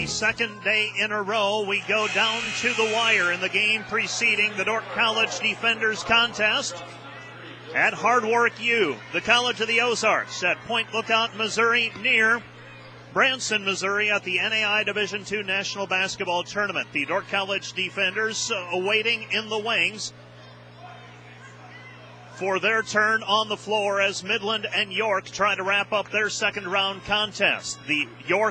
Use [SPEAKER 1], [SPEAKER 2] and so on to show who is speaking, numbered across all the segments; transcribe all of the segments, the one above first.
[SPEAKER 1] second day in a row, we go down to the wire in the game preceding the Dordt College Defenders contest at Hard Work U, the College of the Ozarks at Point Lookout, Missouri, near Branson, Missouri, at the NAI Division II National Basketball Tournament. The Dordt College Defenders awaiting in the wings for their turn on the floor as Midland and York try to wrap up their second round contest. The York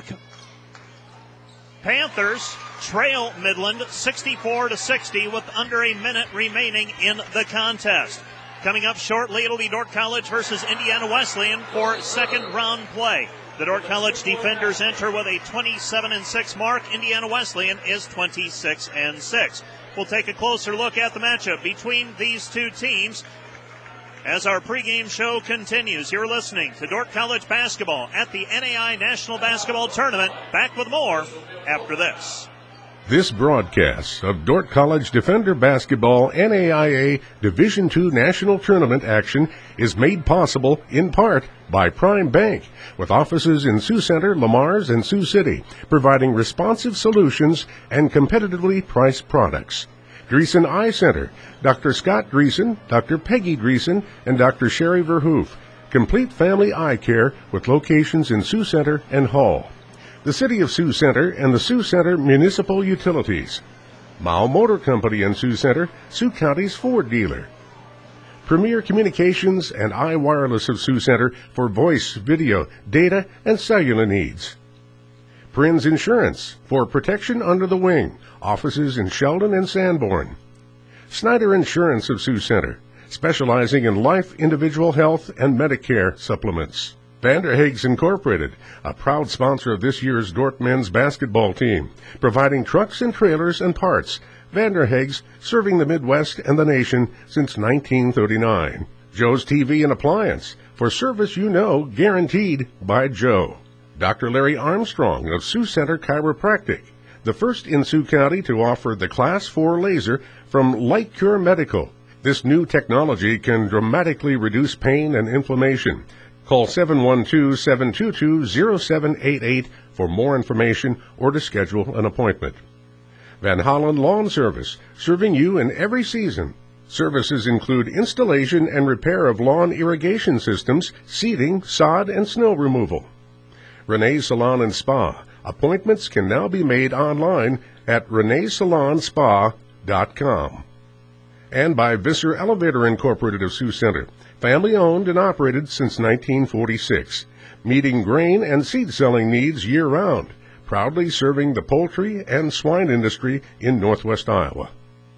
[SPEAKER 1] Panthers trail Midland 64-60 with under a minute remaining in the contest. Coming up shortly, it'll be Dordt College versus Indiana Wesleyan for second round play. The Dordt College Defenders enter with a 27-6 mark. Indiana Wesleyan is 26-6. We'll take a closer look at the matchup between these two teams as our pregame show continues. You're listening to Dordt College basketball at the NAI National Basketball Tournament. Back with more after this.
[SPEAKER 2] This broadcast of Dordt College Defender Basketball NAIA Division II National Tournament action is made possible in part by Prime Bank, with offices in Sioux Center, Lamars, and Sioux City, providing responsive solutions and competitively priced products. Dreesen Eye Center, Dr. Scott Dreesen, Dr. Peggy Dreesen, and Dr. Sherry Verhoof. Complete family eye care with locations in Sioux Center and Hall. The City of Sioux Center and the Sioux Center Municipal Utilities. Mao Motor Company in Sioux Center, Sioux County's Ford dealer. Premier Communications and iWireless of Sioux Center for voice, video, data, and cellular needs. Prinz Insurance for protection under the wing. Offices in Sheldon and Sanborn. Snyder Insurance of Sioux Center, specializing in life, individual health, and Medicare supplements. Vanderhaeg's Incorporated, a proud sponsor of this year's Dordt men's basketball team, providing trucks and trailers and parts. Vanderhaeg's, serving the Midwest and the nation since 1939. Joe's TV and Appliance, for service you know, guaranteed by Joe. Dr. Larry Armstrong of Sioux Center Chiropractic, the first in Sioux County to offer the Class 4 laser from Light Cure Medical. This new technology can dramatically reduce pain and inflammation. Call 712-722-0788 for more information or to schedule an appointment. Van Hollen Lawn Service, serving you in every season. Services include installation and repair of lawn irrigation systems, seeding, sod, and snow removal. Renee Salon and Spa. Appointments can now be made online at reneesalonspa.com. And by Visser Elevator Incorporated of Sioux Center, family-owned and operated since 1946, meeting grain and seed-selling needs year-round, proudly serving the poultry and swine industry in northwest Iowa.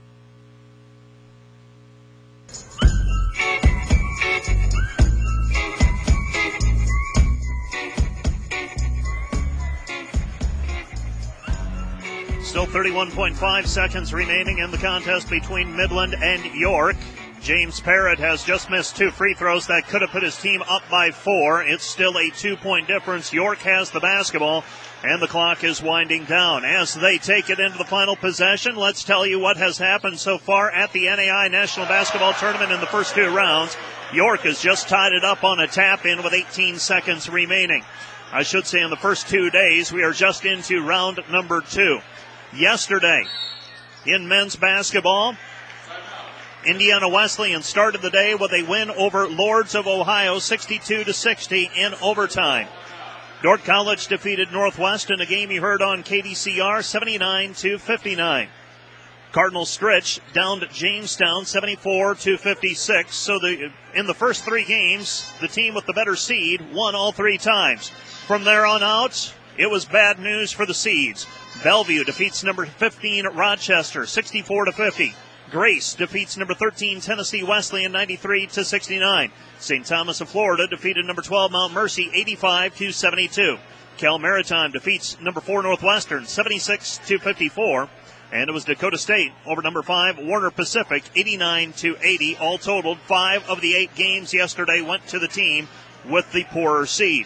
[SPEAKER 1] Still 31.5 seconds remaining in the contest between Midland and York. James Parrott has just missed two free throws that could have put his team up by 4. It's still a 2-point difference. York has the basketball, and the clock is winding down. As they take it into the final possession, let's tell you what has happened so far at the NAI National Basketball Tournament in the first two rounds. York has just tied it up on a tap-in with 18 seconds remaining. I should say in the first 2 days, we are just into round number 2. Yesterday, in men's basketball, Indiana Wesleyan started the day with a win over Lords of Ohio, 62-60 in overtime. Dordt College defeated Northwest in a game you heard on KDCR, 79-59. Cardinal Stritch downed Jamestown, 74-56. So in the first 3 games, the team with the better seed won all 3 times. From there on out, it was bad news for the seeds. Bellevue defeats number 15 Rochester, 64-50. Grace defeats number 13 Tennessee Wesleyan, 93-69. St. Thomas of Florida defeated number 12 Mount Mercy, 85-72. Cal Maritime defeats number 4 Northwestern, 76-54. And it was Dakota State over number 5 Warner Pacific, 89-80. All totaled, 5 of the 8 games yesterday went to the team with the poorer seed.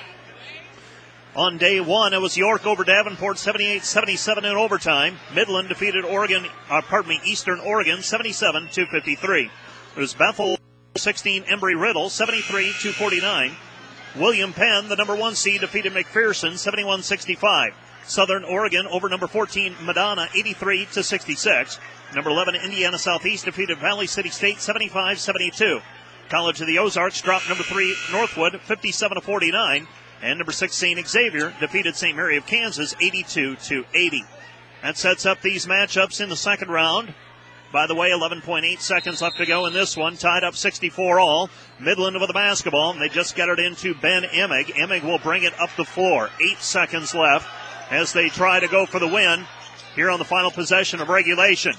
[SPEAKER 1] On day 1, it was York over Davenport, 78-77 in overtime. Midland defeated Eastern Oregon, 77-53. It was Bethel 16, Embry-Riddle, 73-49. William Penn, the number 1 seed, defeated McPherson, 71-65. Southern Oregon over number 14 Madonna 83-66. Number 11 Indiana Southeast defeated Valley City State 75-72. College of the Ozarks dropped number 3 Northwood 57-49. And number 6 St. Xavier defeated St. Mary of Kansas 82-80. That sets up these matchups in the second round. By the way, 11.8 seconds left to go in this one. Tied up 64 all. Midland with the basketball. They just get it into Ben Emig. Emig will bring it up the floor. 8 seconds left as they try to go for the win here on the final possession of regulation.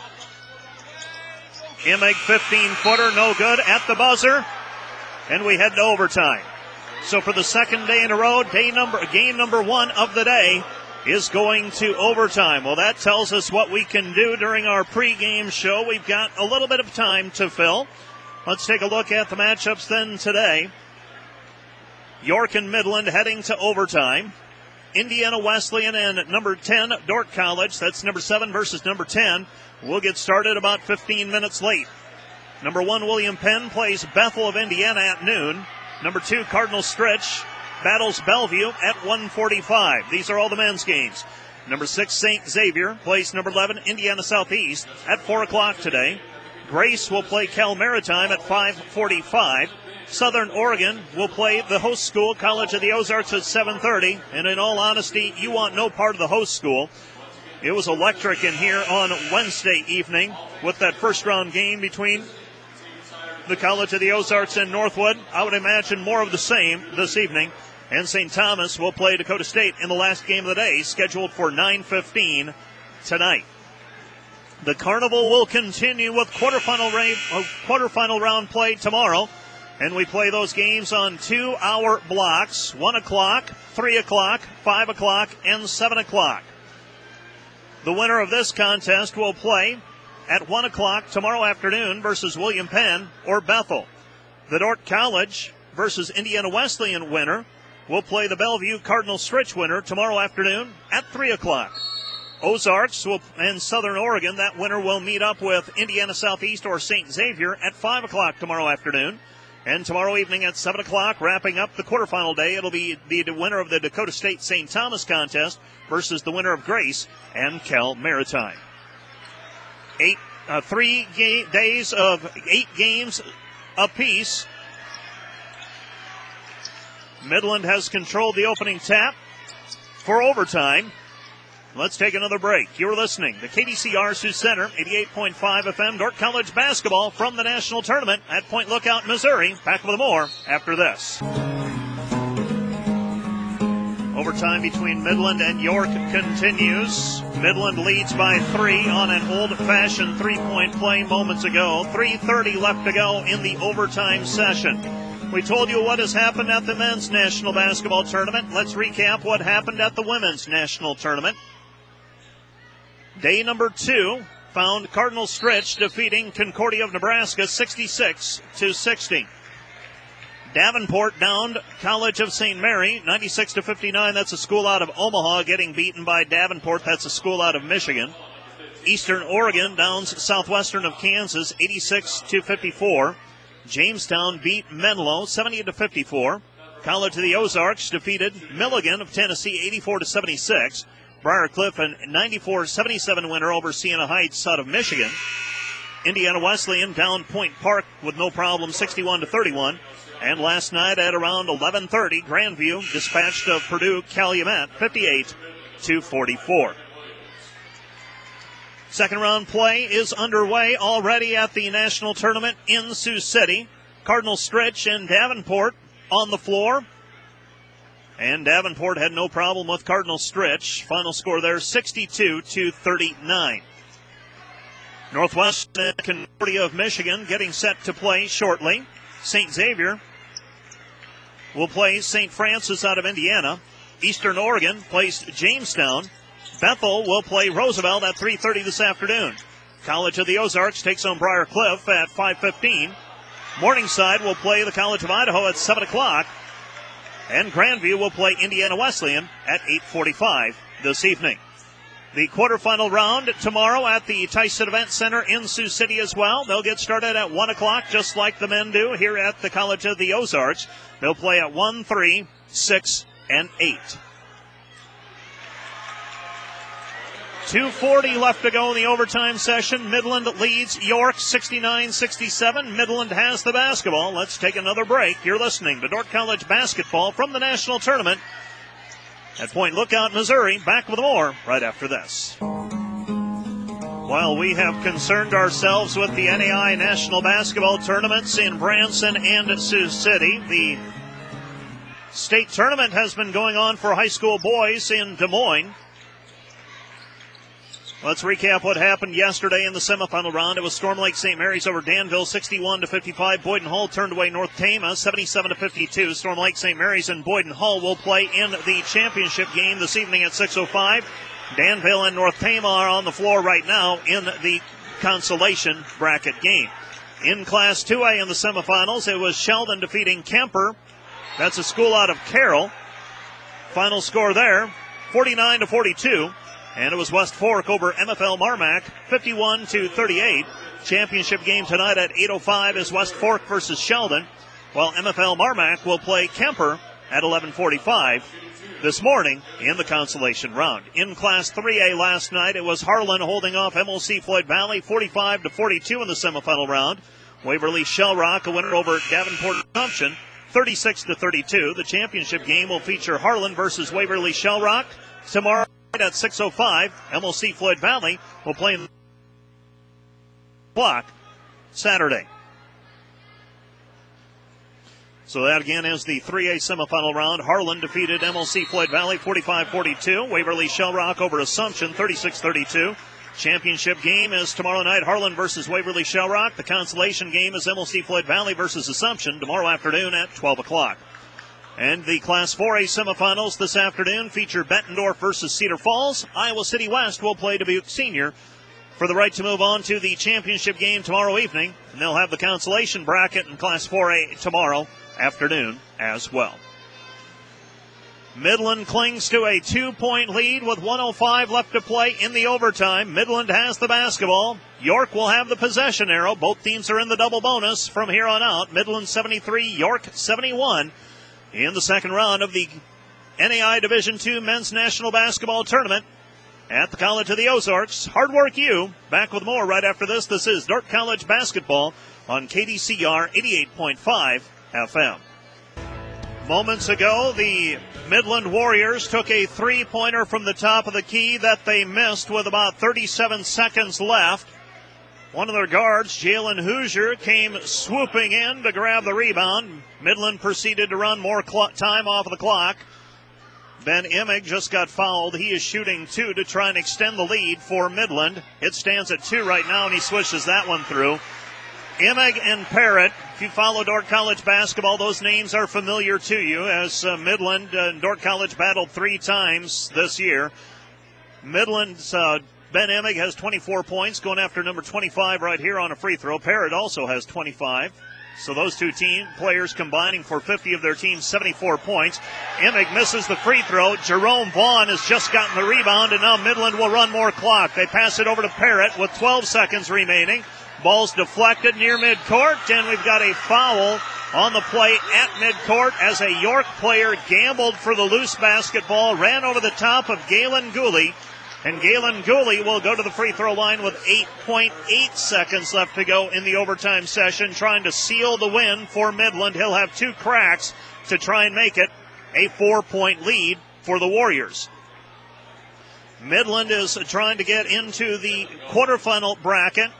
[SPEAKER 1] Emig 15-footer, no good at the buzzer. And we head to overtime. So for the second day in a row, game number 1 of the day is going to overtime. Well, that tells us what we can do during our pregame show. We've got a little bit of time to fill. Let's take a look at the matchups then today. York and Midland heading to overtime. Indiana Wesleyan and number 10, Dordt College. That's number 7 versus number 10. We'll get started about 15 minutes late. Number 1, William Penn plays Bethel of Indiana at noon. Number 2, Cardinal Stritch battles Bellevue at 1:45. These are all the men's games. Number 6, St. Xavier plays number 11, Indiana Southeast at 4 o'clock today. Grace will play Cal Maritime at 5:45. Southern Oregon will play the host school, College of the Ozarks, at 7:30. And in all honesty, you want no part of the host school. It was electric in here on Wednesday evening with that first round game between the College of the Ozarks and Northwood. I would imagine more of the same this evening. And St. Thomas will play Dakota State in the last game of the day, scheduled for 9:15 tonight. The Carnival will continue with quarterfinal round play tomorrow. And we play those games on 2-hour blocks, 1 o'clock, 3 o'clock, 5 o'clock, and 7 o'clock. The winner of this contest will play at 1 o'clock tomorrow afternoon versus William Penn or Bethel. The Dordt College versus Indiana Wesleyan winner will play the Bellevue Cardinal Stritch winner tomorrow afternoon at 3 o'clock. Ozarks and Southern Oregon, that winner will meet up with Indiana Southeast or St. Xavier at 5 o'clock tomorrow afternoon. And tomorrow evening at 7 o'clock, wrapping up the quarterfinal day, it'll be the winner of the Dakota State St. Thomas contest versus the winner of Grace and Cal Maritime. 3 days of 8 games apiece. Midland has controlled the opening tap for overtime. Let's take another break. You're listening to KDCR Sioux Center, 88.5 FM, Dordt College basketball from the national tournament at Point Lookout, Missouri. Back with more after this. Overtime between Midland and York continues. Midland leads by 3 on an old-fashioned three-point play moments ago. 3:30 left to go in the overtime session. We told you what has happened at the men's national basketball tournament. Let's recap what happened at the women's national tournament. Day number 2 found Cardinal Stritch defeating Concordia of Nebraska 66-60. Davenport downed College of St. Mary 96-59. That's a school out of Omaha getting beaten by Davenport. That's a school out of Michigan. Eastern Oregon downs Southwestern of Kansas 86-54. Jamestown beat Menlo 70-54. College of the Ozarks defeated Milligan of Tennessee 84-76. Briarcliff a 94-77 winner over Siena Heights out of Michigan. Indiana Wesleyan down Point Park with no problem 61-31. And last night at around 11:30, Grandview dispatched of Purdue Calumet 58-44. Second round play is underway already at the national tournament in Sioux City. Cardinal Stritch and Davenport on the floor. And Davenport had no problem with Cardinal Stritch. Final score there 62-39. Northwest and Concordia of Michigan getting set to play shortly. St. Xavier will play St. Francis out of Indiana. Eastern Oregon plays Jamestown. Bethel will play Roosevelt at 3:30 this afternoon. College of the Ozarks takes on Briar Cliff at 5:15. Morningside will play the College of Idaho at 7 o'clock. And Grandview will play Indiana Wesleyan at 8:45 this evening. The quarterfinal round tomorrow at the Tyson Event Center in Sioux City as well. They'll get started at 1 o'clock, just like the men do here at the College of the Ozarks. They'll play at 1, 3, 6, and 8. 2:40 left to go in the overtime session. Midland leads York 69-67. Midland has the basketball. Let's take another break. You're listening to Dordt College basketball from the national tournament at Point Lookout, Missouri. Back with more right after this. While we have concerned ourselves with the NAI National Basketball Tournaments in Branson and Sioux City, the state tournament has been going on for high school boys in Des Moines. Let's recap what happened yesterday in the semifinal round. It was Storm Lake St. Mary's over Danville, 61-55. Boyden Hull turned away North Tama, 77-52. Storm Lake St. Mary's and Boyden Hull will play in the championship game this evening at 6:05. Danville and North Tama are on the floor right now in the consolation bracket game. In Class 2A in the semifinals, it was Sheldon defeating Kemper. That's a school out of Carroll. Final score there, 49-42. And it was West Fork over MFL Marmac, 51-38. Championship game tonight at 8:05 is West Fork versus Sheldon, while MFL Marmac will play Kemper at 11:45 this morning in the consolation round. In Class 3A last night, it was Harlan holding off MLC Floyd Valley, 45-42 in the semifinal round. Waverly Shell Rock, a winner over Davenport Assumption, 36-32. The championship game will feature Harlan versus Waverly Shell Rock tomorrow at 6:05. MLC Floyd Valley will play in the block Saturday. So that again is the 3A semifinal round. Harlan defeated MLC Floyd Valley 45-42. Waverly Shell Rock over Assumption 36-32. Championship game is tomorrow night, Harlan versus Waverly Shell Rock. The consolation game is MLC Floyd Valley versus Assumption tomorrow afternoon at 12 o'clock. And the Class 4A semifinals this afternoon feature Bettendorf versus Cedar Falls. Iowa City West will play Dubuque Senior for the right to move on to the championship game tomorrow evening. And they'll have the consolation bracket in Class 4A tomorrow afternoon as well. Midland clings to a 2-point lead with 1:05 left to play in the overtime. Midland has the basketball. York will have the possession arrow. Both teams are in the double bonus from here on out. Midland 73, York 71. In the second round of the NAI Division II Men's National Basketball Tournament at the College of the Ozarks. Hard work you. Back with more right after this. This is Dordt College basketball on KDCR 88.5 FM. Moments ago, the Midland Warriors took a three-pointer from the top of the key that they missed with about 37 seconds left. One of their guards, Jalen Hoosier, came swooping in to grab the rebound. Midland proceeded to run more time off of the clock. Ben Emig just got fouled. He is shooting two to try and extend the lead for Midland. It stands at 2 right now, and he swishes that one through. Emig and Parrott, if you follow Dordt College basketball, those names are familiar to you as Midland and Dordt College battled 3 times this year. Midland's Ben Emig has 24 points, going after number 25 right here on a free throw. Parrott also has 25. So those two team players combining for 50 of their team's 74 points. Emig misses the free throw. Jerome Vaughn has just gotten the rebound, and now Midland will run more clock. They pass it over to Parrott with 12 seconds remaining. Ball's deflected near midcourt, and we've got a foul on the play at midcourt as a York player gambled for the loose basketball, ran over the top of Galen Gooley. And Galen Gooley will go to the free throw line with 8.8 seconds left to go in the overtime session, trying to seal the win for Midland. He'll have 2 cracks to try and make it a 4-point lead for the Warriors. Midland is trying to get into the quarterfinal bracket.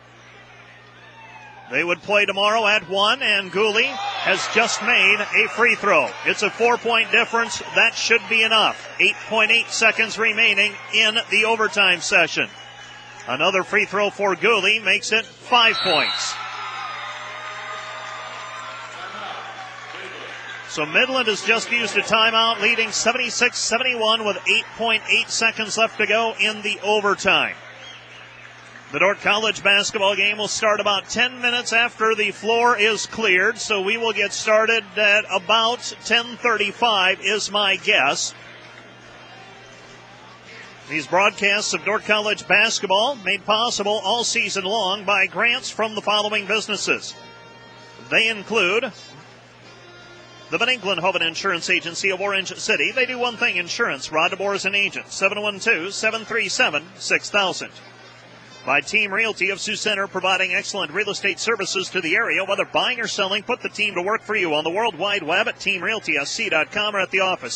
[SPEAKER 1] They would play tomorrow at 1, and Gooley has just made a free throw. It's a 4-point difference. That should be enough. 8.8 seconds remaining in the overtime session. Another free throw for Gooley makes it 5 points. So Midland has just used a timeout, leading 76-71 with 8.8 seconds left to go in the overtime. The Dordt College basketball game will start about 10 minutes after the floor is cleared, so we will get started at about 10:35 is my guess. These broadcasts of Dordt College basketball made possible all season long by grants from the following businesses. They include The Van England Hoven Insurance Agency of Orange City. They do one thing, insurance. Rod DeBoer is an agent. 712-737-6000. By Team Realty of Sioux Center, providing excellent real estate services to the area. Whether buying or selling, put the team to work for you on the World Wide Web at teamrealtysc.com or at the office.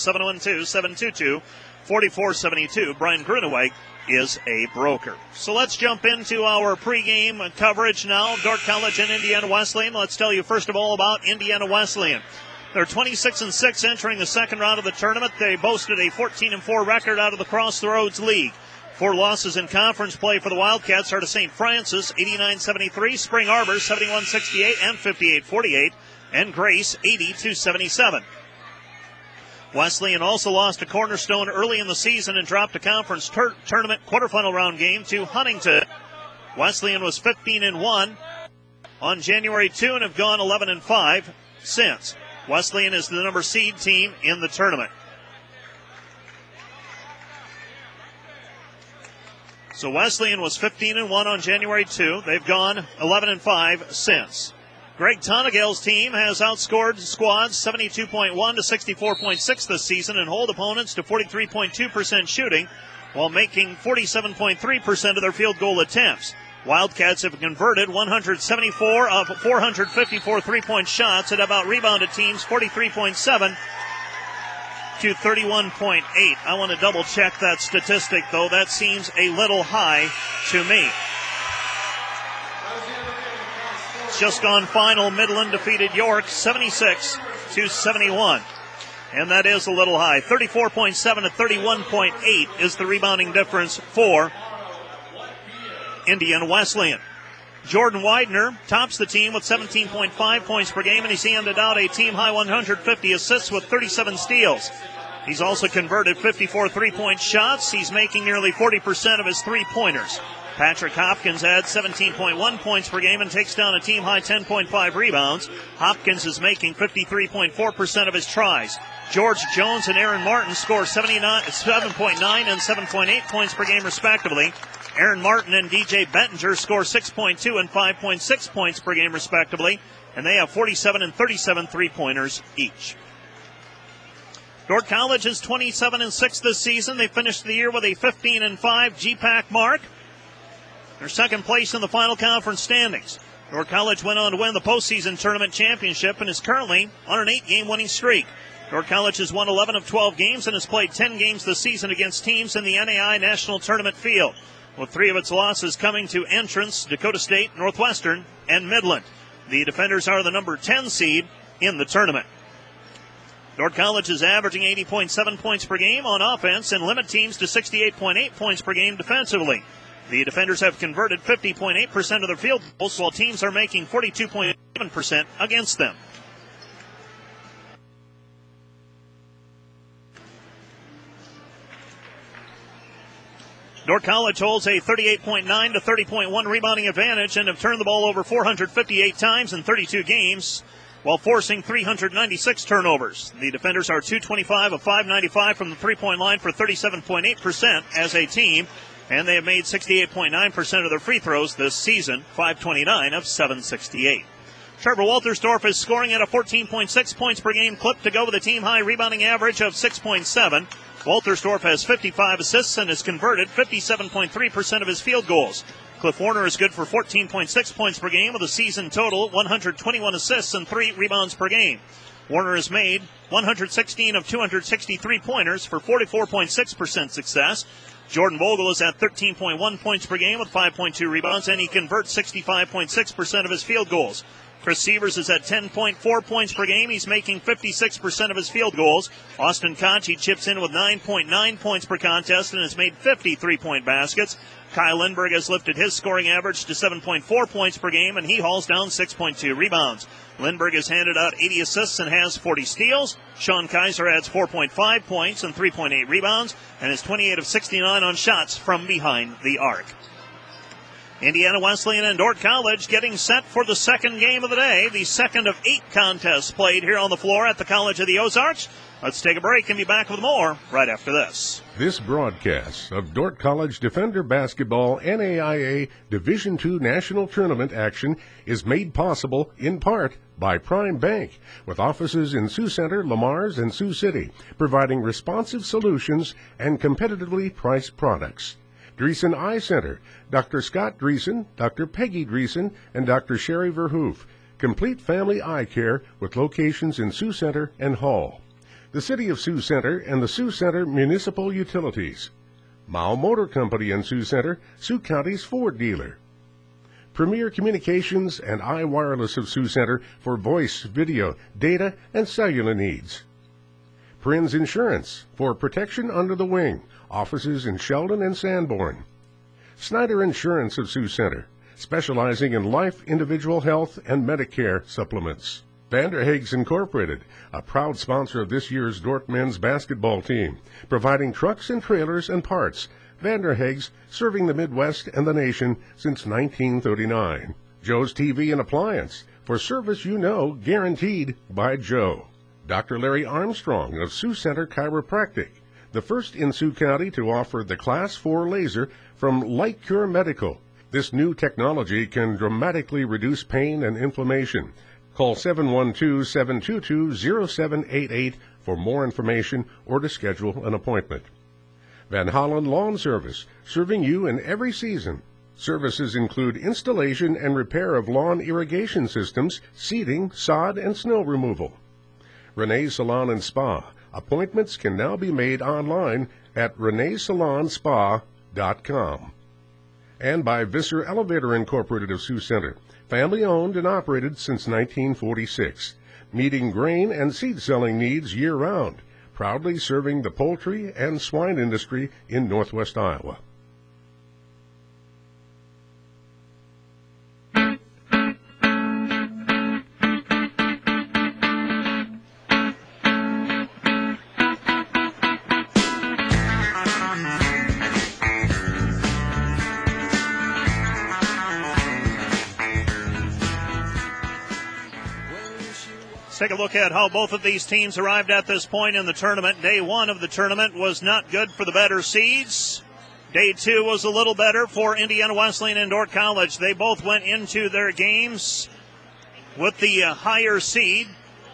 [SPEAKER 1] 712-722-4472. Brian Gruneweg is a broker. So let's jump into our pregame coverage now. Dordt College and Indiana Wesleyan. Let's tell you first of all about Indiana Wesleyan. They're 26-6 entering the second round of the tournament. They boasted a 14-4 record out of the Crossroads League. 4 losses in conference play for the Wildcats are to St. Francis, 89-73, Spring Arbor, 71-68 and 58-48, and Grace, 80-77. Wesleyan also lost to Cornerstone early in the season and dropped a conference tournament quarterfinal round game to Huntington. Wesleyan was 15-1 on January 2 and have gone 11-5 since. Wesleyan is the number seed team in the tournament. So Wesleyan was 15-1 on January 2. They've gone 11-5 since. Greg Tonagale's team has outscored squads 72.1 to 64.6 this season and hold opponents to 43.2% shooting while making 47.3% of their field goal attempts. Wildcats have converted 174 of 454 three-point shots and have out-rebounded teams 43.7 to 31.8. I want to double-check that statistic, though. That seems a little high to me. It's just gone final. Midland defeated York 76-71. And that is a little high. 34.7 to 31.8 is the rebounding difference for Indiana Wesleyan. Jordan Widener tops the team with 17.5 points per game, and he's handed out a team-high 150 assists with 37 steals. He's also converted 54 three-point shots. He's making nearly 40% of his three-pointers. Patrick Hopkins had 17.1 points per game and takes down a team-high 10.5 rebounds. Hopkins is making 53.4% of his tries. George Jones and Aaron Martin score 7.9 and 7.8 points per game, respectively. Aaron Martin and DJ Bettinger score 6.2 and 5.6 points per game, respectively, and they have 47 and 37 three-pointers each. Dordt College is 27-6 this season. They finished the year with a 15-5 GPAC mark. They're second place in the final conference standings. Dordt College went on to win the postseason tournament championship and is currently on an 8-game winning streak. Dordt College has won 11 of 12 games and has played 10 games this season against teams in the NAI National Tournament field, with 3 of its losses coming to Entrance, Dakota State, Northwestern, and Midland. The defenders are the number 10 seed in the tournament. Dordt College is averaging 80.7 points per game on offense and limit teams to 68.8 points per game defensively. The defenders have converted 50.8% of their field goals, while teams are making 42.7% against them. Dordt College holds a 38.9 to 30.1 rebounding advantage and have turned the ball over 458 times in 32 games, while forcing 396 turnovers. The defenders are 225 of 595 from the three-point line for 37.8% as a team, and they have made 68.9% of their free throws this season, 529 of 768. Trevor Waltersdorf is scoring at a 14.6 points per game clip to go with a team-high rebounding average of 6.7. Waltersdorf has 55 assists and has converted 57.3% of his field goals. Cliff Warner is good for 14.6 points per game with a season total 121 assists and 3 rebounds per game. Warner has made 116 of 263 pointers for 44.6% success. Jordan Vogel is at 13.1 points per game with 5.2 rebounds, and he converts 65.6% of his field goals. Chris Sievers is at 10.4 points per game. He's making 56% of his field goals. Austin Conchi chips in with 9.9 points per contest and has made 50 three-point baskets. Kyle Lindberg has lifted his scoring average to 7.4 points per game, and he hauls down 6.2 rebounds. Lindberg has handed out 80 assists and has 40 steals. Sean Kaiser adds 4.5 points and 3.8 rebounds, and is 28 of 69 on shots from behind the arc. Indiana Wesleyan and Dordt College getting set for the second game of the day, the second of 8 contests played here on the floor at the College of the Ozarks. Let's take a break and be back with more right after this.
[SPEAKER 2] This broadcast of Dordt College Defender Basketball NAIA Division II National Tournament action is made possible in part by Prime Bank, with offices in Sioux Center, Lamars, and Sioux City, providing responsive solutions and competitively priced products. Dreesen Eye Center, Dr. Scott Dreesen, Dr. Peggy Dreesen, and Dr. Sherry Verhoof. Complete family eye care with locations in Sioux Center and Hall. The City of Sioux Center and the Sioux Center Municipal Utilities. Mao Motor Company in Sioux Center, Sioux County's Ford dealer. Premier Communications and iWireless of Sioux Center for voice, video, data, and cellular needs. Prinz Insurance for protection under the wing. Offices in Sheldon and Sanborn. Snyder Insurance of Sioux Center, specializing in life, individual health, and Medicare supplements. Vanderhaeg's Incorporated, a proud sponsor of this year's Dordt men's basketball team, providing trucks and trailers and parts. Vanderhaeg's, serving the Midwest and the nation since 1939. Joe's TV and Appliance, for service you know, guaranteed by Joe. Dr. Larry Armstrong of Sioux Center Chiropractic, the first in Sioux County to offer the Class 4 laser from Light Cure Medical. This new technology can dramatically reduce pain and inflammation. Call 712-722-0788 for more information or to schedule an appointment. Van Hollen Lawn Service, serving you in every season. Services include installation and repair of lawn irrigation systems, seeding, sod, and snow removal. Renee's Salon and Spa. Appointments can now be made online at reneesalonspa.com. And by Visser Elevator Incorporated of Sioux Center, family-owned and operated since 1946, meeting grain and seed-selling needs year-round, proudly serving the poultry and swine industry in northwest Iowa.
[SPEAKER 1] Take a look at how both of these teams arrived at this point in the tournament. Day one of the tournament was not good for the better seeds. Day two was a little better for Indiana Wesleyan and Dordt College. They both went into their games with the higher seed.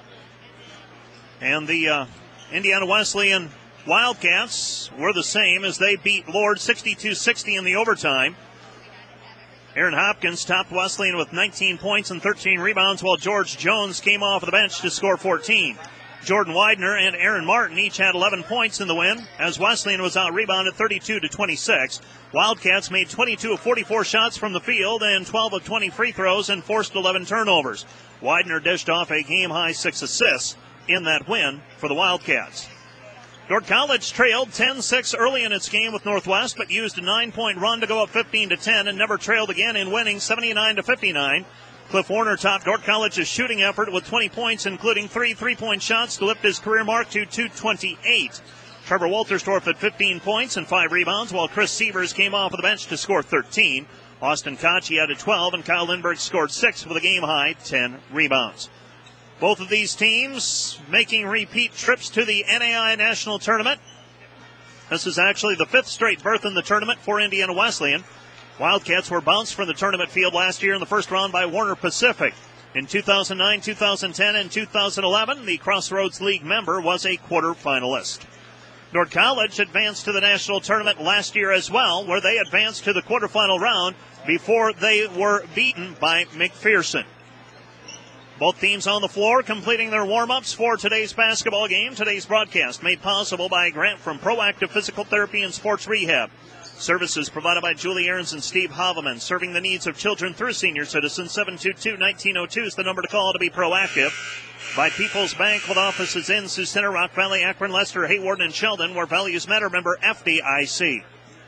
[SPEAKER 1] And the Indiana Wesleyan Wildcats were the same as they beat Lord 62-60 in the overtime. Aaron Hopkins topped Wesleyan with 19 points and 13 rebounds, while George Jones came off the bench to score 14. Jordan Widener and Aaron Martin each had 11 points in the win, as Wesleyan was out-rebounded 32-26. Wildcats made 22 of 44 shots from the field and 12 of 20 free throws and forced 11 turnovers. Widener dished off a game-high 6 assists in that win for the Wildcats. Dordt College trailed 10-6 early in its game with Northwest, but used a 9-point run to go up 15-10 and never trailed again in winning 79-59. Cliff Warner topped Dordt College's shooting effort with 20 points, including 3 3-point shots to lift his career mark to 228. Trevor Wolterstorff had 15 points and 5 rebounds, while Chris Sievers came off of the bench to score 13. Austin Kochi added 12, and Kyle Lindbergh scored 6 with a game-high 10 rebounds. Both of these teams making repeat trips to the NAI National Tournament. This is actually the 5th straight berth in the tournament for Indiana Wesleyan. Wildcats were bounced from the tournament field last year in the first round by Warner Pacific. In 2009, 2010, and 2011, the Crossroads League member was a quarterfinalist. Dordt College advanced to the national tournament last year as well, where they advanced to the quarterfinal round before they were beaten by McPherson. Both teams on the floor completing their warm-ups for today's basketball game. Today's broadcast made possible by a grant from Proactive Physical Therapy and Sports Rehab. Services provided by Julie Ahrens and Steve Haveman, serving the needs of children through senior citizens. 722-1902 is the number to call to be proactive. By People's Bank, with offices in Sioux Center, Rock Valley, Akron, Lester, Hayward, and Sheldon, where values matter. Member FDIC.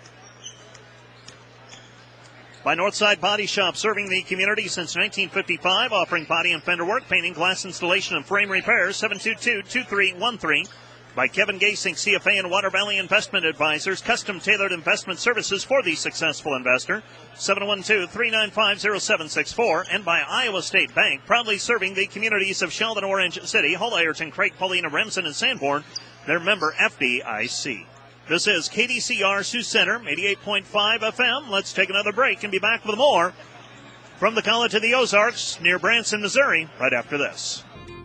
[SPEAKER 1] By Northside Body Shop, serving the community since 1955, offering body and fender work, painting, glass installation, and frame repairs. 722-2313. By Kevin Gasing, CFA and Water Valley Investment Advisors, custom-tailored investment services for the successful investor. 712-395-0764. And by Iowa State Bank, proudly serving the communities of Sheldon, Orange City, Hull, Ayrton, Craig, Paulina, Remsen, and Sanborn. Their member FDIC. This is KDCR Sioux Center, 88.5 FM. Let's take another break and be back with more from the College of the Ozarks near Branson, Missouri, right after this.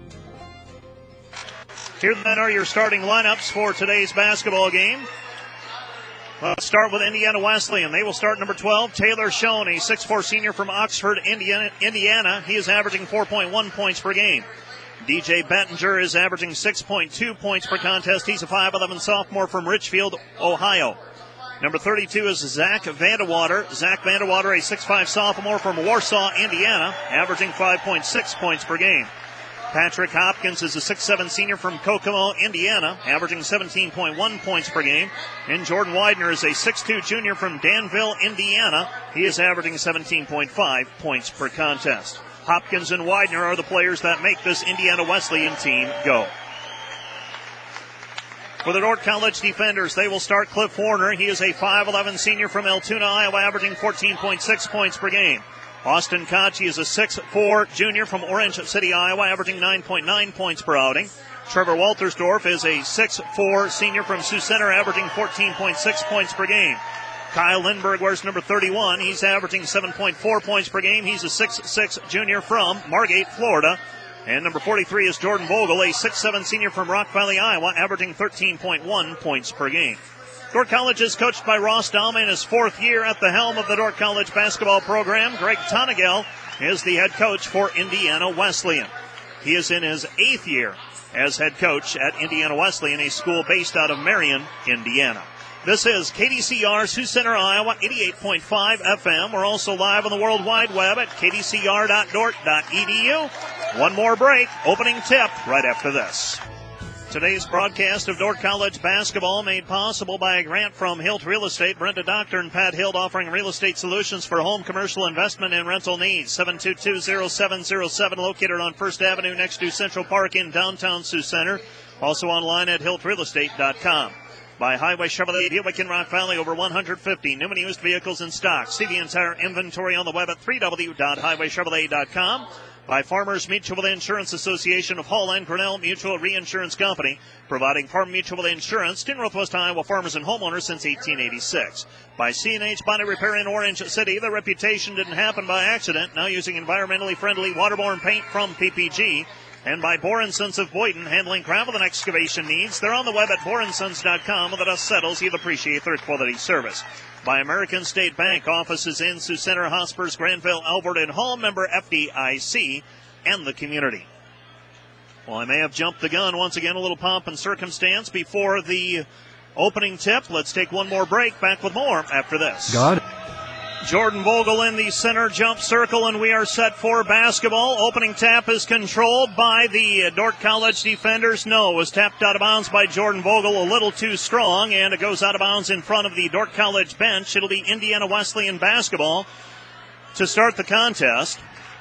[SPEAKER 1] Here then are your starting lineups for today's basketball game. Let's start with Indiana Wesleyan. They will start number 12, Taylor Schoen, a 6'4 senior from Oxford, Indiana. He is averaging 4.1 points per game. DJ Bettinger is averaging 6.2 points per contest. He's a 5'11 sophomore from Richfield, Ohio. Number 32 is Zach Vandewater. Zach Vandewater, a 6'5 sophomore from Warsaw, Indiana, averaging 5.6 points per game. Patrick Hopkins is a 6'7 senior from Kokomo, Indiana, averaging 17.1 points per game. And Jordan Widener is a 6'2 junior from Danville, Indiana. He is averaging 17.5 points per contest. Hopkins and Widener are the players that make this Indiana Wesleyan team go. For the Dordt College defenders, they will start Cliff Warner. He is a 5'11 senior from Altoona, Iowa, averaging 14.6 points per game. Austin Kochi is a 6'4 junior from Orange City, Iowa, averaging 9.9 points per outing. Trevor Waltersdorf is a 6'4 senior from Sioux Center, averaging 14.6 points per game. Kyle Lindbergh wears number 31. He's averaging 7.4 points per game. He's a 6'6 junior from Margate, Florida. And number 43 is Jordan Vogel, a 6'7 senior from Rock Valley, Iowa, averaging 13.1 points per game. Dordt College is coached by Ross Dahlman in his fourth year at the helm of the Dordt College basketball program. Greg Tonagel is the head coach for Indiana Wesleyan. He is in his 8th year as head coach at Indiana Wesleyan, a school based out of Marion, Indiana. This is KDCR Sioux Center, Iowa, 88.5 FM. We're also live on the World Wide Web at kdcr.dort.edu. One more break, opening tip right after this. Today's broadcast of Dordt College basketball made possible by a grant from Hilt Real Estate. Brenda Doctor and Pat Hilt offering real estate solutions for home, commercial, investment, and rental needs. 722-0707 located on First Avenue next to Central Park in downtown Sioux Center. Also online at hiltrealestate.com. By Highway Chevrolet Buick in Rock Valley, over 150 new and used vehicles in stock. See the entire inventory on the web at www.highwaychevrolet.com. By Farmers Mutual Insurance Association of Hall and Grinnell Mutual Reinsurance Company, providing farm mutual insurance to Northwest Iowa farmers and homeowners since 1886. By C&H Body Repair in Orange City, their reputation didn't happen by accident, now using environmentally friendly waterborne paint from PPG. And by Boren Sons of Boyden, handling gravel and excavation needs. They're on the web at borensons.com. When the dust settles, you'll appreciate their quality service. By American State Bank, offices in Sioux Center, Hospers, Granville, Albert, and Hall, member FDIC, and the community. Well, I may have jumped the gun once again, a little pomp and circumstance before the opening tip. Let's take one more break. Back with more after this. Jordan Vogel in the center jump circle, and we are set for basketball. Opening tap is controlled by the Dordt College defenders. No, it was tapped out of bounds by Jordan Vogel, a little too strong, and it goes out of bounds in front of the Dordt College bench. It'll be Indiana Wesleyan basketball to start the contest.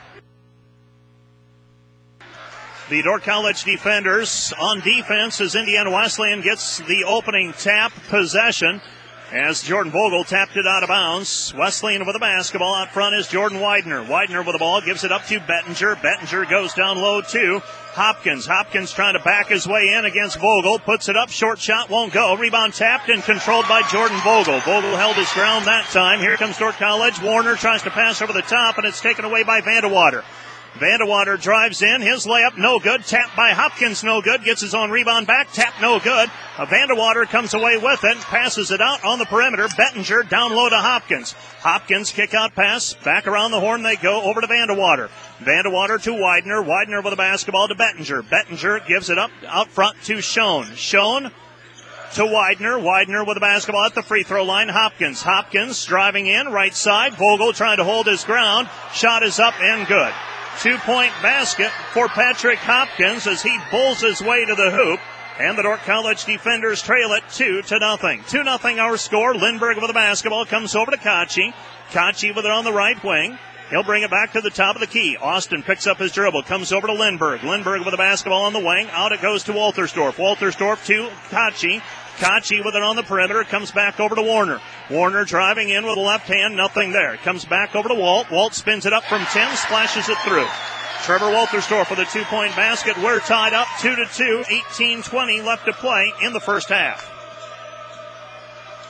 [SPEAKER 1] The Dordt College defenders on defense as Indiana Wesleyan gets the opening tap possession. As Jordan Vogel tapped it out of bounds. Wesleyan with the basketball. Out front is Jordan Widener. Widener with the ball, gives it up to Bettinger. Bettinger goes down low to Hopkins. Hopkins trying to back his way in against Vogel. Puts it up, short shot, won't go. Rebound tapped and controlled by Jordan Vogel. Vogel held his ground that time. Here comes Dordt College. Warner tries to pass over the top, and it's taken away by Vandewater. Vandewater drives in. His layup, no good. Tap by Hopkins, no good. Gets his own rebound back. Tap, no good. Vandewater comes away with it. Passes it out on the perimeter. Bettinger down low to Hopkins. Hopkins kick out pass. Back around the horn they go over to Vandewater. Vandewater to Widener. Widener with the basketball to Bettinger. Bettinger gives it up out front to Schoen. Schoen to Widener. Widener with the basketball at the free throw line. Hopkins. Hopkins driving in. Right side. Vogel trying to hold his ground. Shot is up and good. 2-point basket for Patrick Hopkins as he pulls his way to the hoop. And the Dordt College defenders trail it 2-0. 2-0 our score. Lindbergh with the basketball comes over to Kochi. Kochi with it on the right wing. He'll bring it back to the top of the key. Austin picks up his dribble. Comes over to Lindbergh. Lindbergh with the basketball on the wing. Out it goes to Waltersdorf. Waltersdorf to Kochi. Kochi with it on the perimeter. Comes back over to Warner. Warner driving in with the left hand. Nothing there. Comes back over to Walt. Walt spins it up from 10. Splashes it through. Trevor Waltersdorf with a 2-point basket. We're tied up 2-2. 18-20 left to play in the first half.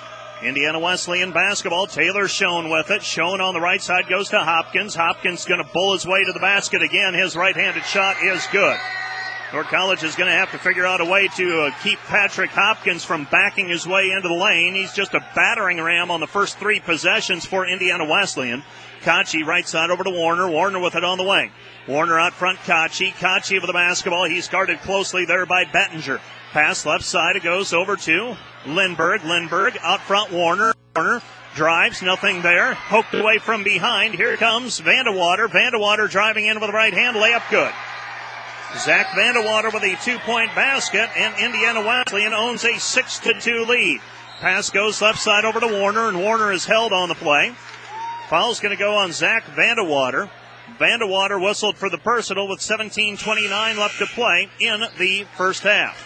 [SPEAKER 1] Indiana Wesleyan basketball. Taylor Schoen with it. Schoen on the right side goes to Hopkins. Hopkins going to pull his way to the basket again. His right-handed shot is good. Dordt College is going to have to figure out a way to keep Patrick Hopkins from backing his way into the lane. He's just a battering ram on the first three possessions for Indiana Wesleyan. Kachi right side over to Warner. Warner with it on the wing. Warner out front, Kachi. Kachi with the basketball. He's guarded closely there by Bettinger. Pass left side. It goes over to Lindbergh. Lindbergh out front, Warner. Warner drives. Nothing there. Poked away from behind. Here comes Vandewater. Vandewater driving in with the right hand. Layup good. Zach Vandewater with a 2-point basket, and Indiana Wesleyan owns a 6-2 lead. Pass goes left side over to Warner, and Warner is held on the play. Foul's going to go on Zach Vandewater. Vandewater whistled for the personal with 17:29 left to play in the first half.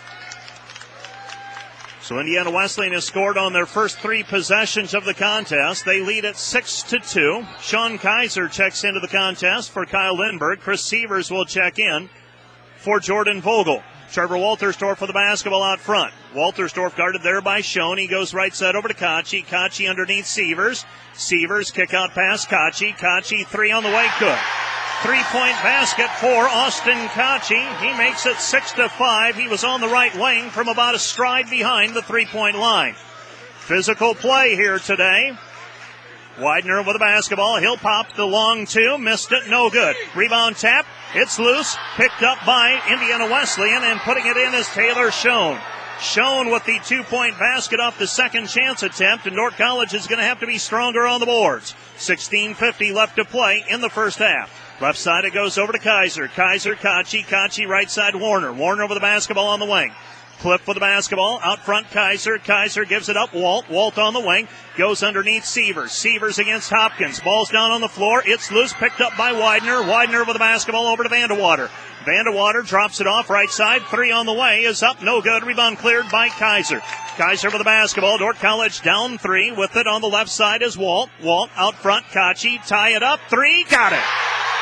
[SPEAKER 1] So Indiana Wesleyan has scored on their first three possessions of the contest. They lead at 6-2. Sean Kaiser checks into the contest for Kyle Lindbergh. Chris Sievers will check in for Jordan Vogel. Trevor Waltersdorf for the basketball out front. Waltersdorf guarded there by Schoen. He goes right side over to Kachi. Kachi underneath Sievers. Sievers kick out pass Kachi. Kachi three on the way, good. 3-point basket for Austin Kachi. He makes it 6-5. He was on the right wing from about a stride behind the 3-point line. Physical play here today. Widener with the basketball. He'll pop the long two. Missed it. No good. Rebound tap. It's loose. Picked up by Indiana Wesleyan, and putting it in is Taylor Schoen. Schoen with the 2-point basket off the second chance attempt, and Dordt College is going to have to be stronger on the boards. 16:50 left to play in the first half. Left side it goes over to Kaiser. Kaiser, Kachi. Kachi right side Warner. Warner with the basketball on the wing. Cliff with the basketball. Out front, Kaiser. Kaiser gives it up. Walt on the wing. Goes underneath Sievers. Sievers against Hopkins. Ball's down on the floor. It's loose. Picked up by Widener. Widener with the basketball over to Vandewater. Vandewater drops it off right side. Three on the way is up. No good. Rebound cleared by Kaiser. Kaiser with the basketball. Dordt College down three. With it on the left side is Walt. Walt out front. Kachi. Tie it up. Three. Got it.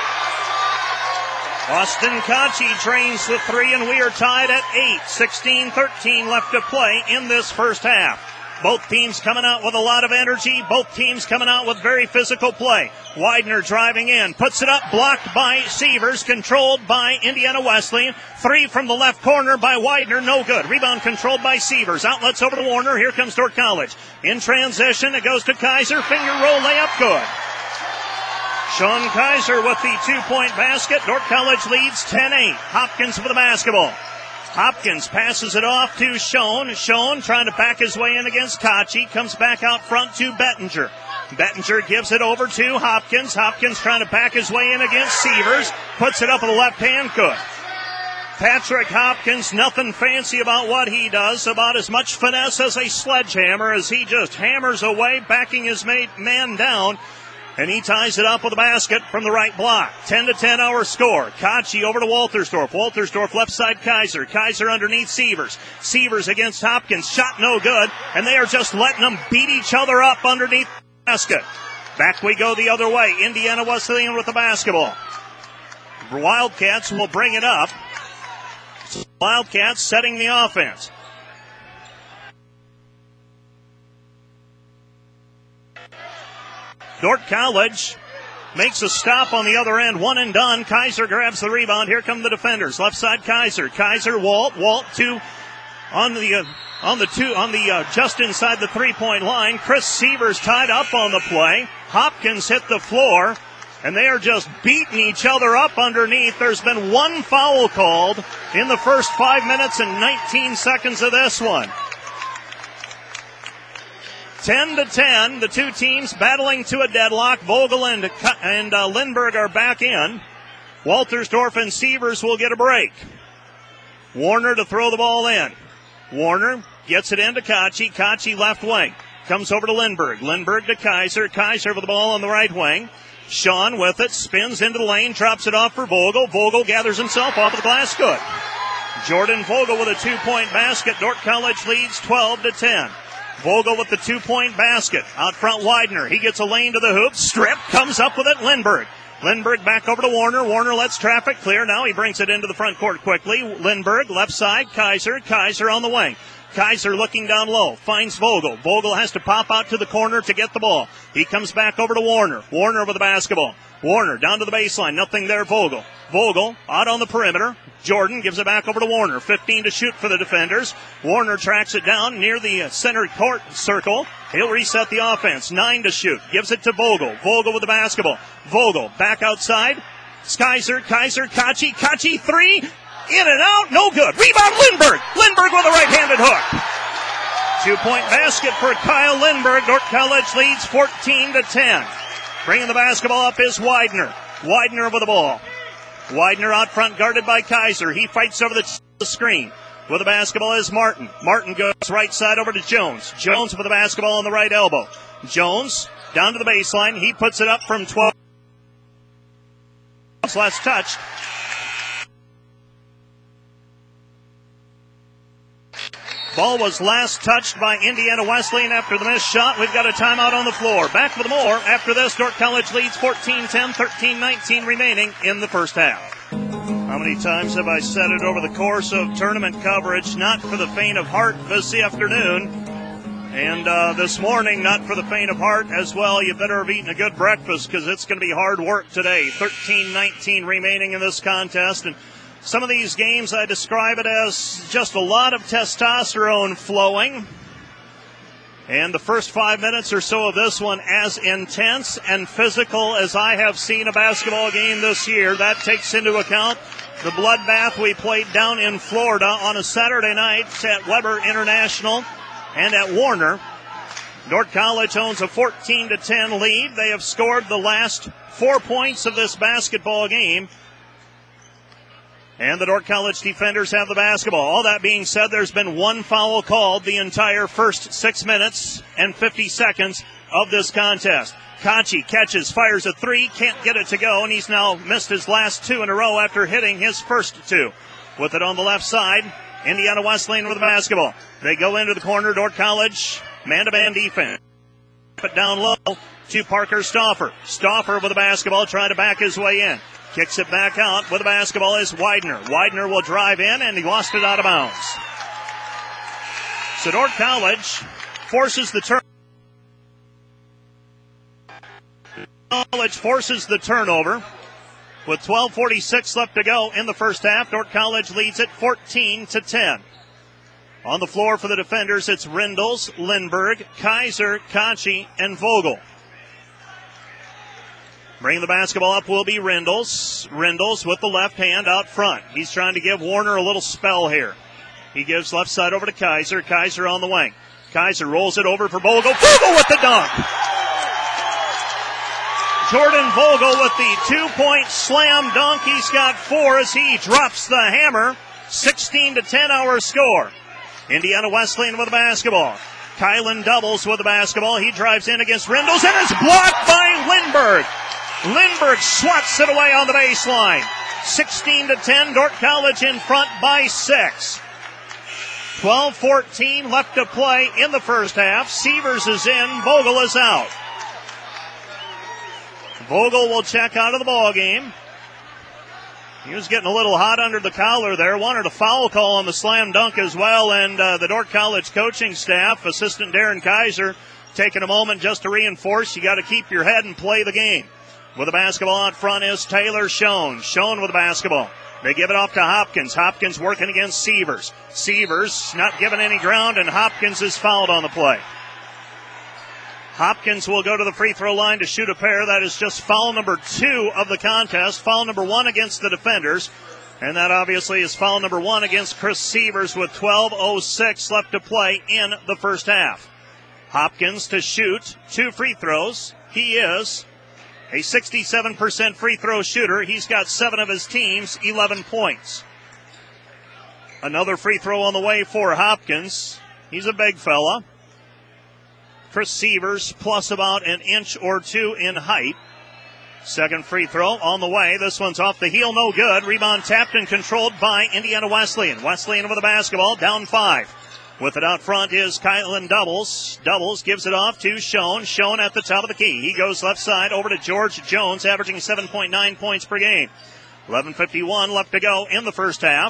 [SPEAKER 1] Austin Kachi drains the three, and we are tied at 8. 16-13 left to play in this first half. Both teams coming out with a lot of energy. Both teams coming out with very physical play. Widener driving in. Puts it up. Blocked by Sievers. Controlled by Indiana Wesleyan. Three from the left corner by Widener. No good. Rebound controlled by Sievers. Outlets over to Warner. Here comes Dordt College. In transition, it goes to Kaiser. Finger roll layup. Good. Sean Kaiser with the 2-point basket. Dordt College leads 10-8. Hopkins with the basketball. Hopkins passes it off to Schoen. Schoen trying to back his way in against Kachi. Comes back out front to Bettinger. Bettinger gives it over to Hopkins. Hopkins trying to back his way in against Sievers. Puts it up with the left hand. Good. Patrick Hopkins, nothing fancy about what he does. About as much finesse as a sledgehammer as he just hammers away, backing his man down. And he ties it up with a basket from the right block. 10-10 our score. Kachi over to Waltersdorf. Waltersdorf left side Kaiser. Kaiser underneath Sievers. Sievers against Hopkins. Shot no good. And they are just letting them beat each other up underneath the basket. Back we go the other way. Indiana Wesleyan with the basketball. Wildcats will bring it up. Wildcats setting the offense. Dordt College makes a stop on the other end. One and done. Kaiser grabs the rebound. Here come the defenders. Left side Kaiser. Kaiser, Walt two on the just inside the 3-point line. Chris Sievers tied up on the play. Hopkins hit the floor, and they are just beating each other up underneath. There's been one foul called in the first 5 minutes and 19 seconds of this one. 10-10, the two teams battling to a deadlock. Vogel and Lindbergh are back in. Waltersdorf and Sievers will get a break. Warner to throw the ball in. Warner gets it into Kachi. Kachi left wing. Comes over to Lindbergh. Lindbergh to Kaiser. Kaiser with the ball on the right wing. Sean with it. Spins into the lane. Drops it off for Vogel. Vogel gathers himself off of the glass. Good. Jordan Vogel with a 2-point basket. Dordt College leads 12-10. Vogel with the 2-point basket. Out front, Widener. He gets a lane to the hoop. Strip. Comes up with it. Lindbergh. Lindbergh back over to Warner. Warner lets traffic clear. Now he brings it into the front court quickly. Lindbergh, left side. Kaiser. Kaiser on the wing. Kaiser looking down low, finds Vogel. Vogel has to pop out to the corner to get the ball. He comes back over to Warner. Warner with the basketball. Warner down to the baseline. Nothing there, Vogel. Vogel out on the perimeter. Jordan gives it back over to Warner. 15 to shoot for the defenders. Warner tracks it down near the center court circle. He'll reset the offense. 9 to shoot. Gives it to Vogel. Vogel with the basketball. Vogel back outside. Kaiser, Kachi, 3. In and out, no good. Rebound, Lindbergh. Lindbergh with a right-handed hook. 2-point basket for Kyle Lindbergh. Dordt College leads 14-10. Bringing the basketball up is Widener. Widener with the ball. Widener out front, guarded by Kaiser. He fights over the screen. With the basketball is Martin. Martin goes right side over to Jones. Jones with the basketball on the right elbow. Jones down to the baseline. He puts it up from 12. Last touch. Ball was last touched by Indiana Wesleyan after the missed shot. We've got a timeout on the floor. Back with more after this. Dordt College leads 14-10, 13-19 remaining in the first half. How many times have I said it over the course of tournament coverage? Not for the faint of heart this afternoon. And this morning, not for the faint of heart as well. You better have eaten a good breakfast because it's going to be hard work today. 13-19 remaining in this contest. And some of these games I describe it as just a lot of testosterone flowing. And the first 5 minutes or so of this one as intense and physical as I have seen a basketball game this year. That takes into account the bloodbath we played down in Florida on a Saturday night at Weber International and at Warner. Dordt College owns a 14-10 lead. They have scored the last 4 points of this basketball game. And the Dordt College defenders have the basketball. All that being said, there's been one foul called the entire first 6 minutes and 50 seconds of this contest. Kachi catches, fires a 3, can't get it to go, and he's now missed his last 2 in a row after hitting his first 2. With it on the left side, Indiana Wesleyan with the basketball. They go into the corner, Dordt College, man-to-man defense. Put down low to Parker Stauffer. Stauffer with the basketball, trying to back his way in. Kicks it back out with the basketball is Widener. Widener will drive in, and he lost it out of bounds. So Dordt College forces the turnover. With 12:46 left to go in the first half, Dordt College leads it 14-10. On the floor for the defenders, it's Rindles, Lindbergh, Kaiser, Kachi, and Vogel. Bringing the basketball up will be Rindles. Rindles with the left hand out front. He's trying to give Warner a little spell here. He gives left side over to Kaiser. Kaiser on the wing. Kaiser rolls it over for Vogel. Vogel with the dunk. Jordan Vogel with the 2-point slam dunk. He's got 4 as he drops the hammer. 16-10 our score. Indiana Wesleyan with the basketball. Kylan Doubles with the basketball. He drives in against Rindles and is blocked by Lindbergh. Lindbergh swats it away on the baseline. 16-10, Dordt College in front by 6. 12:14 left to play in the first half. Sievers is in, Vogel is out. Vogel will check out of the ball game. He was getting a little hot under the collar there. Wanted a foul call on the slam dunk as well. And the Dordt College coaching staff, assistant Darren Kaiser, taking a moment just to reinforce you got to keep your head and play the game. With the basketball out front is Taylor Schoen. Schoen with the basketball. They give it off to Hopkins. Hopkins working against Sievers. Sievers not giving any ground, and Hopkins is fouled on the play. Hopkins will go to the free throw line to shoot a pair. That is just foul number 2 of the contest. Foul number 1 against the defenders. And that obviously is foul number 1 against Chris Sievers with 12:06 left to play in the first half. Hopkins to shoot 2 free throws. He is a 67% free throw shooter. He's got 7 of his team's 11 points. Another free throw on the way for Hopkins. He's a big fella. Chris Sievers plus about an inch or 2 in height. Second free throw on the way. This one's off the heel, no good. Rebound tapped and controlled by Indiana Wesleyan. Wesleyan with the basketball, down 5. With it out front is Kylan Doubles. Doubles gives it off to Schoen. Schoen at the top of the key. He goes left side over to George Jones, averaging 7.9 points per game. 11:51 left to go in the first half.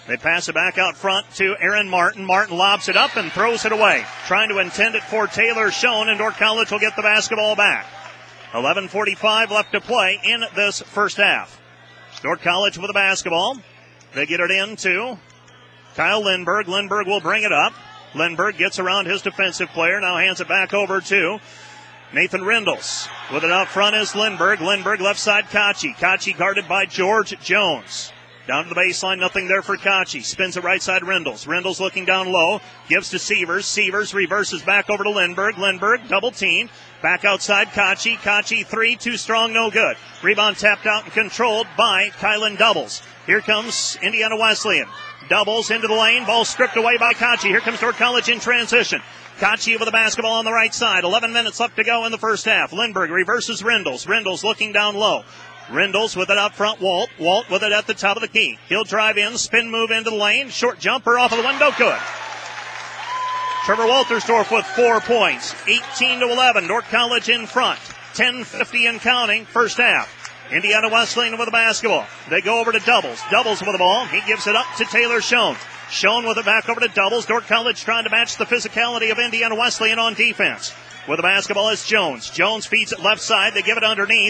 [SPEAKER 1] They pass it back out front to Aaron Martin. Martin lobs it up and throws it away. Trying to intend it for Taylor Schoen, and Dordt College will get the basketball back. 11:45 left to play in this first half. Dordt College with the basketball. They get it in to Kyle Lindberg. Lindberg will bring it up. Lindberg gets around his defensive player. Now hands it back over to Nathan Rindles. With it out front is Lindberg. Lindberg left side Kachi. Kachi guarded by George Jones. Down to the baseline, nothing there for Kachi. Spins it right side Rindles. Rindles looking down low. Gives to Sievers. Sievers reverses back over to Lindberg. Lindberg double team. Back outside Kachi. Kachi three, too strong, no good. Rebound tapped out and controlled by Kylan Doubles. Here comes Indiana Wesleyan. Doubles into the lane. Ball stripped away by Kachi. Here comes Dordt College in transition. Kachi with the basketball on the right side. 11 minutes left to go in the first half. Lindberg reverses Rindles. Rindles looking down low. Rindles with it up front. Walt with it at the top of the key. He'll drive in, spin move into the lane. Short jumper off of the window. Good. Trevor Waltersdorf with 4 points. 18-11. Dordt College in front. 10:50 and counting. First half. Indiana Wesleyan with the basketball. They go over to Doubles. Doubles with the ball. He gives it up to Taylor Schoen. Schoen with it back over to Doubles. Dordt College trying to match the physicality of Indiana Wesleyan on defense. With the basketball is Jones. Jones feeds it left side. They give it underneath.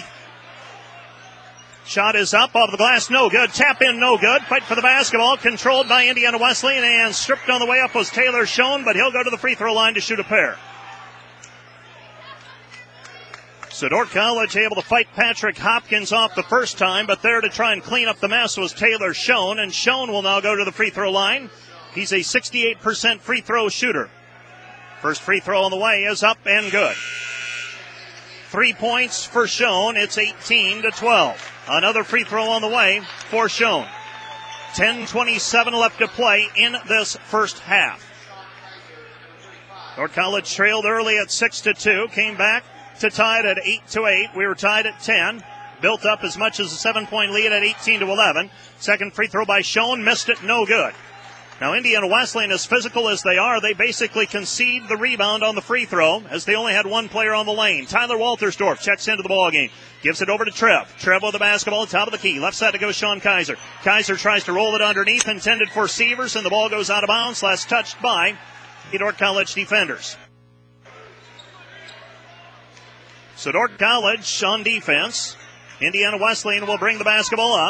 [SPEAKER 1] Shot is up off the glass, no good. Tap in, no good. Fight for the basketball, controlled by Indiana Wesleyan, and stripped on the way up was Taylor Schoen, but he'll go to the free throw line to shoot a pair. So Dordt College able to fight Patrick Hopkins off the first time, but there to try and clean up the mess was Taylor Schoen, and Schoen will now go to the free throw line. He's a 68% free throw shooter. First free throw on the way is up and good. 3 points for Schoen. It's 18-12. Another free throw on the way for Schoen. 10:27 left to play in this first half. Dordt College trailed early at 6-2. Came back to tie it at 8-8. We were tied at 10. Built up as much as a 7-point lead at 18-11. Second free throw by Schoen. Missed it. No good. Now, Indiana Wesleyan, as physical as they are, they basically concede the rebound on the free throw as they only had one player on the lane. Tyler Waltersdorf checks into the ballgame. Gives it over to Trev. Trev with the basketball, top of the key. Left side to go Sean Kaiser. Kaiser tries to roll it underneath, intended for Sievers, and the ball goes out of bounds. Last touched by the Dordt College defenders. So Dordt College on defense. Indiana Wesleyan will bring the basketball up.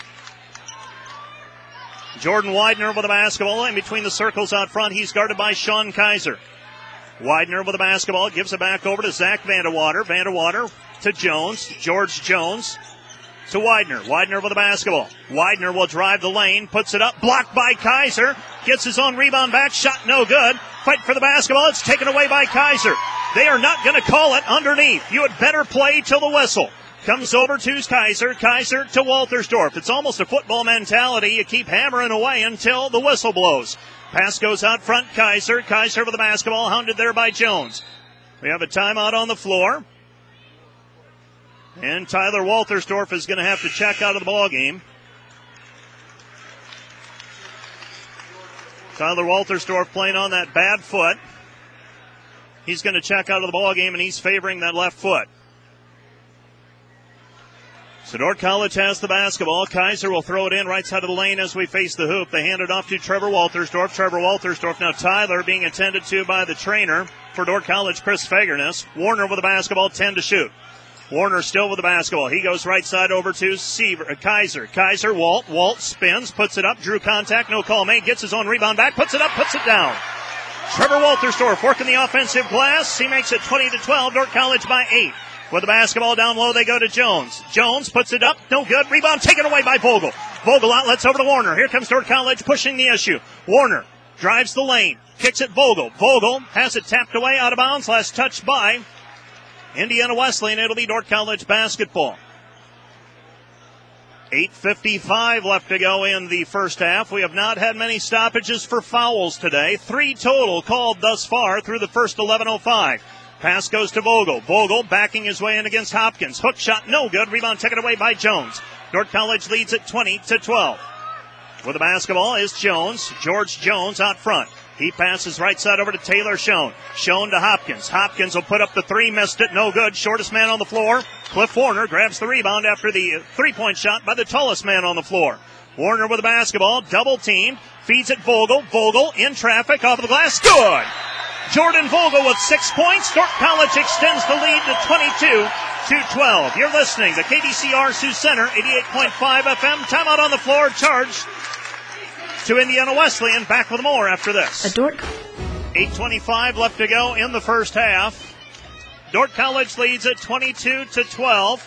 [SPEAKER 1] Jordan Widener with the basketball in between the circles out front. He's guarded by Sean Kaiser. Widener with the basketball gives it back over to Zach Vandewater. Vandewater to Jones. George Jones to Widener. Widener with the basketball. Widener will drive the lane, puts it up, blocked by Kaiser. Gets his own rebound back, shot no good. Fight for the basketball. It's taken away by Kaiser. They are not going to call it underneath. You had better play till the whistle. Comes over to Kaiser. Kaiser to Waltersdorf. It's almost a football mentality. You keep hammering away until the whistle blows. Pass goes out front. Kaiser. Kaiser with the basketball. Hounded there by Jones. We have a timeout on the floor. And Tyler Waltersdorf is going to have to check out of the ball game. Tyler Waltersdorf playing on that bad foot. He's going to check out of the ball game, and he's favoring that left foot. So Dordt College has the basketball. Kaiser will throw it in right side of the lane as we face the hoop. They hand it off to Trevor Waltersdorf. Trevor Waltersdorf. Now Tyler being attended to by the trainer for Dordt College, Chris Fagerness. Warner with the basketball, 10 to shoot. Warner still with the basketball. He goes right side over to Kaiser. Kaiser, Walt spins, puts it up, drew contact, no call made, gets his own rebound back, puts it up, puts it down. Trevor Waltersdorf working the offensive glass. He makes it 20-12, Dordt College by 8. With the basketball down low, they go to Jones. Jones puts it up, no good. Rebound taken away by Vogel. Vogel outlets over to Warner. Here comes Dordt College pushing the issue. Warner drives the lane, kicks it Vogel. Vogel has it tapped away out of bounds. Last touch by Indiana Wesleyan. It'll be Dordt College basketball. 8:55 left to go in the first half. We have not had many stoppages for fouls today. 3 total called thus far through the first 11:05. Pass goes to Vogel. Vogel backing his way in against Hopkins. Hook shot, no good. Rebound taken away by Jones. Dordt College leads at 20-12. With the basketball is Jones. George Jones out front. He passes right side over to Taylor Schoen. Schoen to Hopkins. Hopkins will put up the three, missed it, no good. Shortest man on the floor. Cliff Warner grabs the rebound after the three-point shot by the tallest man on the floor. Warner with the basketball, double teamed, feeds it Vogel. Vogel in traffic, off of the glass, good! Jordan Vogel with 6 points. Dordt College extends the lead to 22-12. You're listening to KDCR Sioux Center, 88.5 FM. Timeout on the floor, charge to Indiana Wesleyan. Back with more after this. 8:25 left to go in the first half. Dordt College leads at 22-12.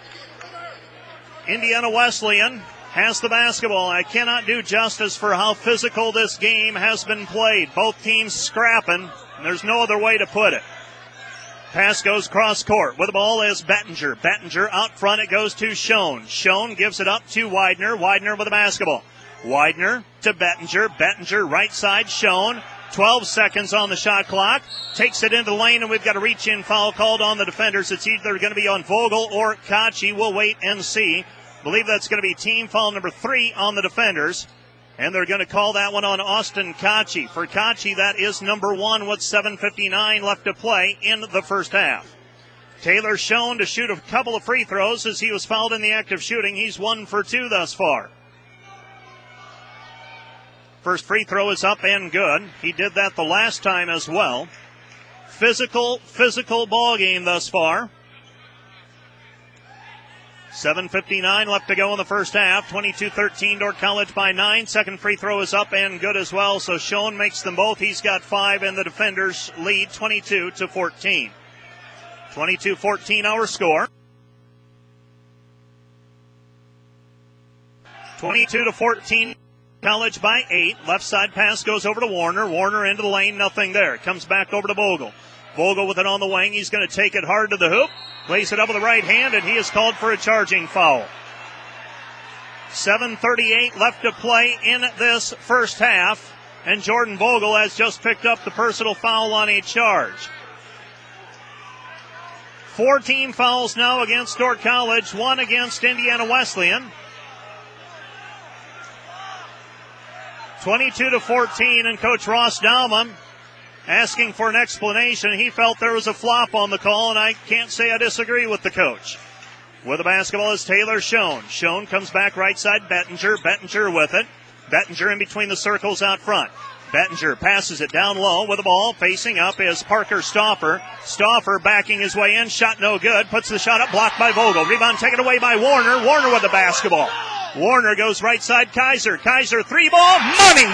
[SPEAKER 1] Indiana Wesleyan has the basketball. I cannot do justice for how physical this game has been played. Both teams scrapping. There's no other way to put it. Pass goes cross court. With the ball is Bettinger. Bettinger out front. It goes to Schoen. Schoen gives it up to Widener. Widener with the basketball. Widener to Bettinger. Bettinger right side. Schoen. 12 seconds on the shot clock. Takes it into the lane, and we've got a reach-in foul called on the defenders. It's either going to be on Vogel or Kachi. We'll wait and see. Believe that's going to be team foul number 3 on the defenders. And they're going to call that one on Austin Kachi. For Kachi, that is number 1 with 7:59 left to play in the first half. Taylor Schoen to shoot a couple of free throws as he was fouled in the act of shooting. He's 1 for 2 thus far. First free throw is up and good. He did that the last time as well. Physical ball game thus far. 7:59 left to go in the first half. 22-13, Dordt College by 9. Second free throw is up and good as well. So Schoen makes them both. He's got 5, and the defenders lead 22-14. 22-14 our score. 22-14. College by 8. Left side pass goes over to Warner. Warner into the lane, nothing there. Comes back over to Vogel. Vogel with it on the wing. He's going to take it hard to the hoop. Lays it up with the right hand, and he is called for a charging foul. 7:38 left to play in this first half, and Jordan Vogel has just picked up the personal foul on a charge. 4 team fouls now against Dordt College, 1 against Indiana Wesleyan. 22-14, and Coach Ross Dahlman asking for an explanation. He felt there was a flop on the call, and I can't say I disagree with the coach. With the basketball is Taylor Schoen. Schoen comes back right side, Bettinger. Bettinger with it. Bettinger in between the circles out front. Bettinger passes it down low with the ball. Facing up is Parker Stauffer. Stauffer backing his way in. Shot no good. Puts the shot up, blocked by Vogel. Rebound taken away by Warner. Warner with the basketball. Warner goes right side, Kaiser. Kaiser, 3-ball, money!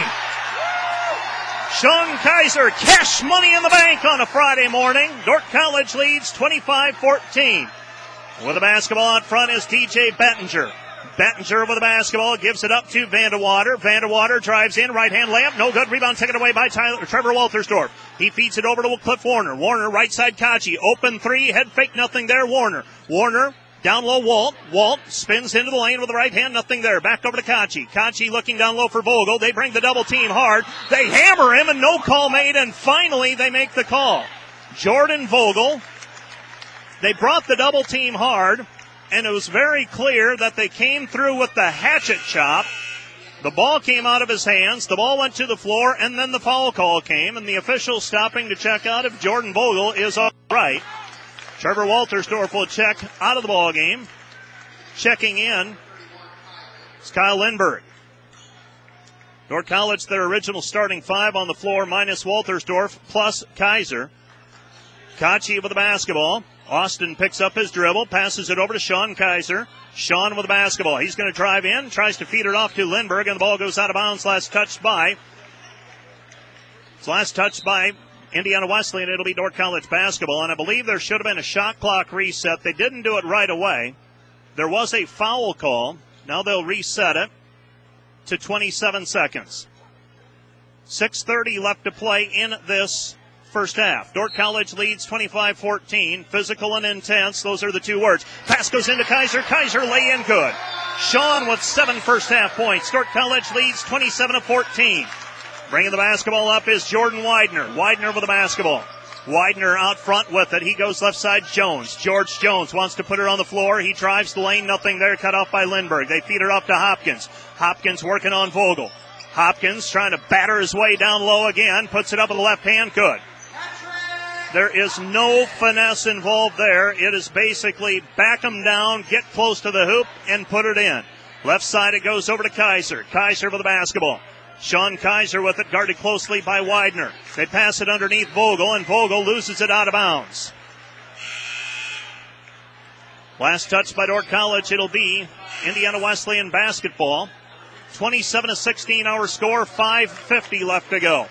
[SPEAKER 1] Sean Kaiser, cash money in the bank on a Friday morning. Dordt College leads 25-14. With the basketball out front is TJ Bettinger. Bettinger with the basketball, gives it up to Vandewater. Vandewater drives in, right-hand layup, no good. Rebound taken away by Trevor Waltersdorf. He feeds it over to Cliff Warner. Warner, right side, Kachi. Open 3, head fake, nothing there. Warner. Down low, Walt. Walt spins into the lane with the right hand. Nothing there. Back over to Kachi. Kachi looking down low for Vogel. They bring the double team hard. They hammer him, and no call made, and finally they make the call. Jordan Vogel. They brought the double team hard, and it was very clear that they came through with the hatchet chop. The ball came out of his hands. The ball went to the floor, and then the foul call came, and the official stopping to check out if Jordan Vogel is all right. Trevor Waltersdorf will check out of the ball game. Checking in is Kyle Lindberg. Dordt College, their original starting 5 on the floor, minus Waltersdorf, plus Kaiser. Kachi with the basketball. Austin picks up his dribble, passes it over to Sean Kaiser. Sean with the basketball. He's going to drive in, tries to feed it off to Lindberg, and the ball goes out of bounds. Last touched by Indiana Wesleyan. It'll be Dordt College basketball, and I believe there should have been a shot clock reset. They didn't do it right away. There was a foul call. Now they'll reset it to 27 seconds. 6:30 left to play in this first half. Dordt College leads 25-14. Physical and intense, those are the 2 words. Pass goes into Kaiser. Kaiser lay in good. Sean with 7 first half points. Dordt College leads 27-14. Bringing the basketball up is Jordan Widener. Widener with the basketball. Widener out front with it. He goes left side, Jones. George Jones wants to put it on the floor. He drives the lane. Nothing there. Cut off by Lindberg. They feed it off to Hopkins. Hopkins working on Vogel. Hopkins trying to batter his way down low again. Puts it up with the left hand. Good. There is no finesse involved there. It is basically back them down, get close to the hoop, and put it in. Left side it goes over to Kaiser. Kaiser with the basketball. Sean Kaiser with it, guarded closely by Widener. They pass it underneath Vogel, and Vogel loses it out of bounds. Last touch by Dordt College, it'll be Indiana Wesleyan basketball. 27-16 our score, 5:50 left to go.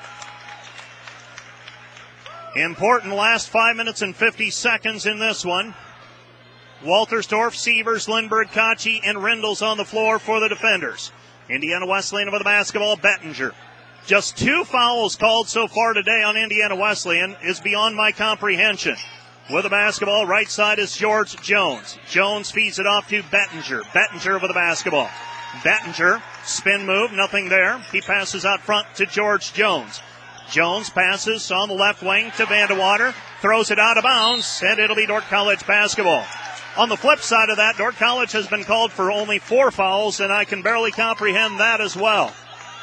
[SPEAKER 1] Important last 5 minutes and 50 seconds in this one. Waltersdorf, Sievers, Lindbergh, Kachi, and Rindles on the floor for the defenders. Indiana Wesleyan with the basketball, Bettinger. Just 2 fouls called so far today on Indiana Wesleyan is beyond my comprehension. With the basketball, right side is George Jones. Jones feeds it off to Bettinger. Bettinger with the basketball. Bettinger, spin move, nothing there. He passes out front to George Jones. Jones passes on the left wing to Vandewater, throws it out of bounds, and it'll be Dordt College basketball. On the flip side of that, Dordt College has been called for only 4 fouls, and I can barely comprehend that as well.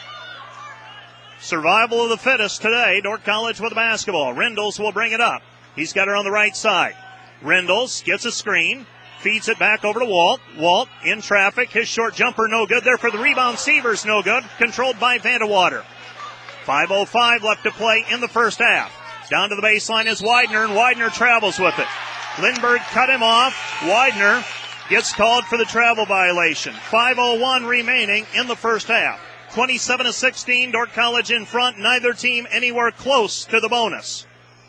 [SPEAKER 1] Survival of the fittest today. Dordt College with the basketball. Rindles will bring it up. He's got her on the right side. Rindles gets a screen, feeds it back over to Walt. Walt in traffic. His short jumper no good there for the rebound. Sievers no good. Controlled by Vandewater. 5:05 left to play in the first half. Down to the baseline is Widener, and Widener travels with it. Lindbergh cut him off. Widener gets called for the travel violation. 5:01 remaining in the first half. 27-16, Dordt College in front. Neither team anywhere close to the bonus.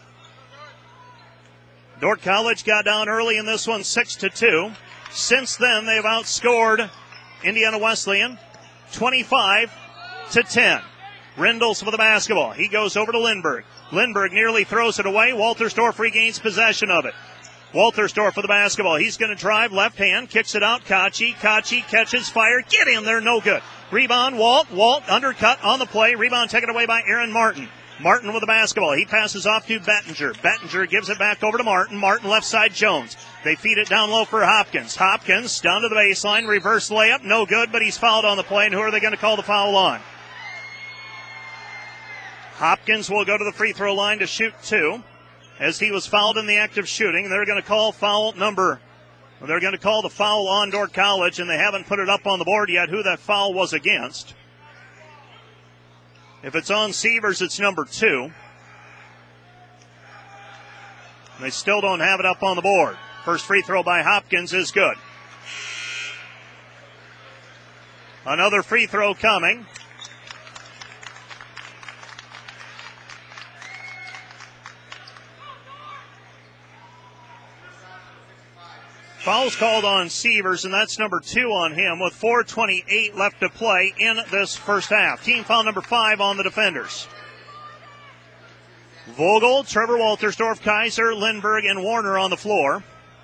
[SPEAKER 1] Dordt College got down early in this one, 6-2. Since then, they've outscored Indiana Wesleyan 25-10. Rindles for the basketball. He goes over to Lindbergh. Lindbergh nearly throws it away. Waltersdorf regains possession of it. Waltersdorf for the basketball. He's going to drive left hand, kicks it out. Kachi catches fire. Get in there, no good. Rebound, Walt. Walt undercut on the play. Rebound taken away by Aaron Martin. Martin with the basketball. He passes off to Bettinger. Bettinger gives it back over to Martin. Martin left side Jones. They feed it down low for Hopkins. Hopkins down to the baseline. Reverse layup. No good, but he's fouled on the play. And who are they going to call the foul on? Hopkins will go to the free throw line to shoot 2. As he was fouled in the act of shooting, they're going to call they're going to call the foul on Dordt College, and they haven't put it up on the board yet who that foul was against. If it's on Sievers, it's number 2. They still don't have it up on the board. First free throw by Hopkins is good. Another free throw coming. Foul's called on Sievers, and that's number 2 on him with 4:28 left to play in this first half. Team foul number 5 on the defenders. Vogel, Trevor Waltersdorf, Kaiser, Lindbergh, and Warner on the floor.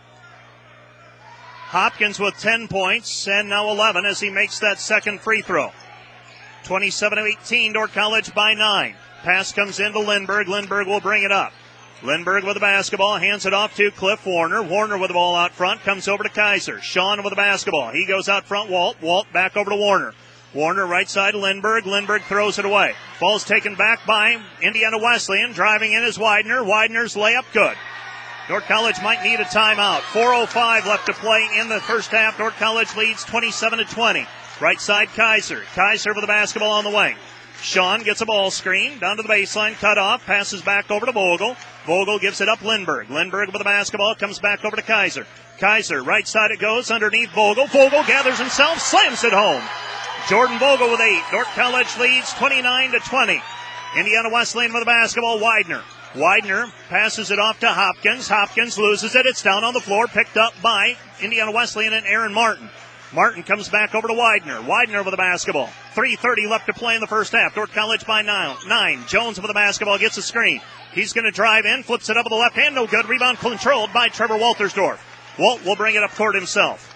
[SPEAKER 1] Hopkins with 10 points and now 11 as he makes that second free throw. 27-18, Dordt College by 9. Pass comes into Lindbergh. Lindbergh will bring it up. Lindbergh with the basketball, hands it off to Cliff Warner. Warner with the ball out front, comes over to Kaiser. Sean with the basketball. He goes out front, Walt. Walt back over to Warner. Warner right side, Lindbergh. Lindbergh throws it away. Ball's taken back by Indiana Wesleyan. Driving in is Widener. Widener's layup good. Dordt College might need a timeout. 4:05 left to play in the first half. Dordt College leads 27-20. Right side, Kaiser. Kaiser with the basketball on the wing. Sean gets a ball screen down to the baseline, cut off, passes back over to Vogel. Vogel gives it up Lindbergh. Lindbergh with the basketball, comes back over to Kaiser. Kaiser, right side it goes, underneath Vogel. Vogel gathers himself, slams it home. Jordan Vogel with 8. Dordt College leads 29-20. Indiana Wesleyan with the basketball, Widener. Widener passes it off to Hopkins. Hopkins loses it. It's down on the floor, picked up by Indiana Wesleyan and Aaron Martin. Martin comes back over to Widener. Widener with the basketball. 3:30 left to play in the first half. Dordt College by 9. Jones with the basketball, gets a screen. He's going to drive in, flips it up with the left hand. No good. Rebound controlled by Trevor Waltersdorf. Walt will bring it up court himself.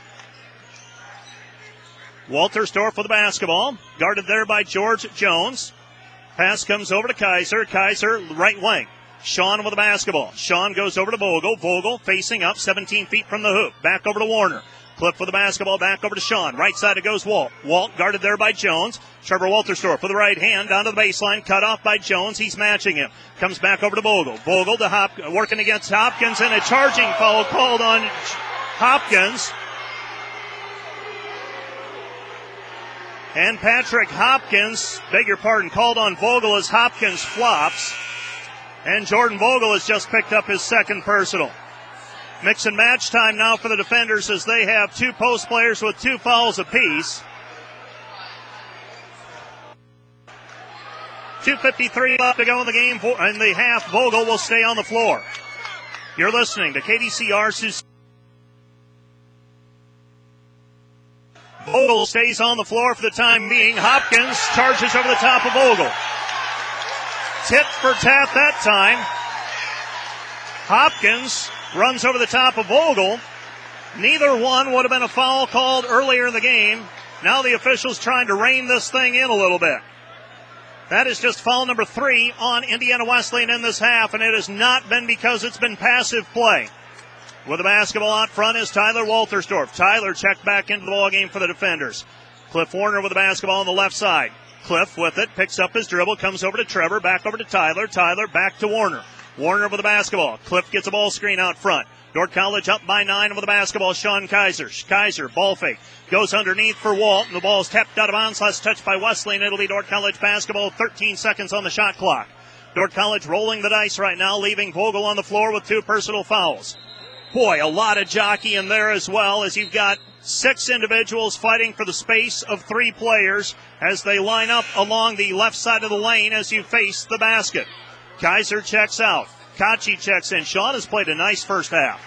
[SPEAKER 1] Waltersdorf with the basketball. Guarded there by George Jones. Pass comes over to Kaiser. Kaiser, right wing. Sean with the basketball. Sean goes over to Vogel. Vogel facing up 17 feet from the hoop. Back over to Warner. Cliff with the basketball, back over to Sean. Right side it goes Walt. Walt guarded there by Jones. Trevor Waltersdorf with the right hand down to the baseline. Cut off by Jones. He's matching him. Comes back over to Vogel. Vogel to working against Hopkins, and a charging foul called on Hopkins. And Patrick Hopkins, called on Vogel as Hopkins flops. And Jordan Vogel has just picked up his second personal. Mix and match time now for the defenders as they have two post players with 2 fouls apiece. 2:53 left to go in the game. In the half, Vogel will stay on the floor. You're listening to KDCR Sioux. Vogel stays on the floor for the time being. Hopkins charges over the top of Vogel. Tit for tat that time. Hopkins runs over the top of Vogel. Neither one would have been a foul called earlier in the game. Now the officials trying to rein this thing in a little bit. That is just foul number 3 on Indiana Wesleyan in this half, and it has not been because it's been passive play. With the basketball out front is Tyler Waltersdorf. Tyler checked back into the ballgame for the defenders. Cliff Warner with the basketball on the left side. Cliff with it, picks up his dribble, comes over to Trevor, back over to Tyler. Tyler back to Warner. Warner with the basketball. Cliff gets a ball screen out front. Dordt College up by 9 with the basketball. Sean Kaiser. Kaiser, ball fake. Goes underneath for Walt, and the ball is tapped out of bounds. Last touch by Wesleyan. It'll be Dordt College basketball. 13 seconds on the shot clock. Dordt College rolling the dice right now, leaving Vogel on the floor with 2 personal fouls. Boy, a lot of jockey in there as well, as you've got 6 individuals fighting for the space of 3 players as they line up along the left side of the lane as you face the basket. Kaiser checks out. Kachi checks in. Sean has played a nice first half.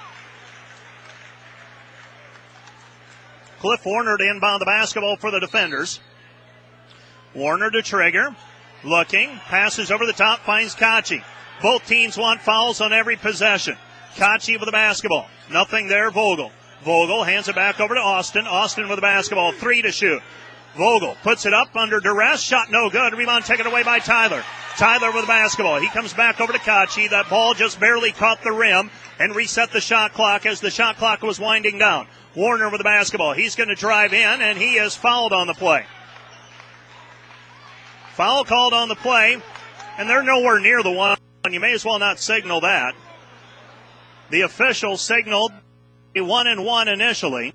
[SPEAKER 1] Cliff Warner to inbound the basketball for the defenders. Warner to trigger. Looking. Passes over the top. Finds Kachi. Both teams want fouls on every possession. Kachi with the basketball. Nothing there. Vogel. Vogel hands it back over to Austin. Austin with the basketball. 3 to shoot. Vogel puts it up under duress. Shot no good. Rebound taken away by Tyler. Tyler with the basketball. He comes back over to Kachi. That ball just barely caught the rim and reset the shot clock as the shot clock was winding down. Warner with the basketball. He's going to drive in, and he is fouled on the play. Foul called on the play, and they're nowhere near the one. You may as well not signal that. The official signaled a 1-and-1 initially.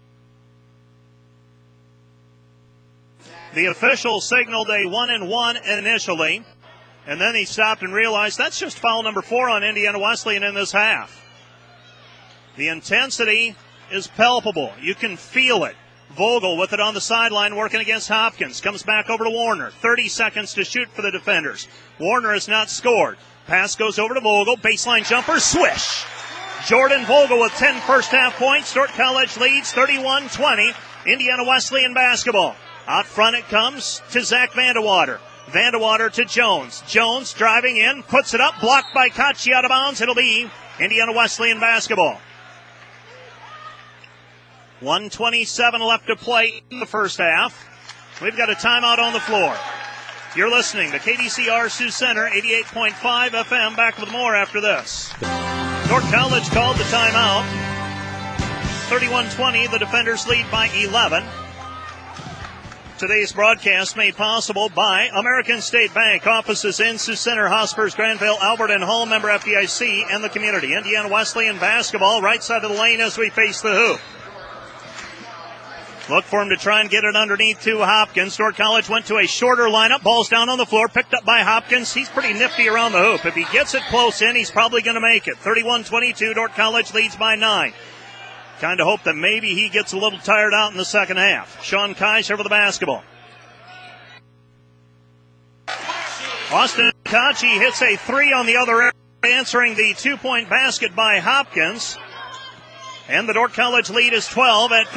[SPEAKER 1] The official signaled a 1-and-1 initially, and then he stopped and realized that's just foul number 4 on Indiana Wesleyan in this half. The intensity is palpable. You can feel it. Vogel with it on the sideline working against Hopkins. Comes back over to Warner. 30 seconds to shoot for the defenders. Warner has not scored. Pass goes over to Vogel. Baseline jumper. Swish. Jordan Vogel with 10 first half points. Dordt College leads 31-20. Indiana Wesleyan basketball. Out front it comes to Zach Vandewater. Vandewater to Jones. Jones driving in. Puts it up. Blocked by Kachi out of bounds. It'll be Indiana Wesleyan basketball. 1:27 left to play in the first half. We've got a timeout on the floor. You're listening to KDCR Sioux Center, 88.5 FM. Back with more after this. Dordt College called the timeout. 31-20, the defenders lead by 11. Today's broadcast made possible by American State Bank. Offices in Sioux Center, Hospers, Granville, Albert, and Hall. Member FDIC and the community. Indiana Wesleyan basketball, right side of the lane as we face the hoop. Look for him to try and get it underneath to Hopkins. Dordt College went to a shorter lineup. Ball's down on the floor, picked up by Hopkins. He's pretty nifty around the hoop. If he gets it close in, he's probably going to make it. 31-22, Dordt College leads by 9. Kind of hope that maybe he gets a little tired out in the second half. Sean Kaiser with the basketball. Austin Kachi hits a 3 on the other end, answering the 2-point basket by Hopkins. And the Dordt College lead is 12 at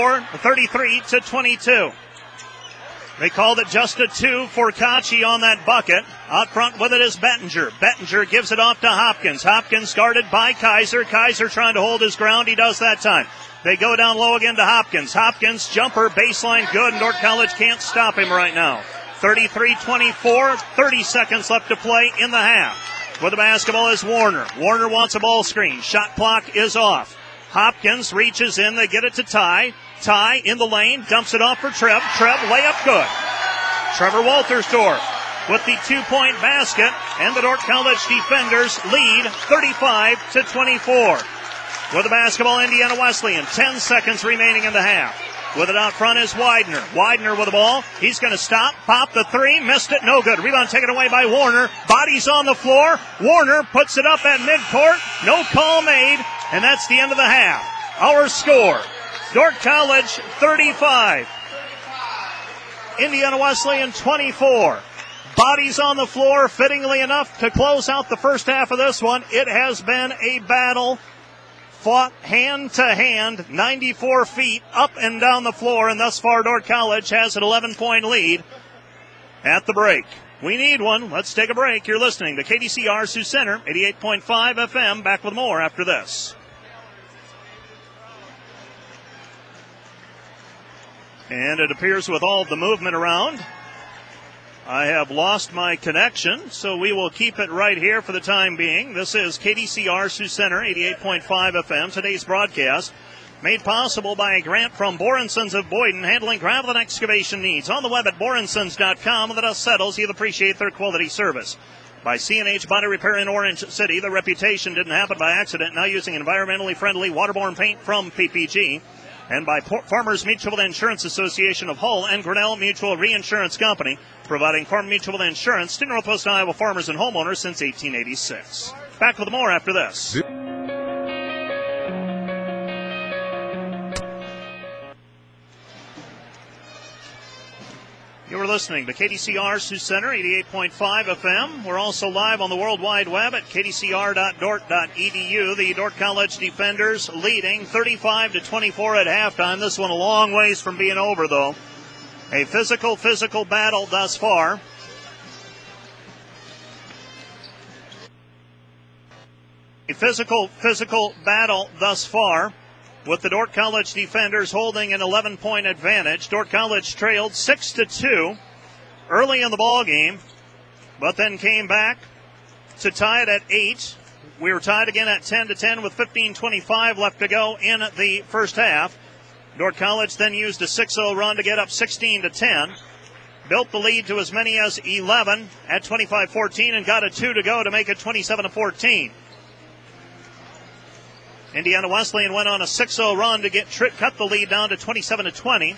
[SPEAKER 1] 33-22. They called it just a 2 for Kachi on that bucket. Out front with it is Bettinger. Bettinger gives it off to Hopkins. Hopkins guarded by Kaiser. Kaiser trying to hold his ground. He does that time. They go down low again to Hopkins. Hopkins jumper, baseline good, and Dordt College can't stop him right now. 33-24, 30 seconds left to play in the half. With the basketball is Warner. Warner wants a ball screen. Shot clock is off. Hopkins reaches in. They get it to Ty. Ty in the lane. Dumps it off for Trev. Trev, layup good. Trevor Waltersdorf with the 2-point basket. And the Dordt College defenders lead 35-24. With the basketball, Indiana Wesleyan. 10 seconds remaining in the half. With it out front is Widener. Widener with the ball. He's going to stop, pop the three, missed it, no good. Rebound taken away by Warner. Bodies on the floor. Warner puts it up at midcourt. No call made, and that's the end of the half. Our score, Dordt College 35. Indiana Wesleyan 24. Bodies on the floor, fittingly enough, to close out the first half of this one. It has been a battle fought hand to hand, 94 feet up and down the floor, and thus far Dordt College has an 11-point lead at the break. We need one. Let's take a break. You're listening to KDCR Sioux Center, 88.5 FM. Back with more after this. And it appears with all the movement around, I have lost my connection, so we will keep it right here for the time being. This is KDCR Sioux Center, 88.5 FM. Today's broadcast made possible by a grant from Boren Sons of Boyden, handling gravel and excavation needs. On the web at borensons.com, the dust settles. You'll appreciate their quality service. By C&H Body Repair in Orange City, the reputation didn't happen by accident, now using environmentally friendly waterborne paint from PPG. And by Farmers Mutual Insurance Association of Hull and Grinnell Mutual Reinsurance Company, providing farm mutual insurance to Northwest Iowa farmers and homeowners since 1886. Back with more after this. You are listening to KDCR Sioux Center, 88.5 FM. We're also live on the World Wide Web at kdcr.dort.edu. The Dordt College defenders leading 35-24 at halftime. This one a long ways from being over, though. A physical battle thus far. A physical battle thus far, with the Dordt College defenders holding an 11-point advantage. Dordt College trailed 6-2 early in the ball game, but then came back to tie it at 8. We were tied again at 10-10 with 15:25 left to go in the first half. Dordt College then used a 6-0 run to get up 16-10. Built the lead to as many as 11 at 25-14 and got a 2 to go to make it 27-14. Indiana Wesleyan went on a 6-0 run to cut the lead down to 27-20.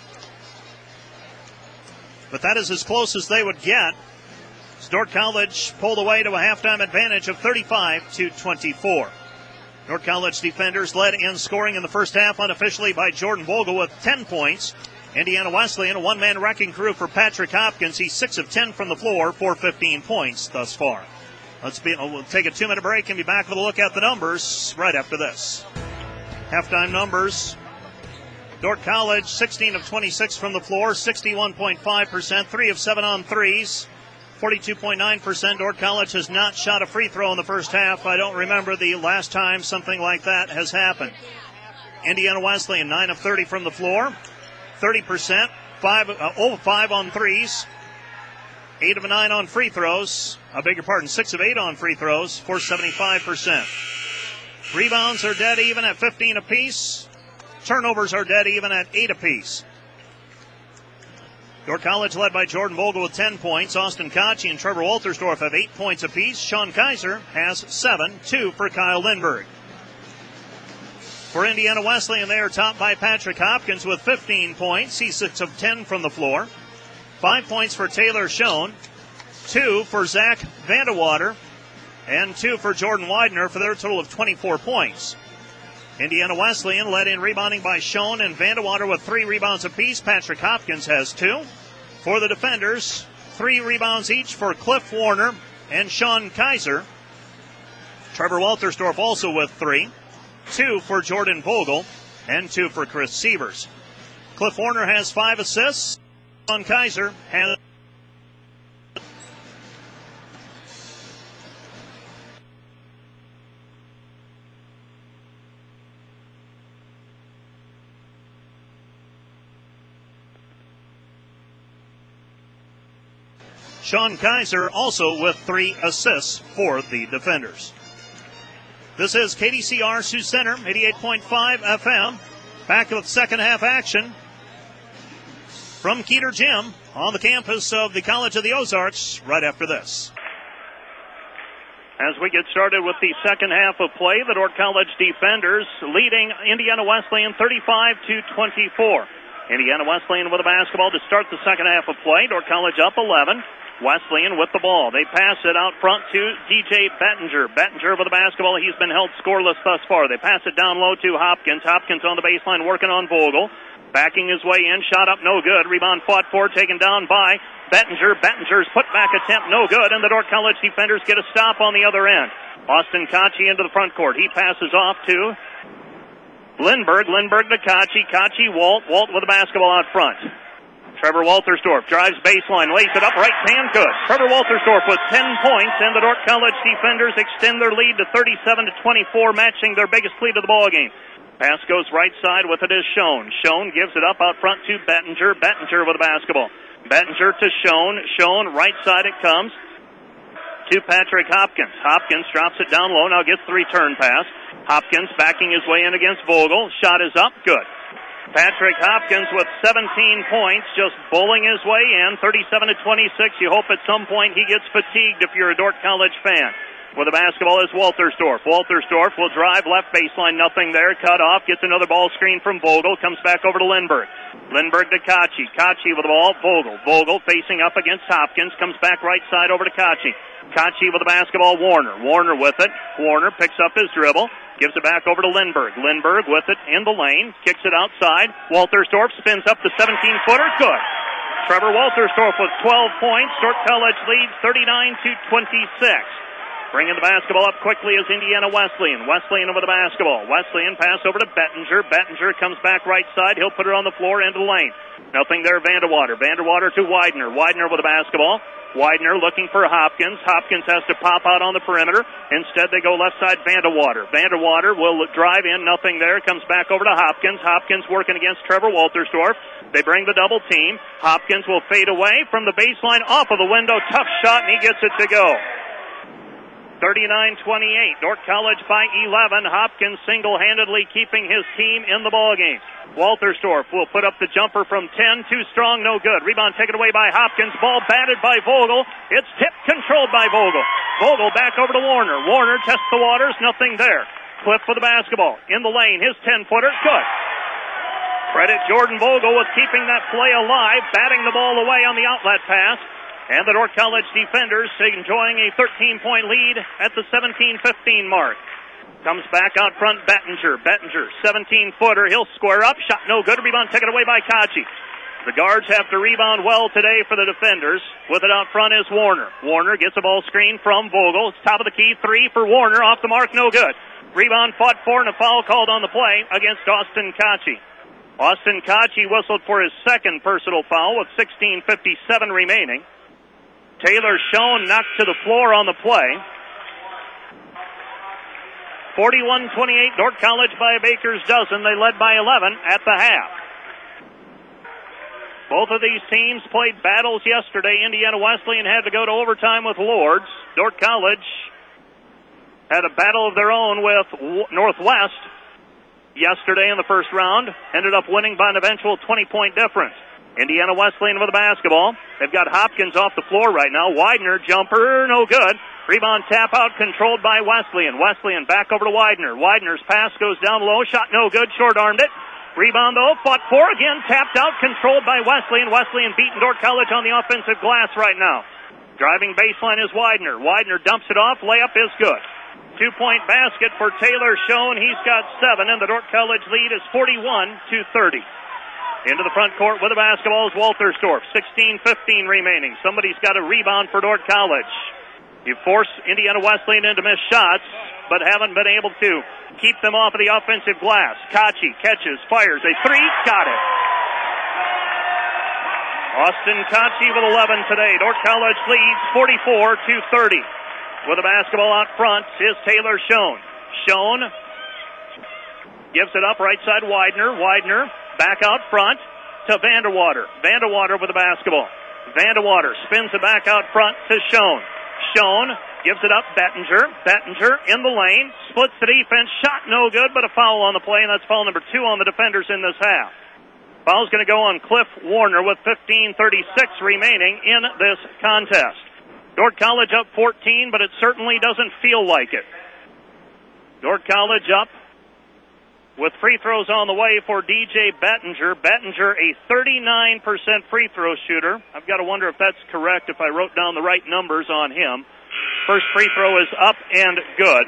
[SPEAKER 1] But that is as close as they would get. Dordt College pulled away to a halftime advantage of 35-24. Dordt College defenders led in scoring in the first half unofficially by Jordan Vogel with 10 points. Indiana Wesleyan, a one-man wrecking crew for Patrick Hopkins. He's 6 of 10 from the floor for 15 points thus far. We'll take a 2-minute break and be back with a look at the numbers right after this. Halftime numbers. Dordt College, 16 of 26 from the floor, 61.5%, 3 of 7 on threes, 42.9%. Dordt College has not shot a free throw in the first half. I don't remember the last time something like that has happened. Indiana Wesleyan, 9 of 30 from the floor, 30%, 5 of 5 on threes, 8 of 9 on free throws. 6 of 8 on free throws for 75%. Rebounds are dead even at 15 apiece. Turnovers are dead even at 8 apiece. Dordt College led by Jordan Vogel with 10 points. Austin Kochi and Trevor Waltersdorf have 8 points apiece. Sean Kaiser has 7, 2 for Kyle Lindberg. For Indiana Wesleyan, they are topped by Patrick Hopkins with 15 points. He's 6 of 10 from the floor. 5 points for Taylor Schoen, 2 for Zach Vandewater, and 2 for Jordan Widener for their total of 24 points. Indiana Wesleyan led in rebounding by Schoen and Vandewater with 3 rebounds apiece. Patrick Hopkins has 2. For the defenders, 3 rebounds each for Cliff Warner and Sean Kaiser. Trevor Waltersdorf also with 3. 2 for Jordan Vogel and 2 for Chris Sievers. Cliff Warner has 5 assists. Sean Kaiser has Sean Kaiser also with 3 assists for the defenders. This is KDCR Sioux Center, 88.5 FM. Back with second half action from Keeter Gym on the campus of the College of the Ozarks right after this. As we get started with the second half of play, the Dordt College defenders leading Indiana Wesleyan 35-24. Indiana Wesleyan with the basketball to start the second half of play. Dordt College up 11. Wesleyan with the ball. They pass it out front to DJ Bettinger. Bettinger with the basketball. He's been held scoreless thus far. They pass it down low to Hopkins. Hopkins on the baseline working on Vogel. Backing his way in. Shot up no good. Rebound fought for. Taken down by Bettinger. Bettinger's putback attempt no good. And the Dordt College defenders get a stop on the other end. Austin Kochi into the front court. He passes off to Lindbergh. Lindbergh to Kochi. Kochi, Walt. Walt with the basketball out front. Trevor Waltersdorf drives baseline, lays it up, right hand good. Trevor Waltersdorf with 10 points, and the Dordt College defenders extend their lead to 37-24, matching their biggest lead of the ball game. Pass goes right side with it is Schoen. Schoen gives it up out front to Bettinger. Bettinger with the basketball. Bettinger to Schoen. Schoen, right side it comes to Patrick Hopkins. Hopkins drops it down low, now gets the return pass. Hopkins backing his way in against Vogel. Shot is up, good. Patrick Hopkins with 17 points, just bowling his way in, 37-26. You hope at some point he gets fatigued if you're a Dordt College fan. With the basketball is Waltersdorf. Waltersdorf will drive left baseline, nothing there, cut off, gets another ball screen from Vogel, comes back over to Lindbergh. Lindbergh to Kochi. Kochi with the ball, Vogel. Vogel facing up against Hopkins, comes back right side over to Kochi. Kochi with the basketball, Warner. Warner with it. Warner picks up his dribble. Gives it back over to Lindbergh. Lindbergh with it in the lane. Kicks it outside. Waltersdorf spins up the 17-footer. Good. Trevor Waltersdorf with 12 points. Dordt College leads 39-26. Bringing the basketball up quickly is Indiana Wesleyan. Wesleyan over the basketball. Wesleyan pass over to Bettinger. Bettinger comes back right side. He'll put it on the floor into the lane. Nothing there, Vanderwater. Vanderwater to Widener. Widener with the basketball. Widener looking for Hopkins. Hopkins has to pop out on the perimeter. Instead, they go left side, Vanderwater. Vanderwater will drive in. Nothing there. Comes back over to Hopkins. Hopkins working against Trevor Waltersdorf. They bring the double team. Hopkins will fade away from the baseline off of the window. Tough shot, and he gets it to go. 39-28. Dordt College by 11. Hopkins single-handedly keeping his team in the ballgame. Waltersdorf will put up the jumper from 10. Too strong, no good. Rebound taken away by Hopkins. Ball batted by Vogel. It's tipped, controlled by Vogel. Vogel back over to Warner. Warner tests the waters. Nothing there. Cliff for the basketball. In the lane. His 10-footer. Good. Credit Jordan Vogel with keeping that play alive. Batting the ball away on the outlet pass. And the Dordt College defenders enjoying a 13-point lead at the 17-15 mark. Comes back out front, Bettinger. Bettinger, 17-footer. He'll square up. Shot no good. Rebound taken away by Kochi. The guards have to rebound well today for the defenders. With it out front is Warner. Warner gets a ball screen from Vogel. It's top of the key. 3 for Warner. Off the mark, no good. Rebound fought for and a foul called on the play against Austin Kochi. Austin Kochi whistled for his second personal foul with 16:57 remaining. Taylor Schoen knocked to the floor on the play. 41-28, Dordt College by a baker's dozen. They led by 11 at the half. Both of these teams played battles yesterday. Indiana Wesleyan had to go to overtime with Lourdes. Dordt College had a battle of their own with Northwest yesterday in the first round. Ended up winning by an eventual 20-point difference. Indiana Wesleyan with the basketball. They've got Hopkins off the floor right now. Widener, jumper, no good. Rebound tap out controlled by Wesleyan. Wesleyan back over to Widener. Widener's pass goes down low. Shot no good. Short-armed it. Rebound though. Fought for again. Tapped out. Controlled by Wesleyan. Wesleyan beating Dordt College on the offensive glass right now. Driving baseline is Widener. Widener dumps it off. Layup is good. 2-point basket for Taylor Schoen. He's got 7, and the Dordt College lead is 41-30. Into the front court with the basketball is Waltersdorf. 16:15 remaining. Somebody's got a rebound for Dordt College. You force Indiana Wesleyan into missed shots, but haven't been able to keep them off of the offensive glass. Kochi catches, fires a 3, got it. Austin Kochi with 11 today. Dordt College leads 44-30. With the basketball out front is Taylor Schoen. Schoen gives it up right side Widener. Widener back out front to Vanderwater. Vanderwater with the basketball. Vanderwater spins it back out front to Schoen. Schoen gives it up Bettinger. Bettinger in the lane. Splits the defense. Shot no good, but a foul on the play, and that's foul number 2 on the defenders in this half. Foul's going to go on Cliff Warner with 15:36 remaining in this contest. Dordt College up 14, but it certainly doesn't feel like it. Dordt College up with free throws on the way for DJ Bettinger. Bettinger, a 39% free throw shooter. I've got to wonder if that's correct, if I wrote down the right numbers on him. First free throw is up and good.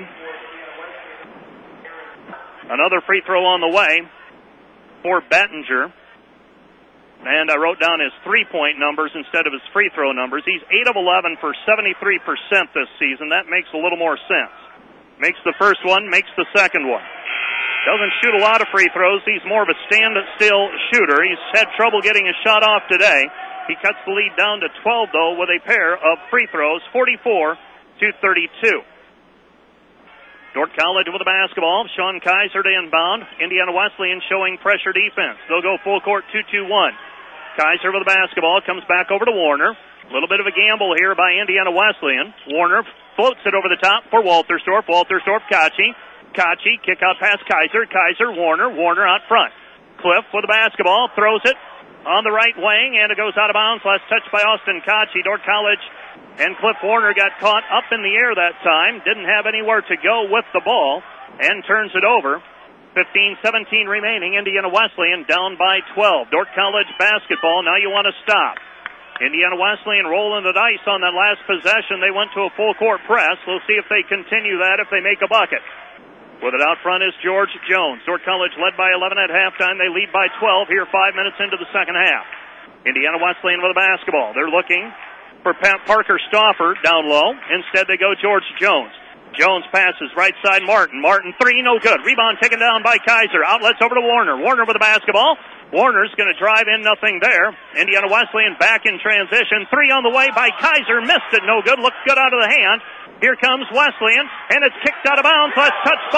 [SPEAKER 1] Another free throw on the way for Bettinger. And I wrote down his three-point numbers instead of his free throw numbers. He's 8 of 11 for 73% this season. That makes a little more sense. Makes the first one, makes the second one. Doesn't shoot a lot of free throws. He's more of a stand-still shooter. He's had trouble getting a shot off today. He cuts the lead down to 12, though, with a pair of free throws, 44-32. Dordt College with the basketball. Sean Kaiser to inbound. Indiana Wesleyan showing pressure defense. They'll go full court 2-2-1. Kaiser with the basketball. Comes back over to Warner. A little bit of a gamble here by Indiana Wesleyan. Warner floats it over the top for Waltersdorf. Waltersdorf, Kachi. Kachi, kick out past Kaiser. Kaiser, Warner. Warner out front. Cliff with the basketball. Throws it on the right wing, and it goes out of bounds. Last touch by Austin Kachi. Dordt College and Cliff Warner got caught up in the air that time. Didn't have anywhere to go with the ball and turns it over. 15-17 remaining. Indiana Wesleyan down by 12. Dordt College basketball. Now you want to stop. Indiana Wesleyan rolling the dice on that last possession. They went to a full court press. We'll see if they continue that, if they make a bucket. With it out front is George Jones. Dordt College led by 11 at halftime. They lead by 12 here 5 minutes into the second half. Indiana Wesleyan with the basketball. They're looking for Parker Stauffer down low. Instead, they go George Jones. Jones passes right side Martin. Martin three, no good. Rebound taken down by Kaiser. Outlets over to Warner. Warner with the basketball. Warner's going to drive in, nothing there. Indiana Wesleyan back in transition. Three on the way by Kaiser. Missed it, no good. Looked good out of the hand. Here comes Wesleyan, and it's kicked out of bounds. Last touched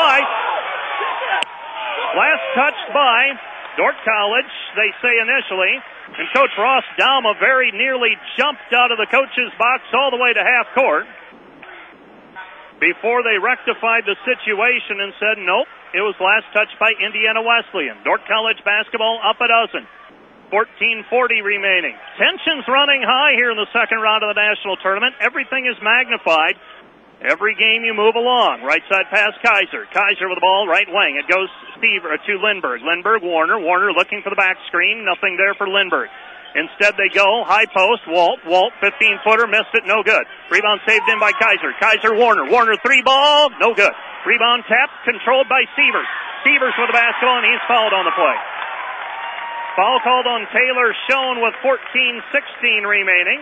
[SPEAKER 1] by Dordt College, they say initially. And Coach Ross Dalma very nearly jumped out of the coach's box all the way to half court before they rectified the situation and said, nope, it was last touched by Indiana Wesleyan. Dordt College basketball up a dozen. 14:40 remaining. Tensions running high here in the second round of the national tournament. Everything is magnified. Every game you move along. Right side pass, Kaiser. Kaiser with the ball, right wing. It goes to Lindbergh. Lindbergh, Warner. Warner looking for the back screen. Nothing there for Lindbergh. Instead they go high post. Walt, 15-footer, missed it, no good. Rebound saved in by Kaiser. Kaiser, Warner. Warner, three ball, no good. Rebound tapped, controlled by Sievers. Sievers with the basketball, and he's fouled on the play. Foul called on Taylor Schoen with 14:16 remaining.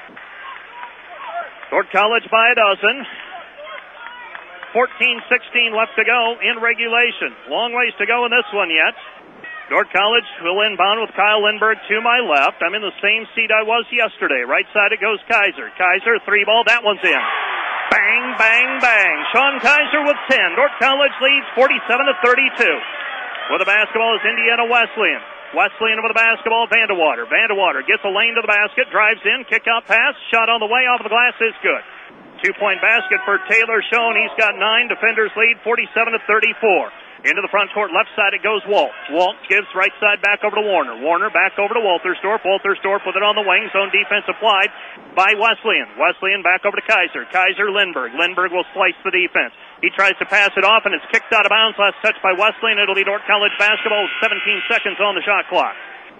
[SPEAKER 1] Dordt College by a dozen. 14:16 left to go in regulation. Long ways to go in this one yet. Dordt College will inbound with Kyle Lindbergh to my left. I'm in the same seat I was yesterday. Right side it goes Kaiser. Kaiser, three ball, that one's in. Bang, bang, bang. Sean Kaiser with 10. Dordt College leads 47-32. With the basketball is Indiana Wesleyan. Wesleyan with the basketball, Vandewater. Vandewater gets a lane to the basket, drives in, kick out pass, shot on the way off of the glass is good. 2-point basket for Taylor Schoen. He's got 9. Defenders lead 47-34. Into the front court, left side it goes Walt. Walt gives right side back over to Warner. Warner back over to Waltersdorf. Waltersdorf with it on the wing. Zone defense applied by Wesleyan. Wesleyan back over to Kaiser. Kaiser, Lindbergh. Lindbergh will slice the defense. He tries to pass it off, and it's kicked out of bounds. Last touch by Wesleyan. It'll be Dordt College basketball with 17 seconds on the shot clock.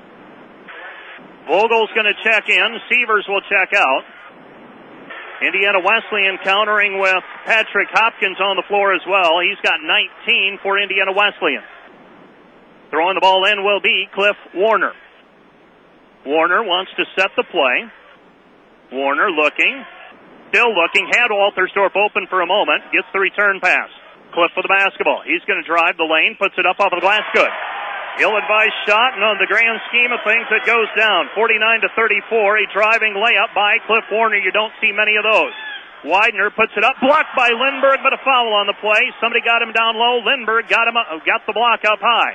[SPEAKER 1] Vogel's going to check in. Sievers will check out. Indiana Wesleyan countering with Patrick Hopkins on the floor as well. He's got 19 for Indiana Wesleyan. Throwing the ball in will be Cliff Warner. Warner wants to set the play. Warner looking. Still looking. Had Waltersdorf open for a moment. Gets the return pass. Cliff with the basketball. He's going to drive the lane. Puts it up off of the glass. Good. Ill-advised shot, and on the grand scheme of things, it goes down. 49-34, a driving layup by Cliff Warner. You don't see many of those. Widener puts it up, blocked by Lindbergh, but a foul on the play. Somebody got him down low. Lindbergh got the block up high.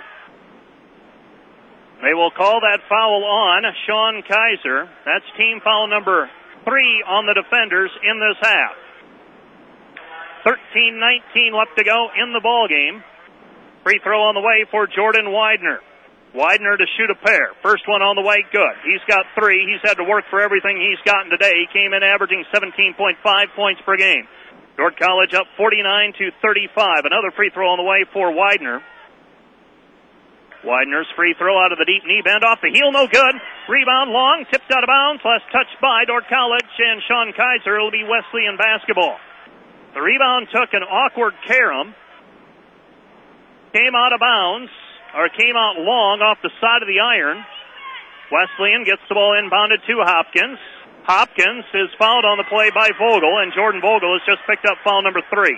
[SPEAKER 1] They will call that foul on Sean Kaiser. That's team foul number 3 on the defenders in this half. 13-19 left to go in the ball game. Free throw on the way for Jordan Widener. Widener to shoot a pair. First one on the way, good. He's got 3. He's had to work for everything he's gotten today. He came in averaging 17.5 points per game. Dordt College up 49-35. Another free throw on the way for Widener. Widener's free throw out of the deep knee bend off the heel, no good. Rebound long, tipped out of bounds, last touched by Dordt College and Sean Kaiser. It'll be Wesleyan basketball. The rebound took an awkward carom. Came out of bounds, or came out long off the side of the iron. Wesleyan gets the ball inbounded to Hopkins. Hopkins is fouled on the play by Vogel, and Jordan Vogel has just picked up foul number 3.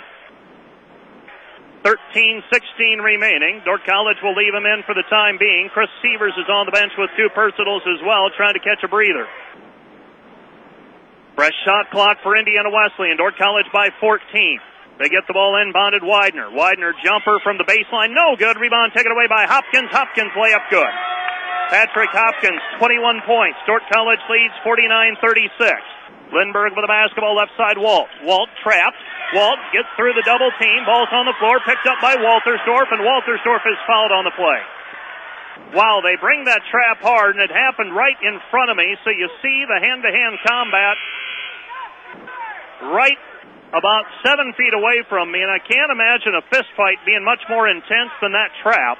[SPEAKER 1] 13-16 remaining. Dordt College will leave him in for the time being. Chris Sievers is on the bench with 2 personals as well, trying to catch a breather. Fresh shot clock for Indiana Wesleyan. Dordt College by 14. They get the ball inbounded. Widener. Widener jumper from the baseline. No good. Rebound taken away by Hopkins. Hopkins layup good. Patrick Hopkins, 21 points. Dordt College leads 49-36. Lindbergh with the basketball, left side, Walt. Walt trapped. Walt gets through the double team. Ball's on the floor, picked up by Waltersdorf, and Waltersdorf is fouled on the play. Wow, they bring that trap hard, and it happened right in front of me, so you see the hand-to-hand combat right about 7 feet away from me, and I can't imagine a fist fight being much more intense than that trap.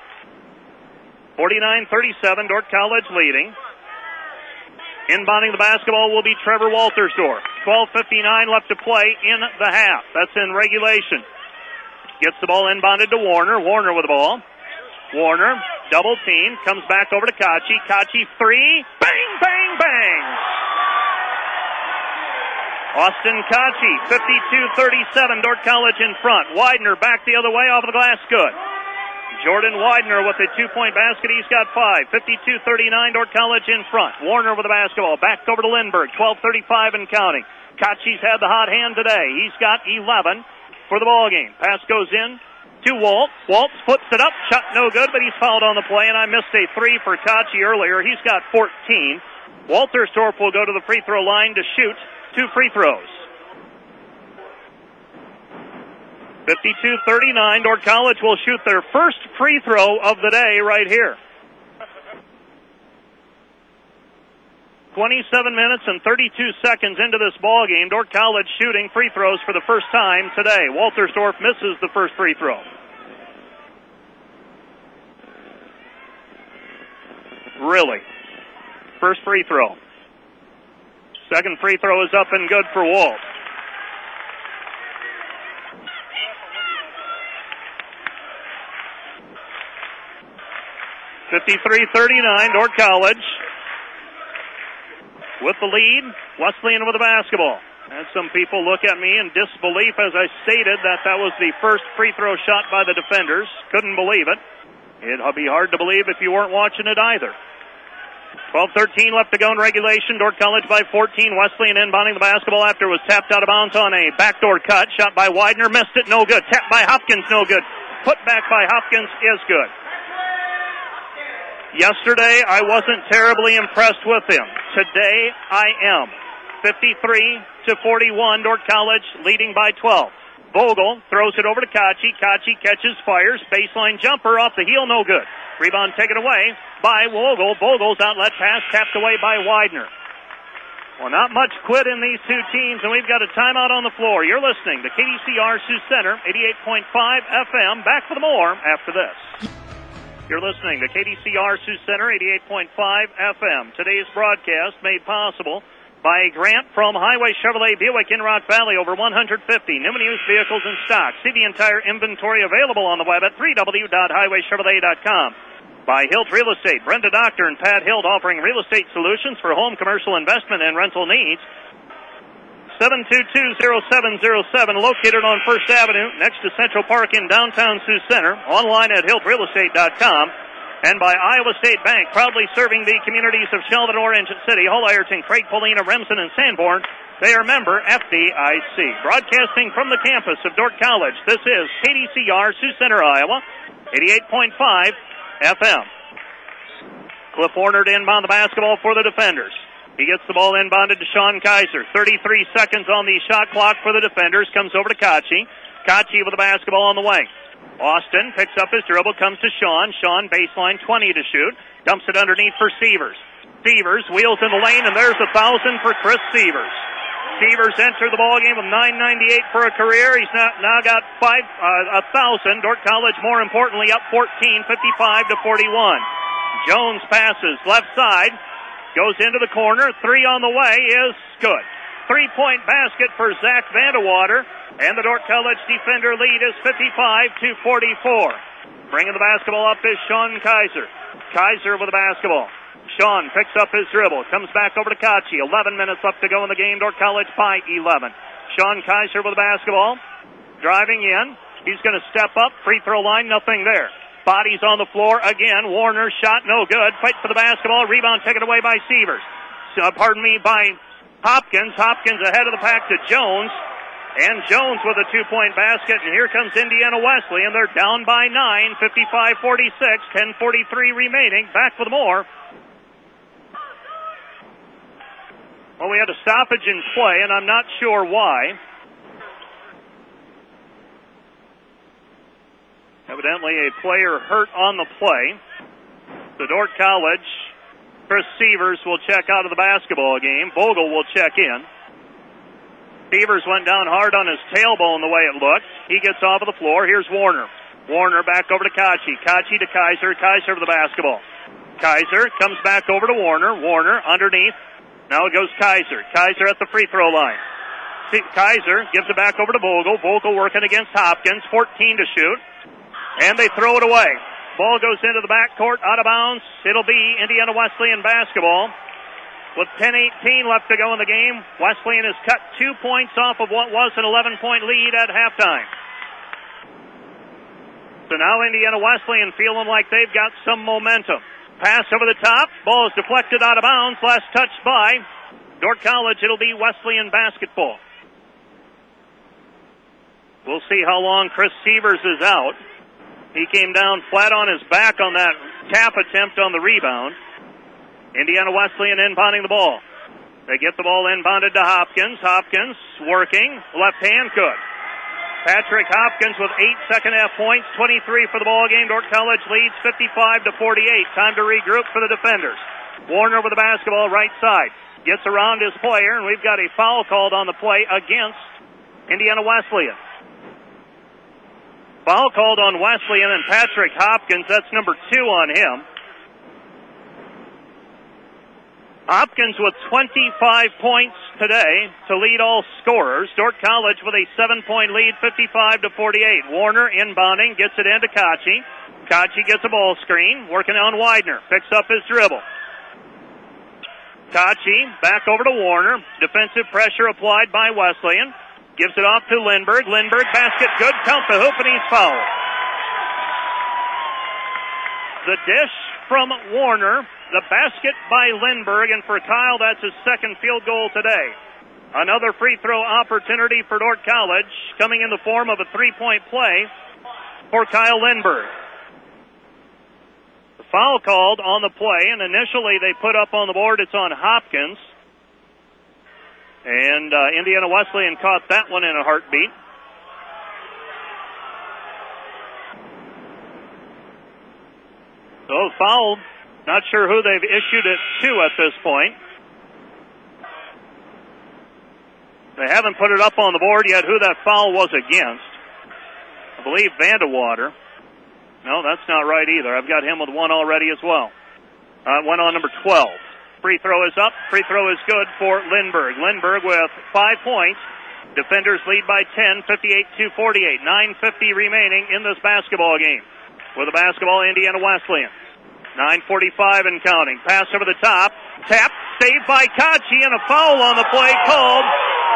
[SPEAKER 1] 49-37, Dordt College leading. Inbounding the basketball will be Trevor Waltersdorf. 12:59 left to play in the half. That's in regulation. Gets the ball inbounded to Warner. Warner with the ball. Warner, double team, comes back over to Kachi. Kachi 3. Bang, bang, bang. Austin Kachi, 52-37, Dordt College in front. Widener back the other way off of the glass, good. Jordan Widener with a 2-point basket. He's got 5. 52-39, Dordt College in front. Warner with the basketball. Back over to Lindbergh. 12:35 and counting. Kachi's had the hot hand today. He's got 11 for the ball game. Pass goes in to Walt. Walt flips it up. Shot no good, but he's fouled on the play, and I missed a 3 for Kachi earlier. He's got 14. Waltersdorf will go to the free throw line to shoot 2 free throws. 52-39, Dordt College will shoot their first free throw of the day right here. 27 minutes and 32 seconds into this ball game. Dordt College shooting free throws for the first time today. Waltersdorf misses the first free throw. Really? First free throw. Second free throw is up and good for Walt. 53-39, Dordt College with the lead. Wesleyan with the basketball. And some people look at me in disbelief as I stated that was the first free throw shot by the defenders. Couldn't believe it. It'll be hard to believe if you weren't watching it either. 12:13 left to go in regulation. Dordt College by 14. Wesleyan inbounding the basketball after it was tapped out of bounds on a backdoor cut. Shot by Widener, missed it, no good. Tapped by Hopkins, no good. Put back by Hopkins is good. Yesterday, I wasn't terribly impressed with him. Today, I am. 53-41, Dordt College leading by 12. Vogel throws it over to Kachi. Kachi catches, fires, baseline jumper off the heel, no good. Rebound taken away by Vogel. Vogel's outlet pass tapped away by Widener. Well, not much quit in these two teams, and we've got a timeout on the floor. You're listening to KDCR Sioux Center, 88.5 FM. Back for the more after this. You're listening to KDCR Sioux Center, 88.5 FM. Today's broadcast made possible by a grant from Highway Chevrolet Buick in Rock Valley. Over 150 new and used vehicles in stock. See the entire inventory available on the web at www.highwaychevrolet.com. By Hilt Real Estate, Brenda Doctor and Pat Hilt offering real estate solutions for home, commercial, investment, and rental needs. 722-0707, located on First Avenue, next to Central Park in downtown Sioux Center. Online at HiltRealEstate.com. And by Iowa State Bank, proudly serving the communities of Sheldon, Orange City, Hull, Ireton, Craig, Paulina, Remsen, and Sanborn. They are member FDIC. Broadcasting from the campus of Dordt College, this is KDCR Sioux Center, Iowa, 88.5 FM. Cliff Warner to inbound the basketball for the defenders. He gets the ball inbounded to Sean Kaiser. 33 seconds on the shot clock for the defenders. Comes over to Kachi. Kachi with the basketball on the wing. Austin picks up his dribble, comes to Sean. Sean baseline 20 to shoot. Dumps it underneath for Sievers. Sievers wheels in the lane, and there's 1,000 for Chris Sievers. Severs entered the ball game with 998 for a career. He's now got 1,000. Dordt College, more importantly, up 14, 55 to 41. Jones passes left side, goes into the corner. Three on the way is good. 3-point basket for Zach Vandewater, and the Dordt College defender lead is 55 to 44. Bringing the basketball up is Sean Kaiser. Kaiser with the basketball. Sean picks up his dribble, comes back over to Kachi. 11 minutes left to go in the game. Dordt College by 11. Sean Kaiser with the basketball, driving in. He's going to step up. Free throw line, nothing there. Bodies on the floor again. Warner shot no good. Fight for the basketball. Rebound taken away by Severs. By Hopkins. Hopkins ahead of the pack to Jones. And Jones with a 2-point basket. And here comes Indiana Wesleyan. They're down by 9. 55-46. 10:43 remaining. Back with more. Well, we had a stoppage in play, and I'm not sure why. Evidently a player hurt on the play. The Dordt College, Chris Severs will check out of the basketball game. Vogel will check in. Severs went down hard on his tailbone the way it looked. He gets off of the floor. Here's Warner. Warner back over to Kachi. Kachi to Kaiser. Kaiser for the basketball. Kaiser comes back over to Warner. Warner underneath. Now it goes Kaiser. Kaiser at the free throw line. Kaiser gives it back over to Vogel. Vogel working against Hopkins. 14 to shoot. And they throw it away. Ball goes into the backcourt, out of bounds. It'll be Indiana Wesleyan basketball. With 10:18 left to go in the game, Wesleyan has cut 2 points off of what was an 11-point lead at halftime. So now Indiana Wesleyan feeling like they've got some momentum. Pass over the top. Ball is deflected out of bounds. Last touched by Dordt College. It'll be Wesleyan basketball. We'll see how long Chris Severs is out. He came down flat on his back on that tap attempt on the rebound. Indiana Wesleyan inbounding the ball. They get the ball inbounded to Hopkins. Hopkins working. Left hand good. Patrick Hopkins with 8 second-half points, 23 for the ball game. Dordt College leads 55 to 48. Time to regroup for the defenders. Warner with the basketball right side. Gets around his player, and we've got a foul called on the play against Indiana Wesleyan. Foul called on Wesleyan and Patrick Hopkins. That's number 2 on him. Hopkins with 25 points today to lead all scorers. Dordt College with a 7-point lead, 55 to 48. Warner inbounding, gets it into Kachi. Kachi gets a ball screen, working on Widener. Picks up his dribble. Kachi back over to Warner. Defensive pressure applied by Wesleyan. Gives it off to Lindbergh. Lindbergh basket good. Count the hoop and he's fouled. The dish from Warner. The basket by Lindbergh, and for Kyle, that's his second field goal today. Another free throw opportunity for Dordt College, coming in the form of a 3-point play for Kyle Lindbergh. The foul called on the play, and initially they put up on the board it's on Hopkins. And Indiana Wesleyan caught that one in a heartbeat. So fouled. Not sure who they've issued it to at this point. They haven't put it up on the board yet who that foul was against. I believe Vandewater. No, that's not right either. I've got him with one already as well. Went on number 12. Free throw is up. Free throw is good for Lindbergh. Lindbergh with 5 points. Defenders lead by 10, 58-48. 9:50 remaining in this basketball game. With the basketball, Indiana Wesleyan. 9:45 and counting. Pass over the top. Tap. Saved by Kachi, and a foul on the play called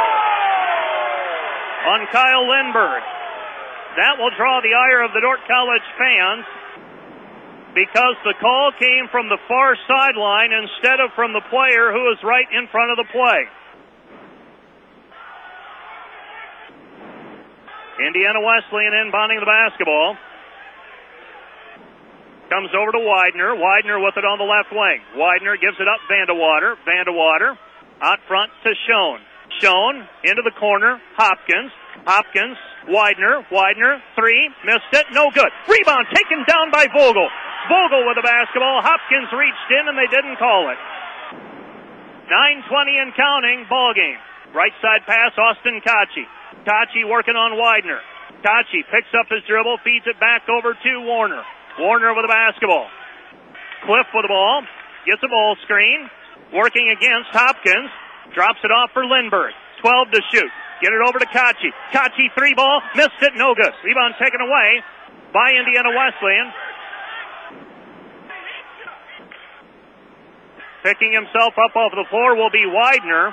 [SPEAKER 1] on Kyle Lindbergh. That will draw the ire of the Dordt College fans because the call came from the far sideline instead of from the player who was right in front of the play. Indiana Wesleyan inbounding the basketball. Comes over to Widener. Widener with it on the left wing. Widener gives it up. Vandewater. Vandewater out front to Schoen. Schoen into the corner. Hopkins. Hopkins. Widener. Widener. 3. Missed it. No good. Rebound taken down by Vogel. Vogel with the basketball. Hopkins reached in and they didn't call it. 9:20 and counting. Ball game. Right side pass, Austin Kachi. Kachi working on Widener. Kachi picks up his dribble, feeds it back over to Warner. Warner with the basketball. Cliff with the ball. Gets a ball screen. Working against Hopkins. Drops it off for Lindbergh. 12 to shoot. Get it over to Kachi. Kachi 3-ball. Missed it. No good. Rebound taken away by Indiana Wesleyan. Picking himself up off the floor will be Widener.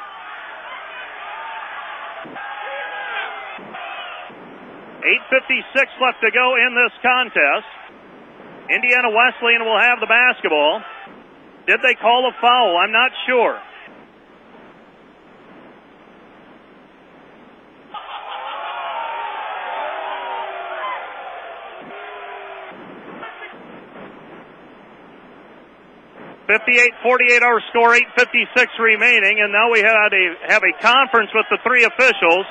[SPEAKER 1] 8:56 left to go in this contest. Indiana Wesleyan will have the basketball. Did they call a foul? I'm not sure. .48 our score, 8:56 remaining, and now we have a conference with the three officials.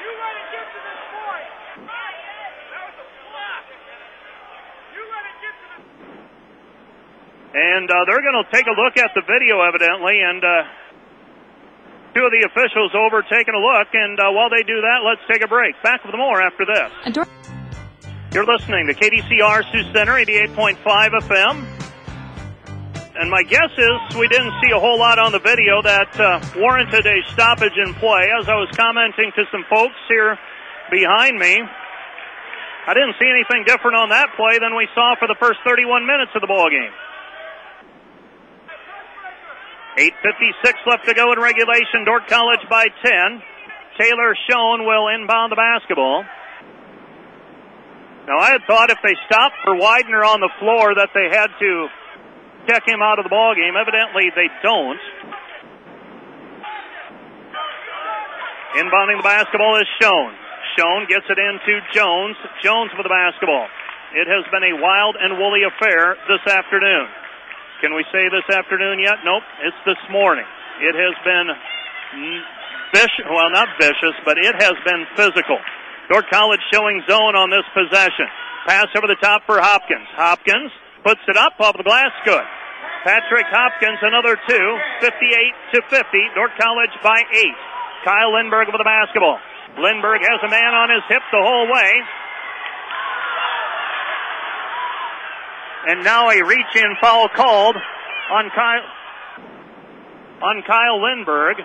[SPEAKER 1] And they're going to take a look at the video, evidently, and two of the officials over taking a look. And while they do that, let's take a break. Back with more after this. You're listening to KDCR Sioux Center, 88.5 FM. And my guess is we didn't see a whole lot on the video that warranted a stoppage in play. As I was commenting to some folks here behind me, I didn't see anything different on that play than we saw for the first 31 minutes of the ballgame. 8:56 left to go in regulation. Dordt College by 10. Taylor Schoen will inbound the basketball. Now, I had thought if they stopped for Widener on the floor that they had to check him out of the ballgame. Evidently, they don't. Inbounding the basketball is Schoen. Schoen gets it into Jones. Jones with the basketball. It has been a wild and woolly affair this afternoon. Can we say this afternoon yet? Nope, it's this morning. It has been vicious, well, not vicious, but it has been physical. Dordt College showing zone on this possession. Pass over the top for Hopkins. Hopkins puts it up off the glass, good. Patrick Hopkins, another two, 58-50. Dordt College by 8. Kyle Lindbergh with the basketball. Lindbergh has a man on his hip the whole way. And now a reach-in foul called on Kyle Lindbergh.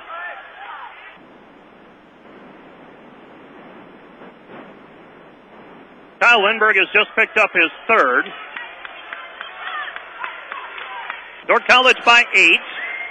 [SPEAKER 1] Kyle Lindbergh has just picked up his third. Dordt College by 8.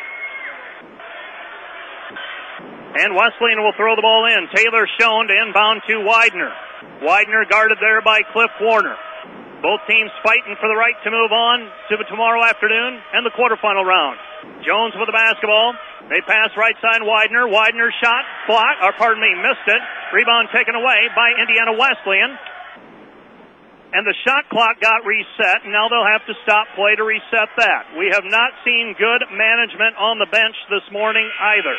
[SPEAKER 1] And Wesleyan will throw the ball in. Taylor Schoen to inbound to Widener. Widener guarded there by Cliff Warner. Both teams fighting for the right to move on to tomorrow afternoon and the quarterfinal round. Jones with the basketball. They pass right side Widener. Widener shot, missed it. Rebound taken away by Indiana Wesleyan. And the shot clock got reset, and now they'll have to stop play to reset that. We have not seen good management on the bench this morning either.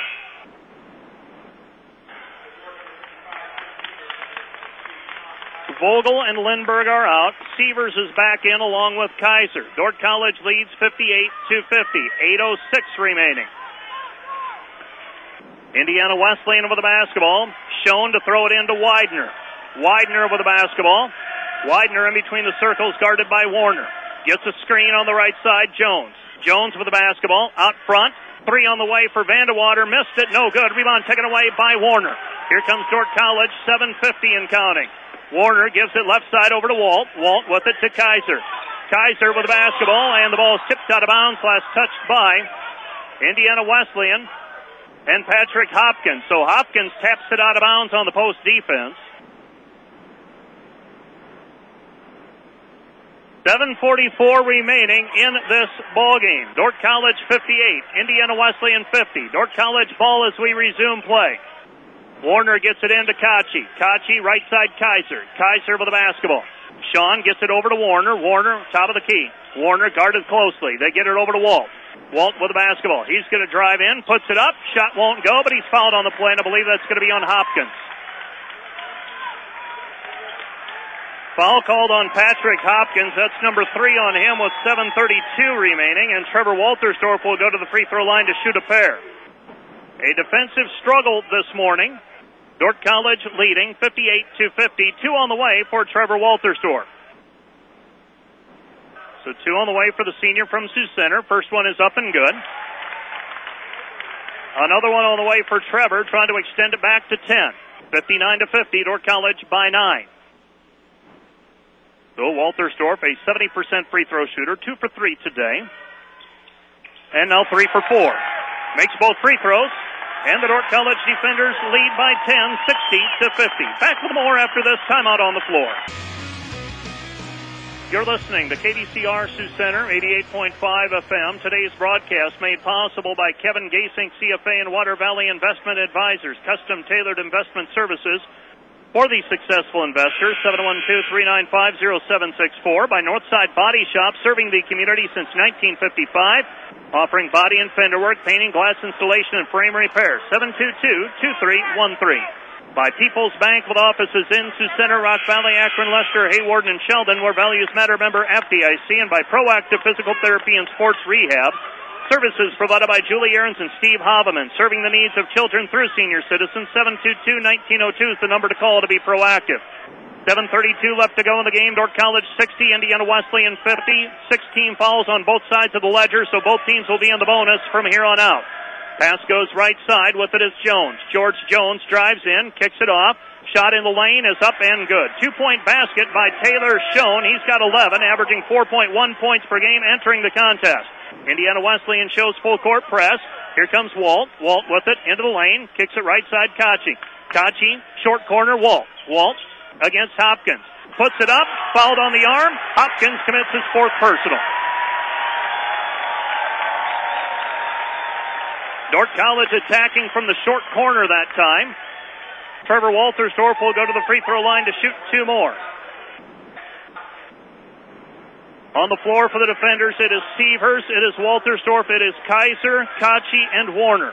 [SPEAKER 1] Vogel and Lindbergh are out. Sievers is back in along with Kaiser. Dordt College leads 58-50. 8:06 remaining. Indiana Wesleyan with the basketball. Shown to throw it into Widener. Widener with the basketball. Widener in between the circles, guarded by Warner. Gets a screen on the right side, Jones. Jones with the basketball, out front. Three on the way for Vandewater. Missed it, no good. Rebound taken away by Warner. Here comes Dordt College, 7:50 and counting. Warner gives it left side over to Walt. Walt with it to Kaiser. Kaiser with the basketball, and the ball is tipped out of bounds, last touched by Indiana Wesleyan and Patrick Hopkins. So Hopkins taps it out of bounds on the post defense. 7:44 remaining in this ball game. Dordt College 58, Indiana Wesleyan 50. Dordt College ball as we resume play. Warner gets it into Kachi. Kachi right side Kaiser. Kaiser with the basketball. Sean gets it over to Warner. Warner top of the key. Warner guarded closely. They get it over to Walt. Walt with the basketball. He's going to drive in, puts it up. Shot won't go, but he's fouled on the play, and I believe that's going to be on Hopkins. Foul called on Patrick Hopkins. That's number 3 on him with 7:32 remaining, and Trevor Waltersdorf will go to the free throw line to shoot a pair. A defensive struggle this morning. Dordt College leading 58-50. 2 on the way for Trevor Waltersdorf. So 2 on the way for the senior from Sioux Center. First one is up and good. Another one on the way for Trevor, trying to extend it back to 10. 59-50, Dordt College by 9. So Waltersdorf, a 70% free throw shooter, 2 for 3 today. And now 3 for 4. Makes both free throws. And the Dordt College defenders lead by 10, 60-50. Back with more after this timeout on the floor. You're listening to KDCR Sioux Center, 88.5 FM. Today's broadcast made possible by Kevin Gasink, CFA and Water Valley Investment Advisors, custom tailored investment services for the successful investor. 712-395-0764. By Northside Body Shop, serving the community since 1955. Offering body and fender work, painting, glass installation, and frame repair. 722-2313. By People's Bank with offices in Sioux Center, Rock Valley, Akron, Lester, Hayward, and Sheldon, where values matter, member FDIC. And by Proactive Physical Therapy and Sports Rehab. Services provided by Julie Ahrens and Steve Haveman, serving the needs of children through senior citizens. 722-1902 is the number to call to be proactive. 7:32 left to go in the game. Dordt College 60, Indiana Wesleyan 50. 16 fouls on both sides of the ledger, so both teams will be in the bonus from here on out. Pass goes right side. With it is Jones. George Jones drives in, kicks it off. Shot in the lane is up and good. 2-point basket by Taylor Schoen. He's got 11, averaging 4.1 points per game entering the contest. Indiana Wesleyan shows full court press. Here comes Walt. Walt with it into the lane. Kicks it right side, Kachi. Kachi, short corner, Walt. Walt against Hopkins. Puts it up, fouled on the arm. Hopkins commits his 4th personal. Dordt College attacking from the short corner that time. Trevor Waltersdorf will go to the free throw line to shoot 2 more. On the floor for the defenders, it is Sievers, it is Waltersdorf, it is Kaiser, Kachi, and Warner.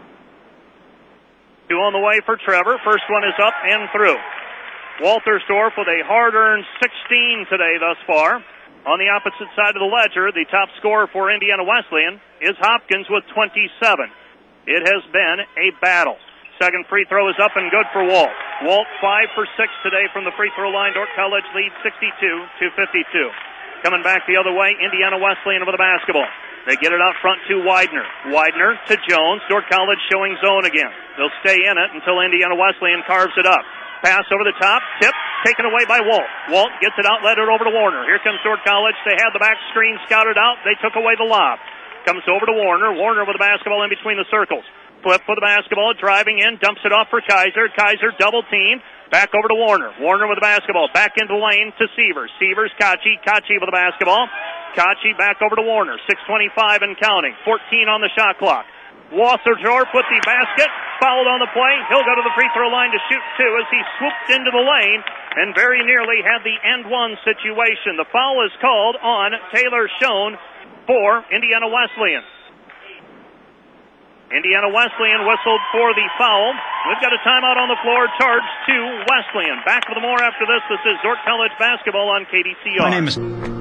[SPEAKER 1] 2 on the way for Trevor. First one is up and through. Waltersdorf with a hard-earned 16 today thus far. On the opposite side of the ledger, the top scorer for Indiana Wesleyan is Hopkins with 27. It has been a battle. Second free throw is up and good for Walt. Walt 5 for 6 today from the free throw line. Dordt College leads 62-52. Coming back the other way, Indiana Wesleyan with the basketball. They get it out front to Widener. Widener to Jones. Dordt College showing zone again. They'll stay in it until Indiana Wesleyan carves it up. Pass over the top, tip, taken away by Walt. Walt gets it out, led it over to Warner. Here comes Dordt College. They had the back screen scouted out. They took away the lob. Comes over to Warner. Warner with the basketball in between the circles. Flip for the basketball, driving in, dumps it off for Kaiser. Kaiser double team. Back over to Warner. Warner with the basketball. Back into the lane to Sievers. Sievers, Kachi. Kachi with the basketball. Kachi back over to Warner. 6:25 and counting. 14 on the shot clock. Waltersdorf with the basket. Fouled on the play. He'll go to the free throw line to shoot 2 as he swooped into the lane and very nearly had the end one situation. The foul is called on Taylor Schoen for Indiana Wesleyan. Indiana Wesleyan whistled for the foul. We've got a timeout on the floor, charged to Wesleyan. Back with more after this. This is Dordt College basketball on KDCR.
[SPEAKER 3] My name is...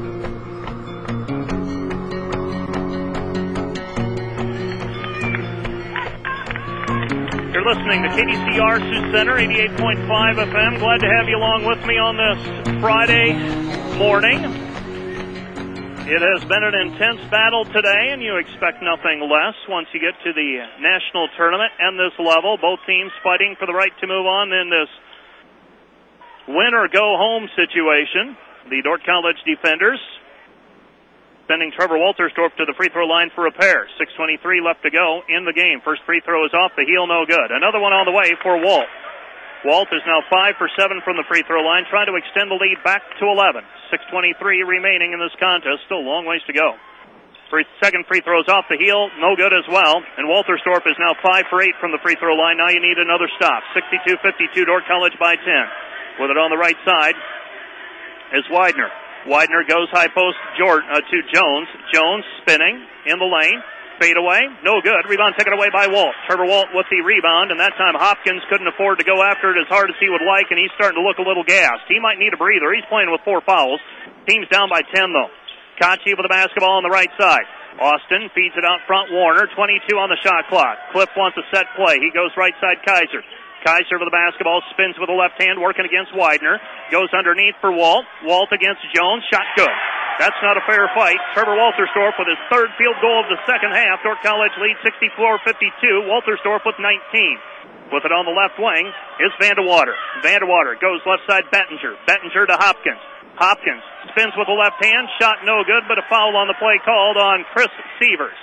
[SPEAKER 1] You're listening to KDCR Sioux Center, 88.5 FM. Glad to have you along with me on this Friday morning. It has been an intense battle today, and you expect nothing less once you get to the national tournament and this level. Both teams fighting for the right to move on in this win-or-go-home situation. The Dordt College defenders sending Trevor Waltersdorf to the free throw line for a pair. 6:23 left to go in the game. First free throw is off the heel, no good. Another one on the way for Walt. Walt is now 5 for 7 from the free throw line, trying to extend the lead back to 11. 6:23 remaining in this contest. Still a long ways to go. Second free throw is off the heel, no good as well. And Waltersdorf is now 5 for 8 from the free throw line. Now you need another stop. 62-52, Dordt College by 10. With it on the right side is Widener. Widener goes high post to Jones. Jones spinning in the lane. Fade away. No good. Rebound taken away by Walt. Trevor Walt with the rebound, and that time Hopkins couldn't afford to go after it as hard as he would like, and he's starting to look a little gassed. He might need a breather. He's playing with 4 fouls. Team's down by 10, though. Kachi with the basketball on the right side. Austin feeds it out front. Warner, 22 on the shot clock. Cliff wants a set play. He goes right side Kaiser. Kaiser with the basketball, spins with the left hand, working against Widener. Goes underneath for Walt. Walt against Jones. Shot good. That's not a fair fight. Trevor Waltersdorf with his third field goal of the second half. Dordt College leads 64-52. Waltersdorf with 19. With it on the left wing is Vandewater. Vandewater goes left side Bettinger. Bettinger to Hopkins. Hopkins spins with the left hand. Shot no good, but a foul on the play called on Chris Severs.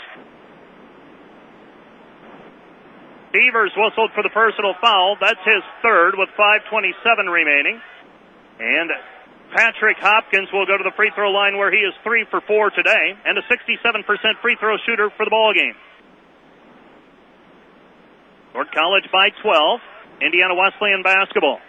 [SPEAKER 1] Severs whistled for the personal foul. That's his third with 5:27 remaining. And Patrick Hopkins will go to the free throw line where he is 3 for 4 today and a 67% free throw shooter for the ball game. Dordt College by 12. Indiana Wesleyan basketball.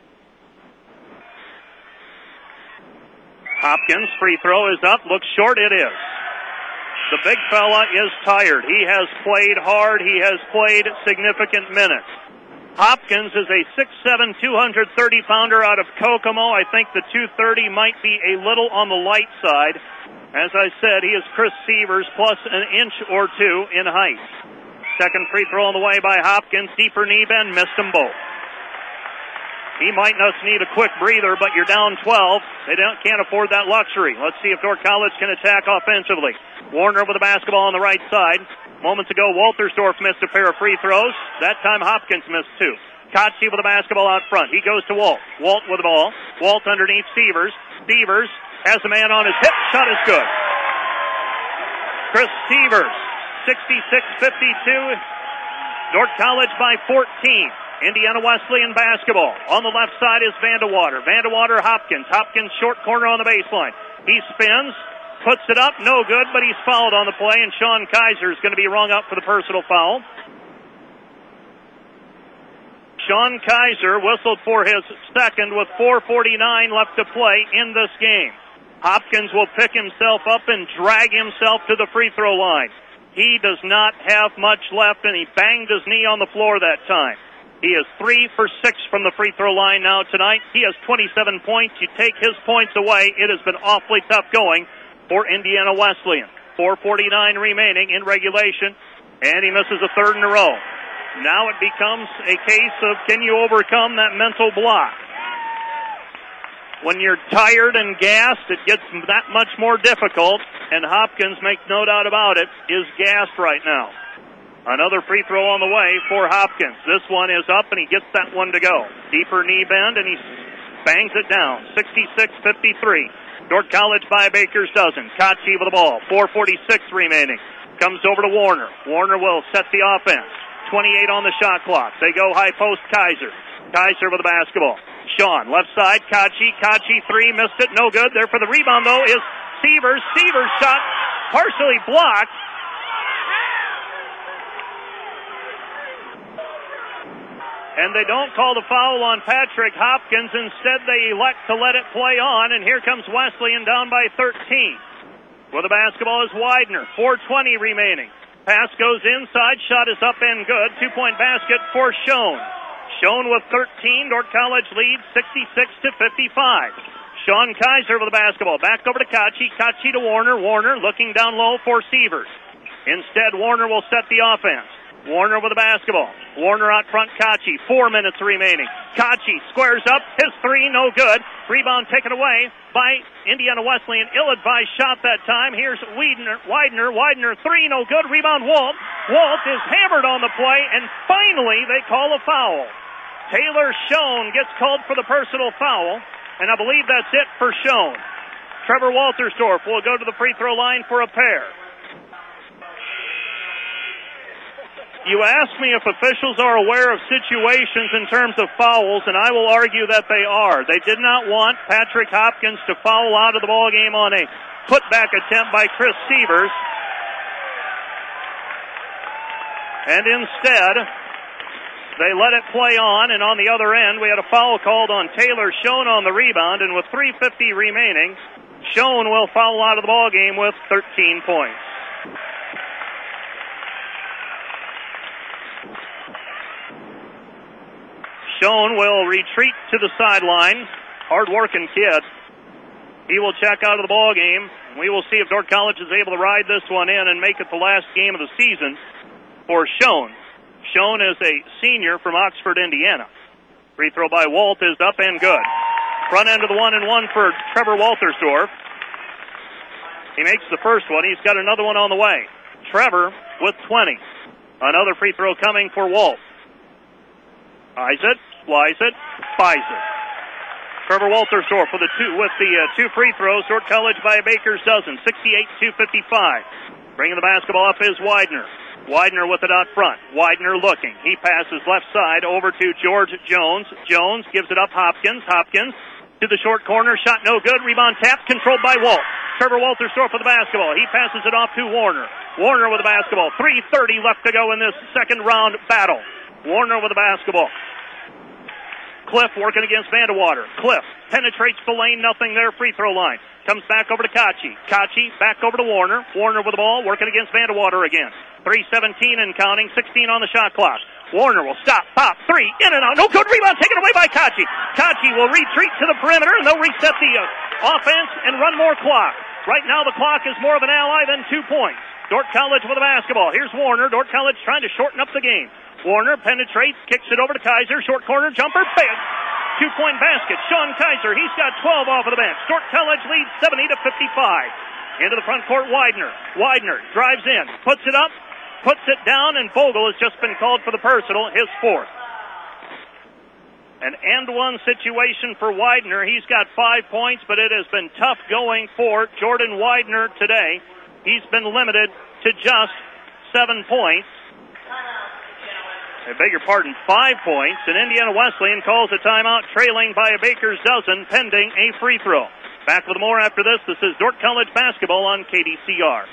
[SPEAKER 1] Hopkins, free throw is up. Looks short. It is. The big fella is tired. He has played hard. He has played significant minutes. Hopkins is a 6'7", 230-pounder out of Kokomo. I think the 230 might be a little on the light side. As I said, he is Chris Severs plus an inch or two in height. Second free throw on the way by Hopkins. Deeper knee bend, missed them both. He might just need a quick breather, but you're down 12. They can't afford that luxury. Let's see if Dordt College can attack offensively. Warner with the basketball on the right side. Moments ago, Waltersdorf missed a pair of free throws. That time, Hopkins missed two. Kotze with the basketball out front. He goes to Walt. Walt with the ball. Walt underneath Severs. Severs has a man on his hip. Shot is good. Chris Severs, 66-52. Dordt College by 14. Indiana Wesleyan basketball. On the left side is Vandewater. Vandewater, Hopkins. Hopkins, short corner on the baseline. He spins, puts it up, no good, but he's fouled on the play, and Sean Kaiser is going to be rung up for the personal foul. Sean Kaiser whistled for his second with 4:49 left to play in this game. Hopkins will pick himself up and drag himself to the free throw line. He does not have much left, and he banged his knee on the floor that time. He is 3 for 6 from the free throw line now tonight. He has 27 points. You take his points away, it has been awfully tough going for Indiana Wesleyan. 4:49 remaining in regulation, and he misses a third in a row. Now it becomes a case of can you overcome that mental block? When you're tired and gassed, it gets that much more difficult, and Hopkins, make no doubt about it, is gassed right now. Another free throw on the way for Hopkins. This one is up, and he gets that one to go. Deeper knee bend, and he bangs it down. 66-53. Dordt College by a baker's dozen. Kotze with the ball. 4:46 remaining. Comes over to Warner. Warner will set the offense. 28 on the shot clock. They go high post Kaiser. Kaiser with the basketball. Sean, left side, Kotze. Kotze, three, missed it, no good. There for the rebound, though, is Severs. Severs' shot partially blocked. And they don't call the foul on Patrick Hopkins. Instead, they elect to let it play on, and here comes Wesleyan down by 13. Well, the basketball is Widener. 4:20 remaining. Pass goes inside. Shot is up and good. Two-point basket for Schoen. Schoen with 13. Dordt College leads 66-55. Sean Kaiser with the basketball. Back over to Kotze. Kotze to Warner. Warner looking down low for Severs. Instead, Warner will set the offense. Warner with the basketball. Warner out front, Kotze. 4 minutes remaining. Kotze squares up. His three, no good. Rebound taken away by Indiana Wesleyan. Ill-advised shot that time. Here's Widener. Widener, three, no good. Rebound, Walt. Walt is hammered on the play, and finally they call a foul. Taylor Schoen gets called for the personal foul, and I believe that's it for Schoen. Trevor Waltersdorf will go to the free throw line for a pair. You asked me if officials are aware of situations in terms of fouls, and I will argue that they are. They did not want Patrick Hopkins to foul out of the ballgame on a putback attempt by Chris Severs. And instead, they let it play on, and on the other end, we had a foul called on Taylor Schoen on the rebound, and with 3:50 remaining, Schoen will foul out of the ballgame with 13 points. Schoen will retreat to the sideline. Hard-working kid. He will check out of the ball game. We will see if Dordt College is able to ride this one in and make it the last game of the season for Schoen. Schoen is a senior from Oxford, Indiana. Free throw by Walt is up and good. Front end of the 1-and-1 for Trevor Waltersdorf. He makes the first one. He's got another one on the way. Trevor with 20. Another free throw coming for Walt. Eyes it, flies it, buys it. Trevor Waltersdorf with the two free throws. Dordt College by a baker's dozen. 68-55. Bringing the basketball up is Widener. Widener with it out front. Widener looking. He passes left side over to George Jones. Jones gives it up Hopkins. Hopkins to the short corner. Shot no good. Rebound tapped. Controlled by Walt. Trevor Waltersdorf with the basketball. He passes it off to Warner. Warner with the basketball. 3:30 left to go in this second round battle. Warner with the basketball. Cliff working against Vandewater. Cliff penetrates the lane. Nothing there. Free throw line. Comes back over to Kachi. Kachi back over to Warner. Warner with the ball. Working against Vandewater again. 3:17 and counting. 16 on the shot clock. Warner will stop. Pop. Three. In and out. No good. Rebound taken away by Kachi. Kachi will retreat to the perimeter, and they'll reset the offense and run more clock. Right now the clock is more of an ally than 2 points. Dordt College with the basketball. Here's Warner. Dordt College trying to shorten up the game. Warner penetrates, kicks it over to Kaiser. Short corner jumper. Big. 2-point basket. Sean Kaiser. He's got 12 off of the bench. Dordt College leads 70-55. Into the front court, Widener. Widener drives in, puts it up, puts it down, and Vogel has just been called for the personal, his fourth. An and-one situation for Widener. He's got 5 points, but it has been tough going for Jordan Widener today. He's been limited to just 7 points. I beg your pardon, 5 points. And Indiana Wesleyan calls a timeout, trailing by a baker's dozen, pending a free throw. Back with more after this. This is Dordt College basketball on KDCR.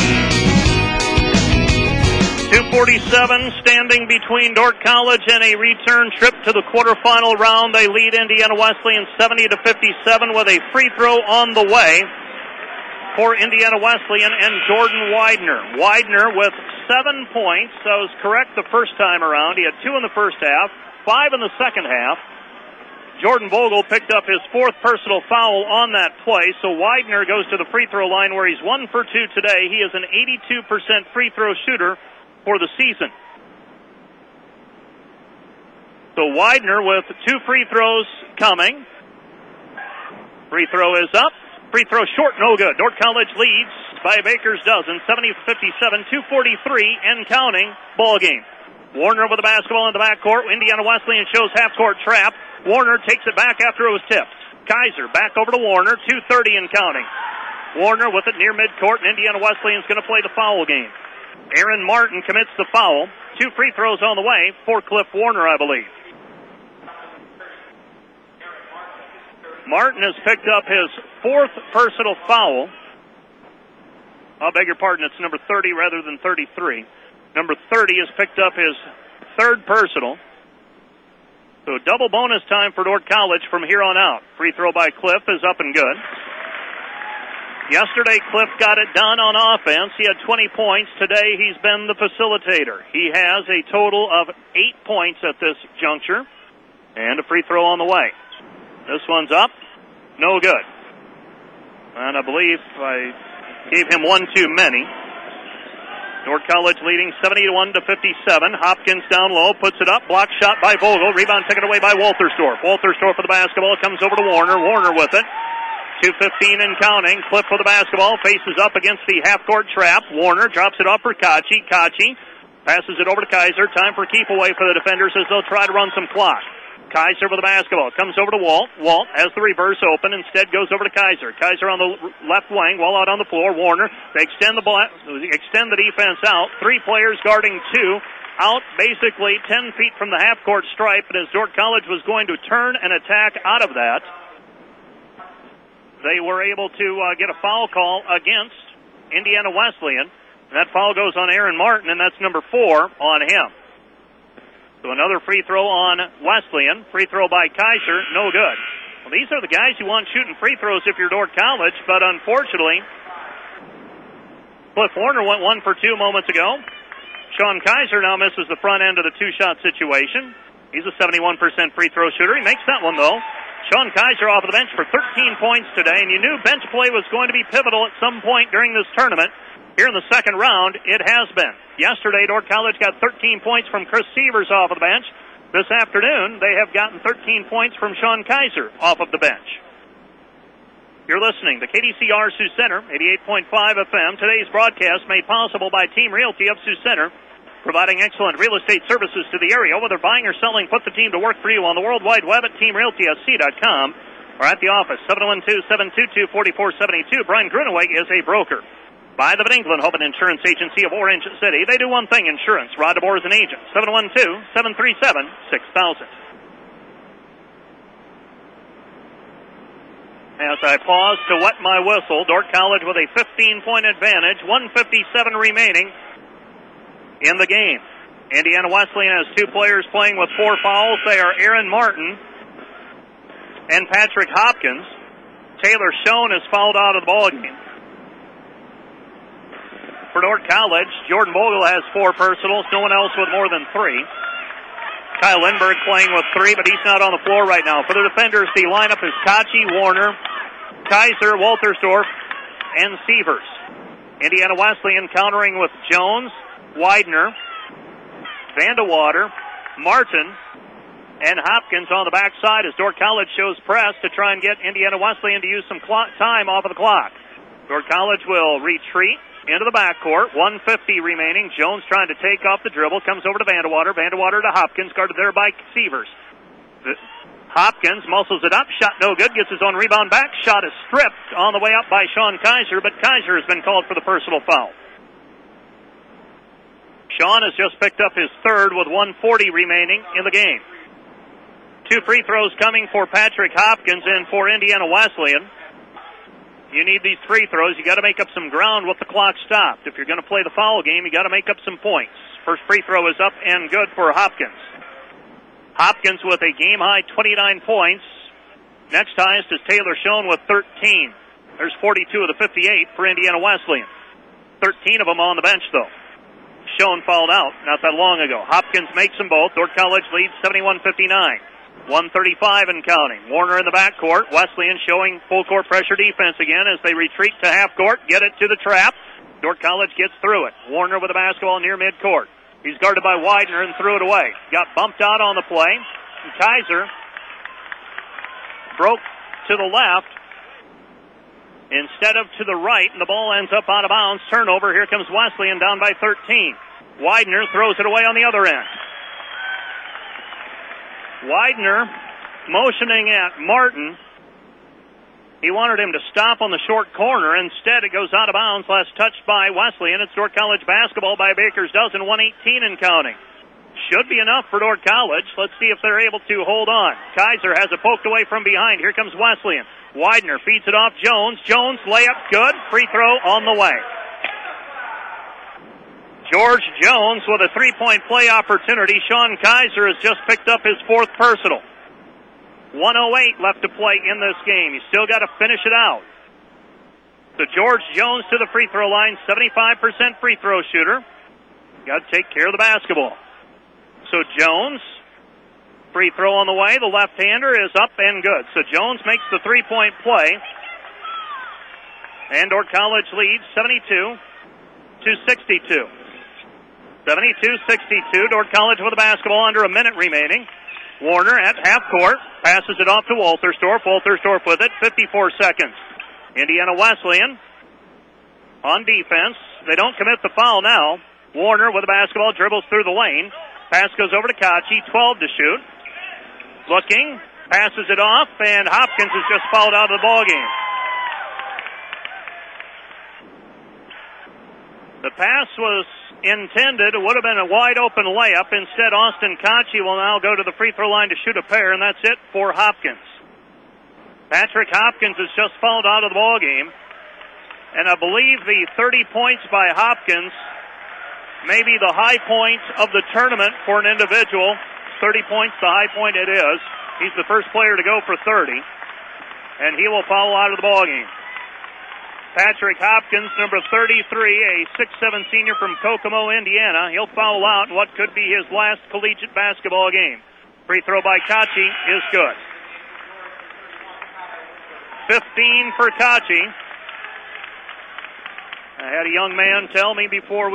[SPEAKER 1] 2:47 standing between Dordt College and a return trip to the quarterfinal round. They lead Indiana Wesleyan 70-57 with a free throw on the way for Indiana Wesleyan and Jordan Widener. Widener with 7 points. That was correct the first time around. He had 2 in the first half, 5 in the second half. Jordan Vogel picked up his 4th personal foul on that play, so Widener goes to the free throw line where he's 1 for 2 today. He is an 82% free throw shooter for the season. So Widener with 2 free throws coming. Free throw is up. Free throw short, no good. Dordt College leads by a baker's dozen, 70-57, 2:43 and counting ball game. Warner with the basketball in the backcourt. Indiana Wesleyan shows half-court trap. Warner takes it back after it was tipped. Kaiser back over to Warner, 2:30 and counting. Warner with it near midcourt, and Indiana Wesleyan's going to play the foul game. Aaron Martin commits the foul. 2 free throws on the way for Cliff Warner, I believe. Martin has picked up his 4th personal foul. I beg your pardon, it's number 30 rather than 33. Number 30 has picked up his 3rd personal. So double bonus time for Dordt College from here on out. Free throw by Cliff is up and good. Yesterday, Cliff got it done on offense. He had 20 points. Today, he's been the facilitator. He has a total of 8 points at this juncture. And a free throw on the way. This one's up. No good. And I believe I gave him one too many. Dordt College leading 71-57. Hopkins down low, puts it up, block shot by Vogel. Rebound taken away by Waltersdorf. Waltersdorf with the basketball, comes over to Warner. Warner with it. 2:15 and counting. Cliff with the basketball, faces up against the half-court trap. Warner drops it off for Kachi. Kachi passes it over to Kaiser. Time for keep away for the defenders as they'll try to run some clock. Kaiser with the basketball. Comes over to Walt. Walt has the reverse open. Instead goes over to Kaiser. Kaiser on the left wing. Wall out on the floor. Warner. They extend the defense out. 3 players guarding 2. Out basically 10 feet from the half-court stripe. And as Dordt College was going to turn and attack out of that, they were able to get a foul call against Indiana Wesleyan. And that foul goes on Aaron Martin, and that's number 4 on him. So another free throw on Wesleyan. Free throw by Kaiser, no good. Well, these are the guys you want shooting free throws if you're Dordt College, but unfortunately, Cliff Warner went 1 for 2 moments ago. Sean Kaiser now misses the front end of the 2-shot situation. He's a 71% free throw shooter. He makes that one, though. Sean Kaiser off of the bench for 13 points today, and you knew bench play was going to be pivotal at some point during this tournament. Here in the second round, it has been. Yesterday, Dordt College got 13 points from Chris Sievers off of the bench. This afternoon, they have gotten 13 points from Sean Kaiser off of the bench. You're listening to KDCR Sioux Center, 88.5 FM. Today's broadcast made possible by Team Realty of Sioux Center, providing excellent real estate services to the area. Whether buying or selling, put the team to work for you on the World Wide Web at teamrealtysc.com or at the office, 712-722-4472. Brian Gruneweg is a broker. By the Van Engelen Home and Insurance Agency of Orange City, they do one thing, insurance. Rod DeBoer is an agent, 712-737-6000. As I pause to wet my whistle, Dordt College with a 15-point advantage, 1:57 remaining in the game. Indiana Wesleyan has two players playing with 4 fouls. They are Aaron Martin and Patrick Hopkins. Taylor Schoen is fouled out of the ballgame. For Dordt College, Jordan Vogel has 4 personals, no one else with more than 3. Kyle Lindbergh playing with 3, but he's not on the floor right now. For the defenders, the lineup is Kachi, Warner, Kaiser, Waltersdorf, and Sievers. Indiana Wesleyan countering with Jones, Widener, Vandewater, Martin, and Hopkins on the backside as Dordt College shows press to try and get Indiana Wesleyan to use some time off of the clock. Dordt College will retreat into the backcourt, 1:50 remaining. Jones trying to take off the dribble, comes over to Vandewater. Vandewater to Hopkins, guarded there by Sievers. Hopkins muscles it up, shot no good, gets his own rebound back. Shot is stripped on the way up by Sean Kaiser, but Kaiser has been called for the personal foul. Sean has just picked up his third with 1:40 remaining in the game. 2 free throws coming for Patrick Hopkins and for Indiana Wesleyan. You need these free throws. You got to make up some ground with the clock stopped. If you're going to play the foul game, you got to make up some points. First free throw is up and good for Hopkins. Hopkins with a game-high 29 points. Next highest is Taylor Schoen with 13. There's 42 of the 58 for Indiana Wesleyan. 13 of them on the bench, though. Schoen fouled out not that long ago. Hopkins makes them both. Dordt College leads 71-59. 1:35 and counting. Warner in the backcourt. Wesleyan showing full-court pressure defense again as they retreat to half-court, get it to the trap. Dordt College gets through it. Warner with the basketball near midcourt. He's guarded by Widener and threw it away. Got bumped out on the play. And Kaiser broke to the left instead of to the right, and the ball ends up out of bounds. Turnover. Here comes Wesleyan down by 13. Widener throws it away on the other end. Widener motioning at Martin. He wanted him to stop on the short corner. Instead, it goes out of bounds. Last touched by Wesleyan. It's Dordt College basketball by Baker's dozen, 1:18 and counting. Should be enough for Dordt College. Let's see if they're able to hold on. Kaiser has it poked away from behind. Here comes Wesleyan. Widener feeds it off Jones. Jones, layup, good. Free throw on the way. George Jones with a 3-point play opportunity. Sean Kaiser has just picked up his 4th personal. 1:08 left to play in this game. He's still got to finish it out. So George Jones to the free throw line, 75% free throw shooter. Got to take care of the basketball. So Jones, free throw on the way. The left-hander is up and good. So Jones makes the 3-point play. And Dordt College leads 72-62. 72-62. Dordt College with the basketball under a minute remaining. Warner at half court. Passes it off to Waltersdorf. Waltersdorf with it. 54 seconds. Indiana Wesleyan on defense. They don't commit the foul now. Warner with the basketball dribbles through the lane. Pass goes over to Kachi. 12 to shoot. Looking. Passes it off. And Hopkins is just fouled out of the ballgame. The pass was intended. It would have been a wide-open layup. Instead, Austin Kachi will now go to the free throw line to shoot a pair, and that's it for Hopkins. Patrick Hopkins is just fouled out of the ballgame. And I believe the 30 points by Hopkins may be the high point of the tournament for an individual. 30 points, the high point it is. He's the first player to go for 30. And he will foul out of the ballgame. Patrick Hopkins, number 33, a 6'7" senior from Kokomo, Indiana. He'll foul out in what could be his last collegiate basketball game. Free throw by Kachi is good. 15 for Kachi. I had a young man tell me before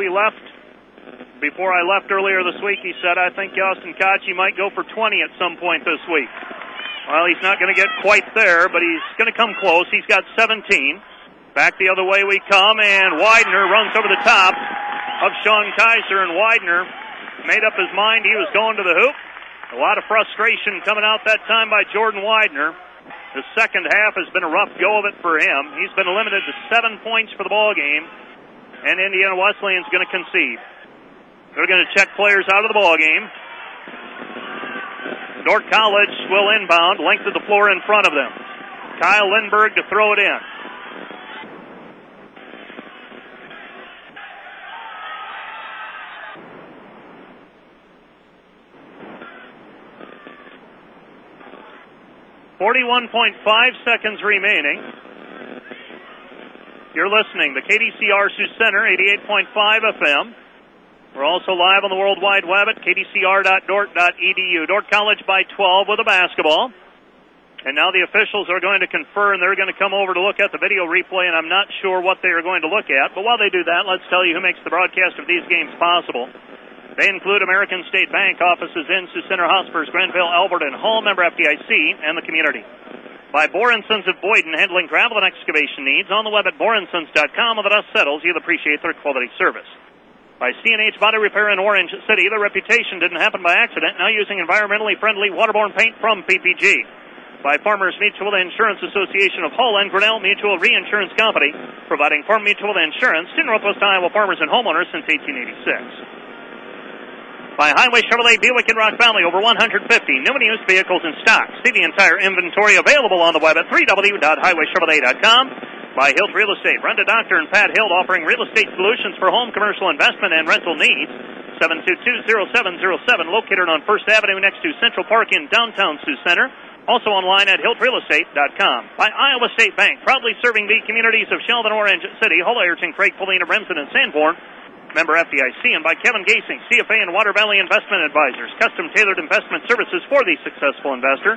[SPEAKER 1] I left earlier this week, he said, I think Austin Kachi might go for 20 at some point this week. Well, he's not going to get quite there, but he's going to come close. He's got 17. Back the other way we come, and Widener runs over the top of Sean Kaiser, and Widener made up his mind he was going to the hoop. A lot of frustration coming out that time by Jordan Widener. The second half has been a rough go of it for him. He's been limited to 7 points for the ball game, and Indiana Wesleyan's going to concede. They're going to check players out of the ball game. Dordt College will inbound, length of the floor in front of them. Kyle Lindbergh to throw it in. .5 seconds remaining. You're listening to KDCR Sioux Center, 88.5 FM. We're also live on the World Wide Web at kdcr.dort.edu. Dordt College by 12 with a basketball. And now the officials are going to confer, and they're going to come over to look at the video replay, and I'm not sure what they are going to look at. But while they do that, let's tell you who makes the broadcast of these games possible. They include American State Bank, offices in Sioux Center, Hospers, Grenville, Albert, and Hall, member FDIC, and the community. By Bohr & Sons of Boyden, handling gravel and excavation needs, on the web at bohrandsons.com. When the dust settles, you'll appreciate their quality service. By C&H Body Repair in Orange City, their reputation didn't happen by accident, now using environmentally friendly waterborne paint from PPG. By Farmers Mutual Insurance Association of Hull and Grinnell Mutual Reinsurance Company, providing farm mutual insurance to Northwest Iowa farmers and homeowners since 1886. By Highway Chevrolet Buick in Rock Valley, over 150 new and used vehicles in stock. See the entire inventory available on the web at www.highwaychevrolet.com. By Hilt Real Estate, Brenda Doctor and Pat Hilt, offering real estate solutions for home, commercial, investment, and rental needs. 722-0707, located on First Avenue next to Central Park in downtown Sioux Center. Also online at hiltrealestate.com. By Iowa State Bank, proudly serving the communities of Sheldon, Orange City, Hull, Ayrton, Craig, Polina, Remsen, and Sanborn. Member FDIC. And by Kevin Gasing, CFA and Water Valley Investment Advisors. Custom tailored investment services for the successful investor.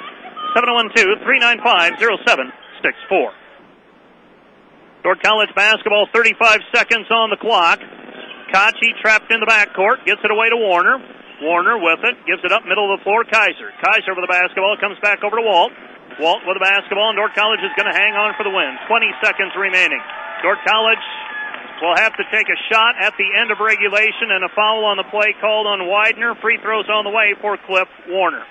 [SPEAKER 1] 712-395-0764. Dordt College basketball, 35 seconds on the clock. Kachi trapped in the backcourt, gets it away to Warner. Warner with it, gives it up middle of the floor, Kaiser. Kaiser with the basketball, comes back over to Walt. Walt with the basketball, and Dordt College is going to hang on for the win. 20 seconds remaining. Dordt College will have to take a shot at the end of regulation, and a foul on the play called on Widener. Free throws on the way for Cliff Warner.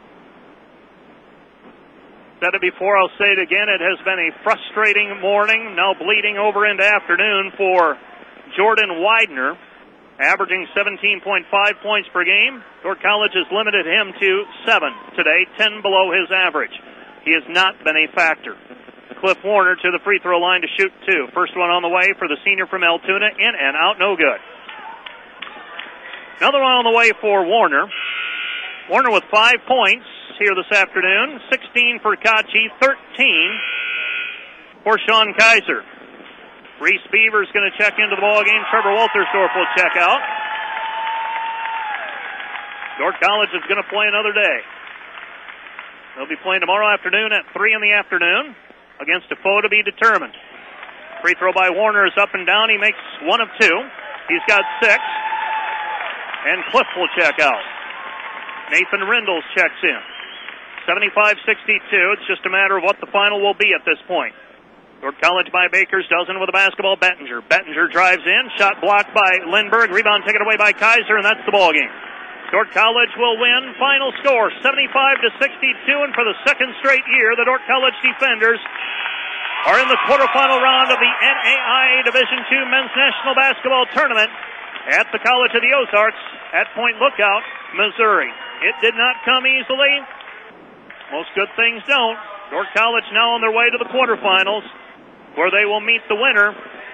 [SPEAKER 1] Said it before, I'll say it again. It has been a frustrating morning, now bleeding over into afternoon for Jordan Widener, averaging 17.5 points per game. Dordt College has limited him to 7 today, 10 below his average. He has not been a factor. Cliff Warner to the free throw line to shoot 2. First one on the way for the senior from Altoona, in and out, no good. Another one on the way for Warner. Warner with 5 points here this afternoon. 16 for Kachi, 13 for Sean Kaiser. Reese Beaver's going to check into the ballgame. Trevor Waltersdorf will check out. Dordt College is going to play another day. They'll be playing tomorrow afternoon at 3 in the afternoon against a foe to be determined. Free throw by Warner is up and down. He makes 1 of 2. He's got 6. And Cliff will check out. Nathan Rindles checks in. 75-62. It's just a matter of what the final will be at this point. Dordt College by Bakers, dozen with the basketball. Bettinger. Bettinger drives in. Shot blocked by Lindbergh. Rebound taken away by Kaiser, and that's the ball game. Dordt College will win. Final score, 75-62. And for the second straight year, the Dordt College defenders are in the quarterfinal round of the NAIA Division II Men's National Basketball Tournament at the College of the Ozarks at Point Lookout, Missouri. It did not come easily. Most good things don't. Dordt College now on their way to the quarterfinals, where they will meet the winner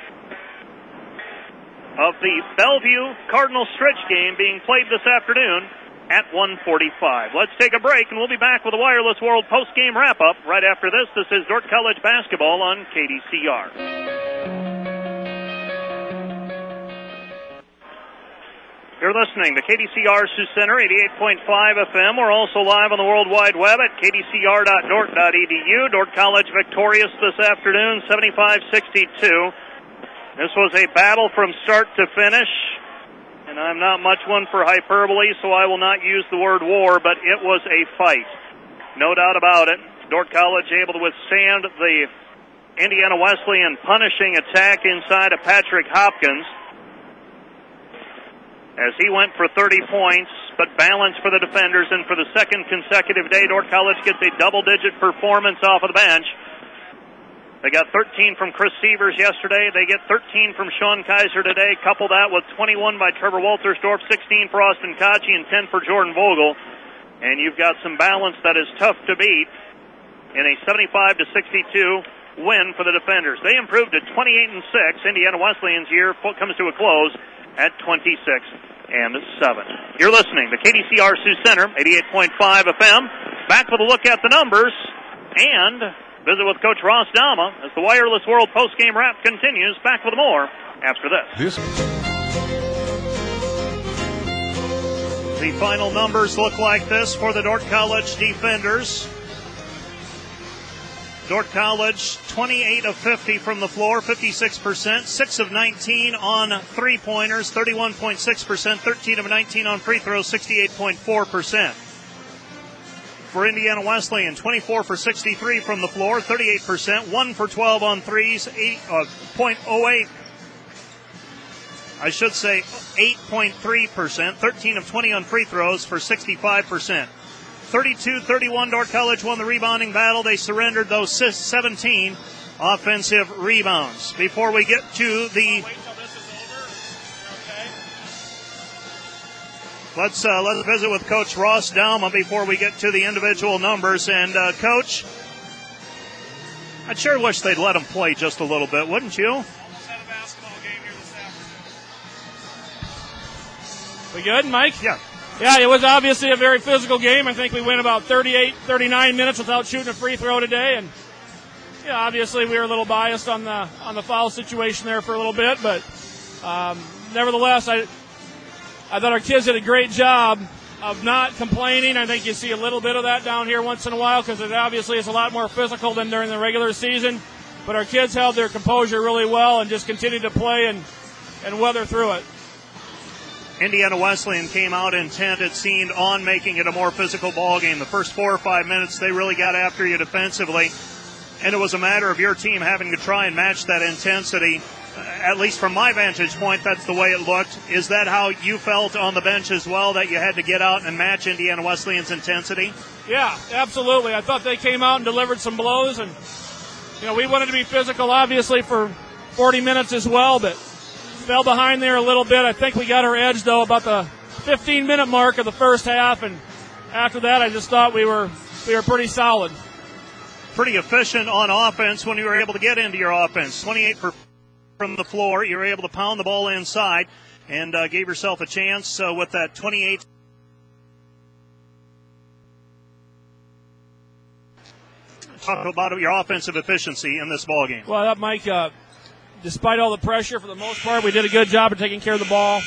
[SPEAKER 1] of the Bellevue Cardinal-Stritch game being played this afternoon at 1:45. Let's take a break, and we'll be back with a Wireless World post-game wrap-up right after this. This is Dordt College basketball on KDCR. You're listening to KDCR Sioux Center, 88.5 FM. We're also live on the World Wide Web at kdcr.dork.edu. Dork College victorious this afternoon, 75-62. This was a battle from start to finish, and I'm not much one for hyperbole, so I will not use the word war, but it was a fight. No doubt about it. Dork College able to withstand the Indiana Wesleyan punishing attack inside of Patrick Hopkins, as he went for 30 points, but balanced for the defenders. And for the second consecutive day, Dork College gets a double-digit performance off of the bench. They got 13 from Chris Sievers yesterday. They get 13 from Sean Kaiser today. Couple that with 21 by Trevor Woltersdorf, 16 for Austin Kachi, and 10 for Jordan Vogel. And you've got some balance that is tough to beat in a 75-62 win for the defenders. They improved to 28-6. Indiana Wesleyan's year comes to a close at 26-7. You're listening to KDCR Sioux Center, 88.5 FM. Back with a look at the numbers and visit with Coach Ross Dama as the Wireless World postgame wrap continues. Back with more after this. The final numbers look like this for the Dork College defenders. Dork College, 28 of 50 from the floor, 56%, 6 of 19 on three-pointers, 31.6%, 13 of 19 on free throws, 68.4%. For Indiana Wesleyan, 24 for 63 from the floor, 38%, 1 for 12 on threes, 8.08. I should say 8.3%, 13 of 20 on free throws for 65%. 32-31, Dork College won the rebounding battle. They surrendered those 17 offensive rebounds. Before we get to the... Let's visit with Coach Ross Dauma before we get to the individual numbers. And, Coach, I'd sure wish they'd let them play just a little bit, wouldn't you?
[SPEAKER 3] Almost had a basketball game here this afternoon. We good, Mike?
[SPEAKER 1] Yeah.
[SPEAKER 3] Yeah, it was obviously a very physical game. I think we went about 38, 39 minutes without shooting a free throw today. And, yeah, obviously we were a little biased on the foul situation there for a little bit. But, nevertheless, I thought our kids did a great job of not complaining. I think you see a little bit of that down here once in a while because it obviously is a lot more physical than during the regular season. But our kids held their composure really well and just continued to play and weather through it.
[SPEAKER 1] Indiana Wesleyan came out intent, it seemed, on making it a more physical ball game. The first 4 or 5 minutes, they really got after you defensively, and it was a matter of your team having to try and match that intensity. At least from my vantage point, that's the way it looked. Is that how you felt on the bench as well, that you had to get out and match Indiana Wesleyan's intensity?
[SPEAKER 3] Yeah, absolutely. I thought they came out and delivered some blows, and we wanted to be physical, obviously, for 40 minutes as well, but fell behind there a little bit. I think we got our edge, though, about the 15-minute mark of the first half, and after that I just thought we were pretty solid.
[SPEAKER 1] Pretty efficient on offense when you were able to get into your offense. 28 from the floor. You were able to pound the ball inside and gave yourself a chance with that 28. Talk about your offensive efficiency in this ball game.
[SPEAKER 3] Well, Mike, despite all the pressure, for the most part, we did a good job of taking care of the ball.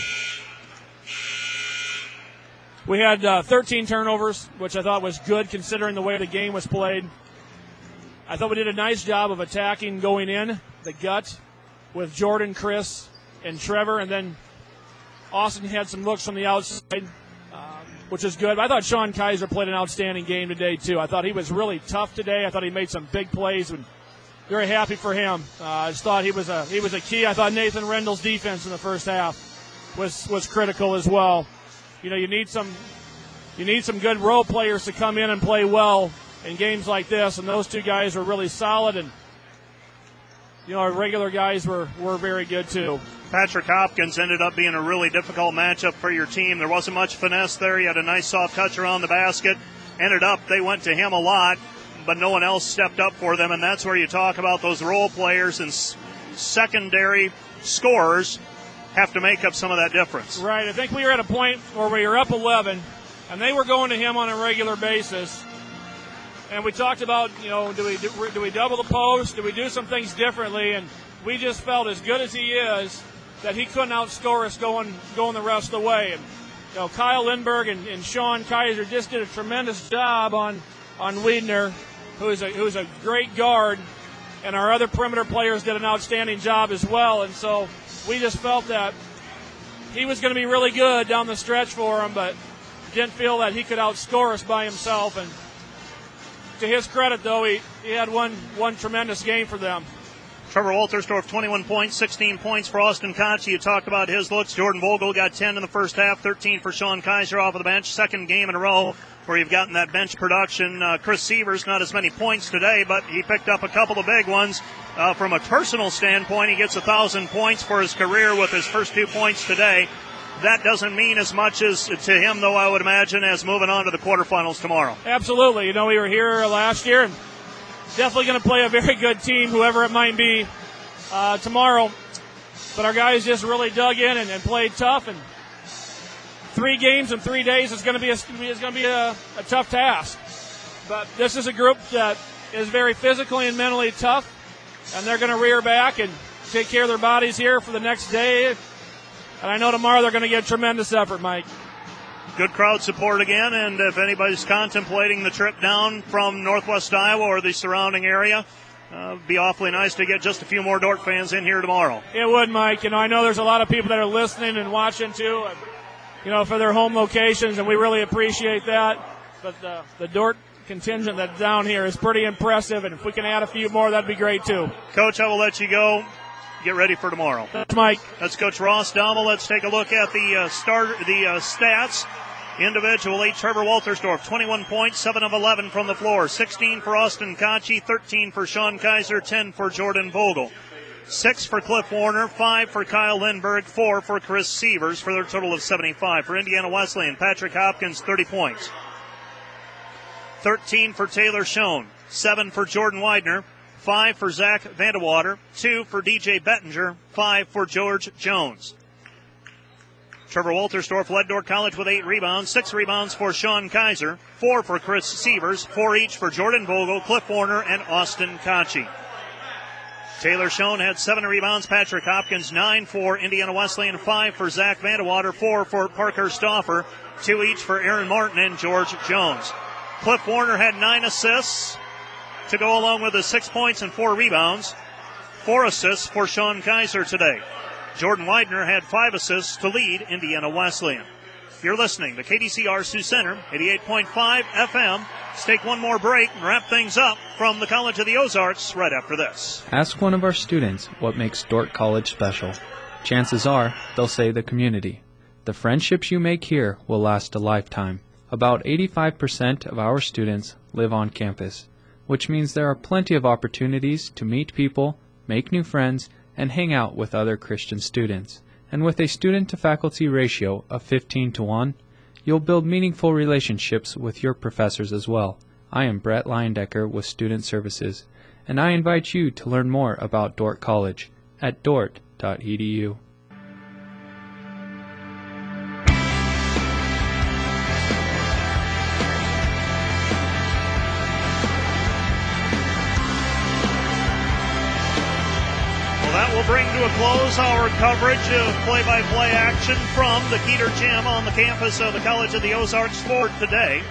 [SPEAKER 3] We had 13 turnovers, which I thought was good considering the way the game was played. I thought we did a nice job of attacking going in the gut with Jordan, Chris, and Trevor, and then Austin had some looks from the outside, which is good. I thought Sean Kaiser played an outstanding game today, too. I thought he was really tough today. I thought he made some big plays, and very happy for him. I just thought he was a key. I thought Nathan Rendell's defense in the first half was critical as well. You need some good role players to come in and play well in games like this, and those two guys were really solid, and our regular guys were very good too.
[SPEAKER 1] Patrick Hopkins ended up being a really difficult matchup for your team. There wasn't much finesse there. He had a nice soft touch around the basket. They went to him a lot, but no one else stepped up for them, and that's where you talk about those role players and secondary scorers have to make up some of that difference.
[SPEAKER 3] Right. I think we were at a point where we were up 11, and they were going to him on a regular basis. And we talked about, do we double the post? Do we do some things differently? And we just felt, as good as he is, that he couldn't outscore us going the rest of the way. And, Kyle Lindberg and Sean Kaiser just did a tremendous job on Wiedner, who's a great guard, and our other perimeter players did an outstanding job as well. And so we just felt that he was going to be really good down the stretch for him, but didn't feel that he could outscore us by himself. And to his credit, though, he had one tremendous game for them.
[SPEAKER 1] Trevor Waltersdorf, 21 points, 16 points for Austin Conchie. You talked about his looks. Jordan Vogel got 10 in the first half, 13 for Sean Kaiser off of the bench. Second game in a row where you've gotten that bench production. Chris Sievers, not as many points today, but he picked up a couple of big ones. From a personal standpoint, he gets 1,000 points for his career with his first 2 points today. That doesn't mean as much as to him, though, I would imagine, as moving on to the quarterfinals tomorrow.
[SPEAKER 3] Absolutely. We were here last year, and definitely going to play a very good team, whoever it might be, tomorrow. But our guys just really dug in and played tough. And 3 games in 3 days is going to be a tough task. But this is a group that is very physically and mentally tough, and they're going to rear back and take care of their bodies here for the next day. And I know tomorrow they're going to get a tremendous effort, Mike.
[SPEAKER 1] Good crowd support again, and if anybody's contemplating the trip down from Northwest Iowa or the surrounding area, it'd be awfully nice to get just a few more Dordt fans in here tomorrow.
[SPEAKER 3] It would, Mike. I know there's a lot of people that are listening and watching too, for their home locations, and we really appreciate that. But the Dordt contingent that's down here is pretty impressive, and if we can add a few more, that'd be great too.
[SPEAKER 1] Coach, I will let you go. Get ready for tomorrow.
[SPEAKER 3] That's Mike.
[SPEAKER 1] That's Coach Ross Daumel. Let's take a look at the stats. Individually, Trevor Waltersdorf, 21 points, 7 of 11 from the floor, 16 for Austin Conchie, 13 for Sean Kaiser, 10 for Jordan Vogel, 6 for Cliff Warner, 5 for Kyle Lindberg, 4 for Chris Sievers, for their total of 75. For Indiana Wesleyan, Patrick Hopkins, 30 points, 13 for Taylor Schoen, 7 for Jordan Wiedner, 5 for Zach Vandewater, 2 for DJ Bettinger, 5 for George Jones. Trevor Waltersdorf led Dordt College with 8 rebounds, 6 rebounds for Sean Kaiser, 4 for Chris Sievers, 4 each for Jordan Vogel, Cliff Warner, and Austin Conchie. Taylor Schoen had 7 rebounds, Patrick Hopkins 9 for Indiana Wesleyan, 5 for Zach Vandewater, 4 for Parker Stauffer, 2 each for Aaron Martin and George Jones. Cliff Warner had 9 assists to go along with his 6 points and 4 rebounds. 4 assists for Sean Kaiser today. Jordan Wiedner had 5 assists to lead Indiana Wesleyan. You're listening to KDCR Sioux Center, 88.5 FM. Let's take one more break and wrap things up from the College of the Ozarks right after this.
[SPEAKER 4] Ask one of our students what makes Dordt College special. Chances are they'll say the community. The friendships you make here will last a lifetime. About 85% of our students live on campus, which means there are plenty of opportunities to meet people, make new friends, and hang out with other Christian students. And with a student-to-faculty ratio of 15-1, you'll build meaningful relationships with your professors as well. I am Brett Leyendecker with Student Services, and I invite you to learn more about Dordt College at dordt.edu.
[SPEAKER 1] We'll bring to a close our coverage of play-by-play action from the Keeter Gym on the campus of the College of the Ozarks for today.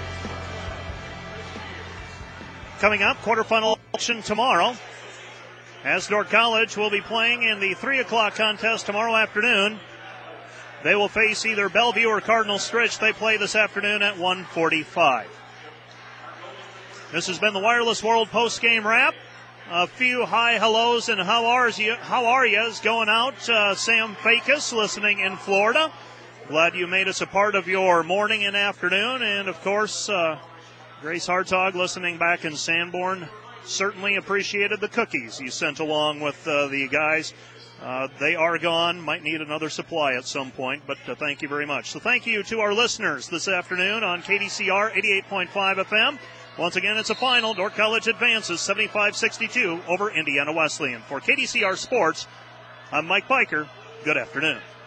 [SPEAKER 1] Coming up, quarterfinal action tomorrow, as Dordt College will be playing in the 3 o'clock contest tomorrow afternoon. They will face either Bellevue or Cardinal Stritch. They play this afternoon at 1:45. This has been the Wireless World post-game wrap. A few hi hellos and how are yous going out. Sam Fakis listening in Florida. Glad you made us a part of your morning and afternoon. And of course, Grace Hartog listening back in Sanborn. Certainly appreciated the cookies you sent along with the guys. They are gone. Might need another supply at some point, but thank you very much. So thank you to our listeners this afternoon on KDCR 88.5 FM. Once again, it's a final. Dordt College advances 75-62 over Indiana Wesleyan. For KDCR Sports, I'm Mike Biker. Good afternoon.